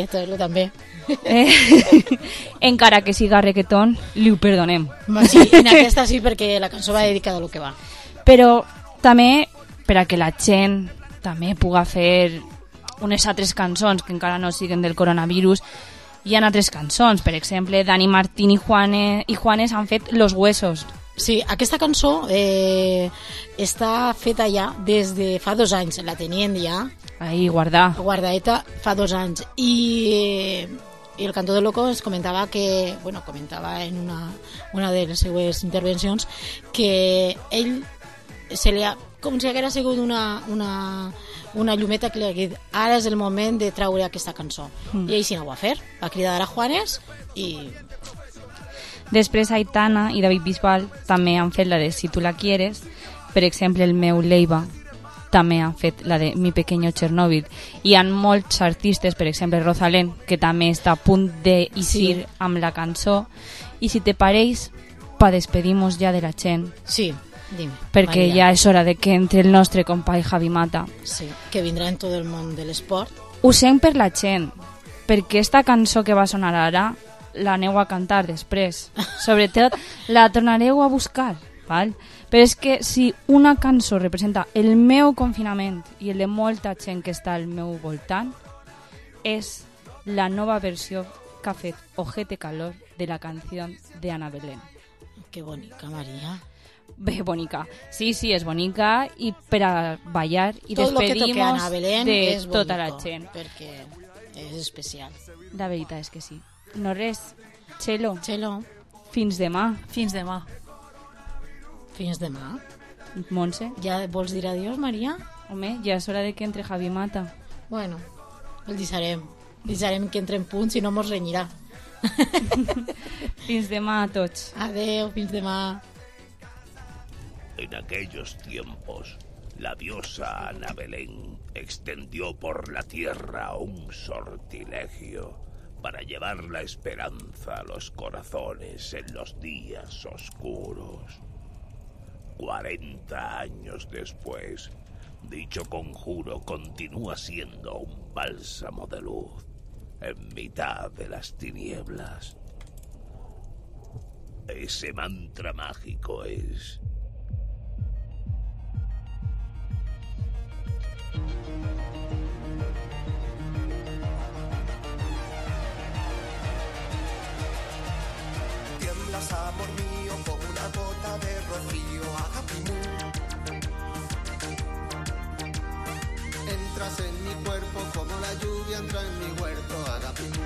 Encara que siga reggaeton, li ho perdonem.
Sí, en aquesta sí, perquè la cançó va dedicada a lo que va.
Però també per a que la gent també puga fer unes altres cançons que encara no siguen del coronavirus. Hi ha altres cançons, per exemple, Dani Martín i Juanes han fet Los Huesos.
Sí, aquesta cançó està feta ja des de fa 2 anys, la tenien ja.
Ahí, guardadeta
fa 2 anys. I el Canto de Loco ens comentava que, bueno, comentava en una de les seues intervencions que ell se li ha, com si haguera sigut una llumeta que li ha dit ara és el moment de traure aquesta cançó. I ell sí no ho va fer, va cridar a Juanes i...
Després Aitana i David Bisbal també han fet la de Si tu la quieres. Per exemple, el meu Leiva també han fet la de Mi pequeño Chernobyl. Hi ha molts artistes, per exemple Rosalén, que també està a punt d'eixir amb la cançó. I si te pareix, pa despedir-nos ja de la gent.
Sí, dime.
Perquè ja és hora de que entre el nostre company Javi Mata.
Sí, que vindrà en tot el món de l'esport.
Ho sent per la gent, perquè esta cançó que va sonar ara la aneu a cantar després. Sobretot la tornareu a buscar, val? Però és que si una cançó representa el meu confinament i el de molta gent que està al meu voltant, és la nova versió que ha fet Ojete Calor de la canció de Ana Belén.
Que bonica, Maria.
Bé, bonica. Sí, és bonica i per a ballar i despedir-nos de tota la gent.
Perquè és especial.
La veritat és que sí. No res. Chelo.
Fins demà.
Fins demà.
Montse.
Ja vols dir adiós, Maria?
Home, ja és hora de que entre Javi Mata.
Bueno, el deixarem. Deixarem que entre en punt, si no mos renyirà.
Fins demà a tots.
Adeu, fins demà.
En aquellos tiempos, la diosa Ana Belén extendió por la tierra un sortilegio para llevar la esperanza a los corazones en los días oscuros. 40 años después, dicho conjuro continúa siendo un bálsamo de luz en mitad de las tinieblas. Ese mantra mágico es:
tiemblas, amor mío, como una gota de rocío, Agapimú. Entras en mi cuerpo como la lluvia entra en mi huerto, Agapimú.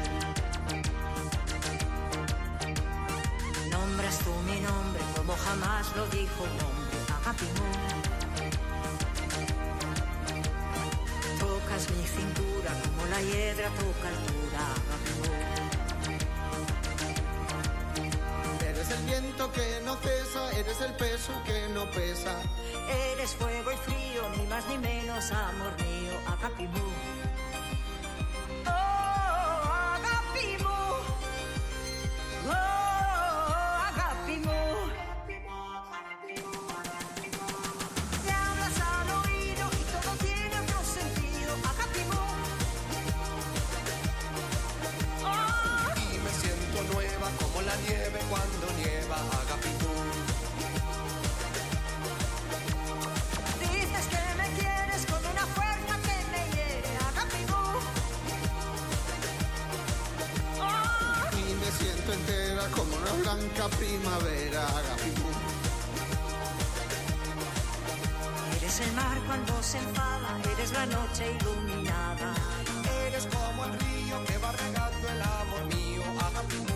Nombras tú mi nombre como jamás lo dijo un hombre, Agapimú. Tocas mi cintura como la hiedra toca altura, Agapimú.
Eres el viento que no cesa, eres el peso que no pesa.
Eres fuego y frío, ni más ni menos, amor mío, Agapimú. Oh, Agapimú. Oh.
blanca primavera, Agapimú.
Eres el mar cuando se enfada, eres la noche iluminada.
Eres como el río que va regando el amor mío, Agapimú.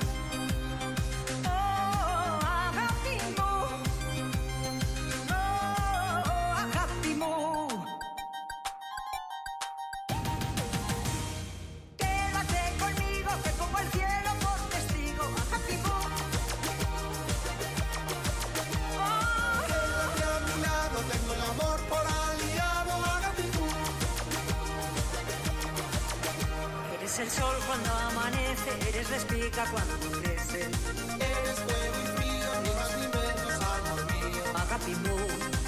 Eres el sol cuando amanece, eres la espiga cuando crece.
Eres fuego y frío, ni más ni menos, amor mío,
Agapimú.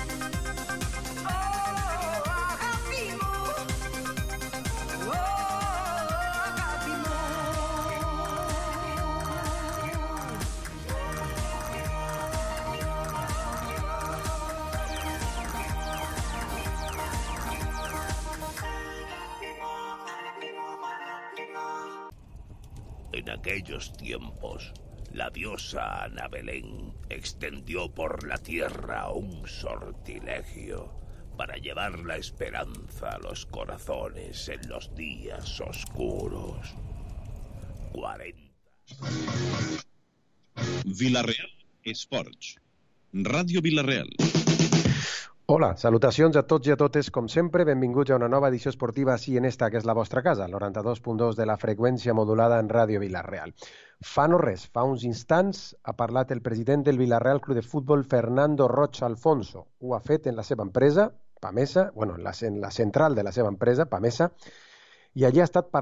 En aquellos tiempos, la diosa Ana Belén extendió por la tierra un sortilegio para llevar la esperanza a los corazones en los días oscuros. 40.
Vila-real Esports. Ràdio Vila-real.
Hola, salutacions a tots i a totes, com sempre, benvinguts a una nova edició esportiva així en esta, que és la vostra casa, el 92.2 de la freqüència modulada en Ràdio Vila-real. Fa no res, fa uns instants ha parlat el president del Vila-real Club de Futbol, Fernando Rocha Alfonso. Ho ha fet en la seva empresa, Pamesa, en la central de la seva empresa, Pamesa, i allí ha estat parlant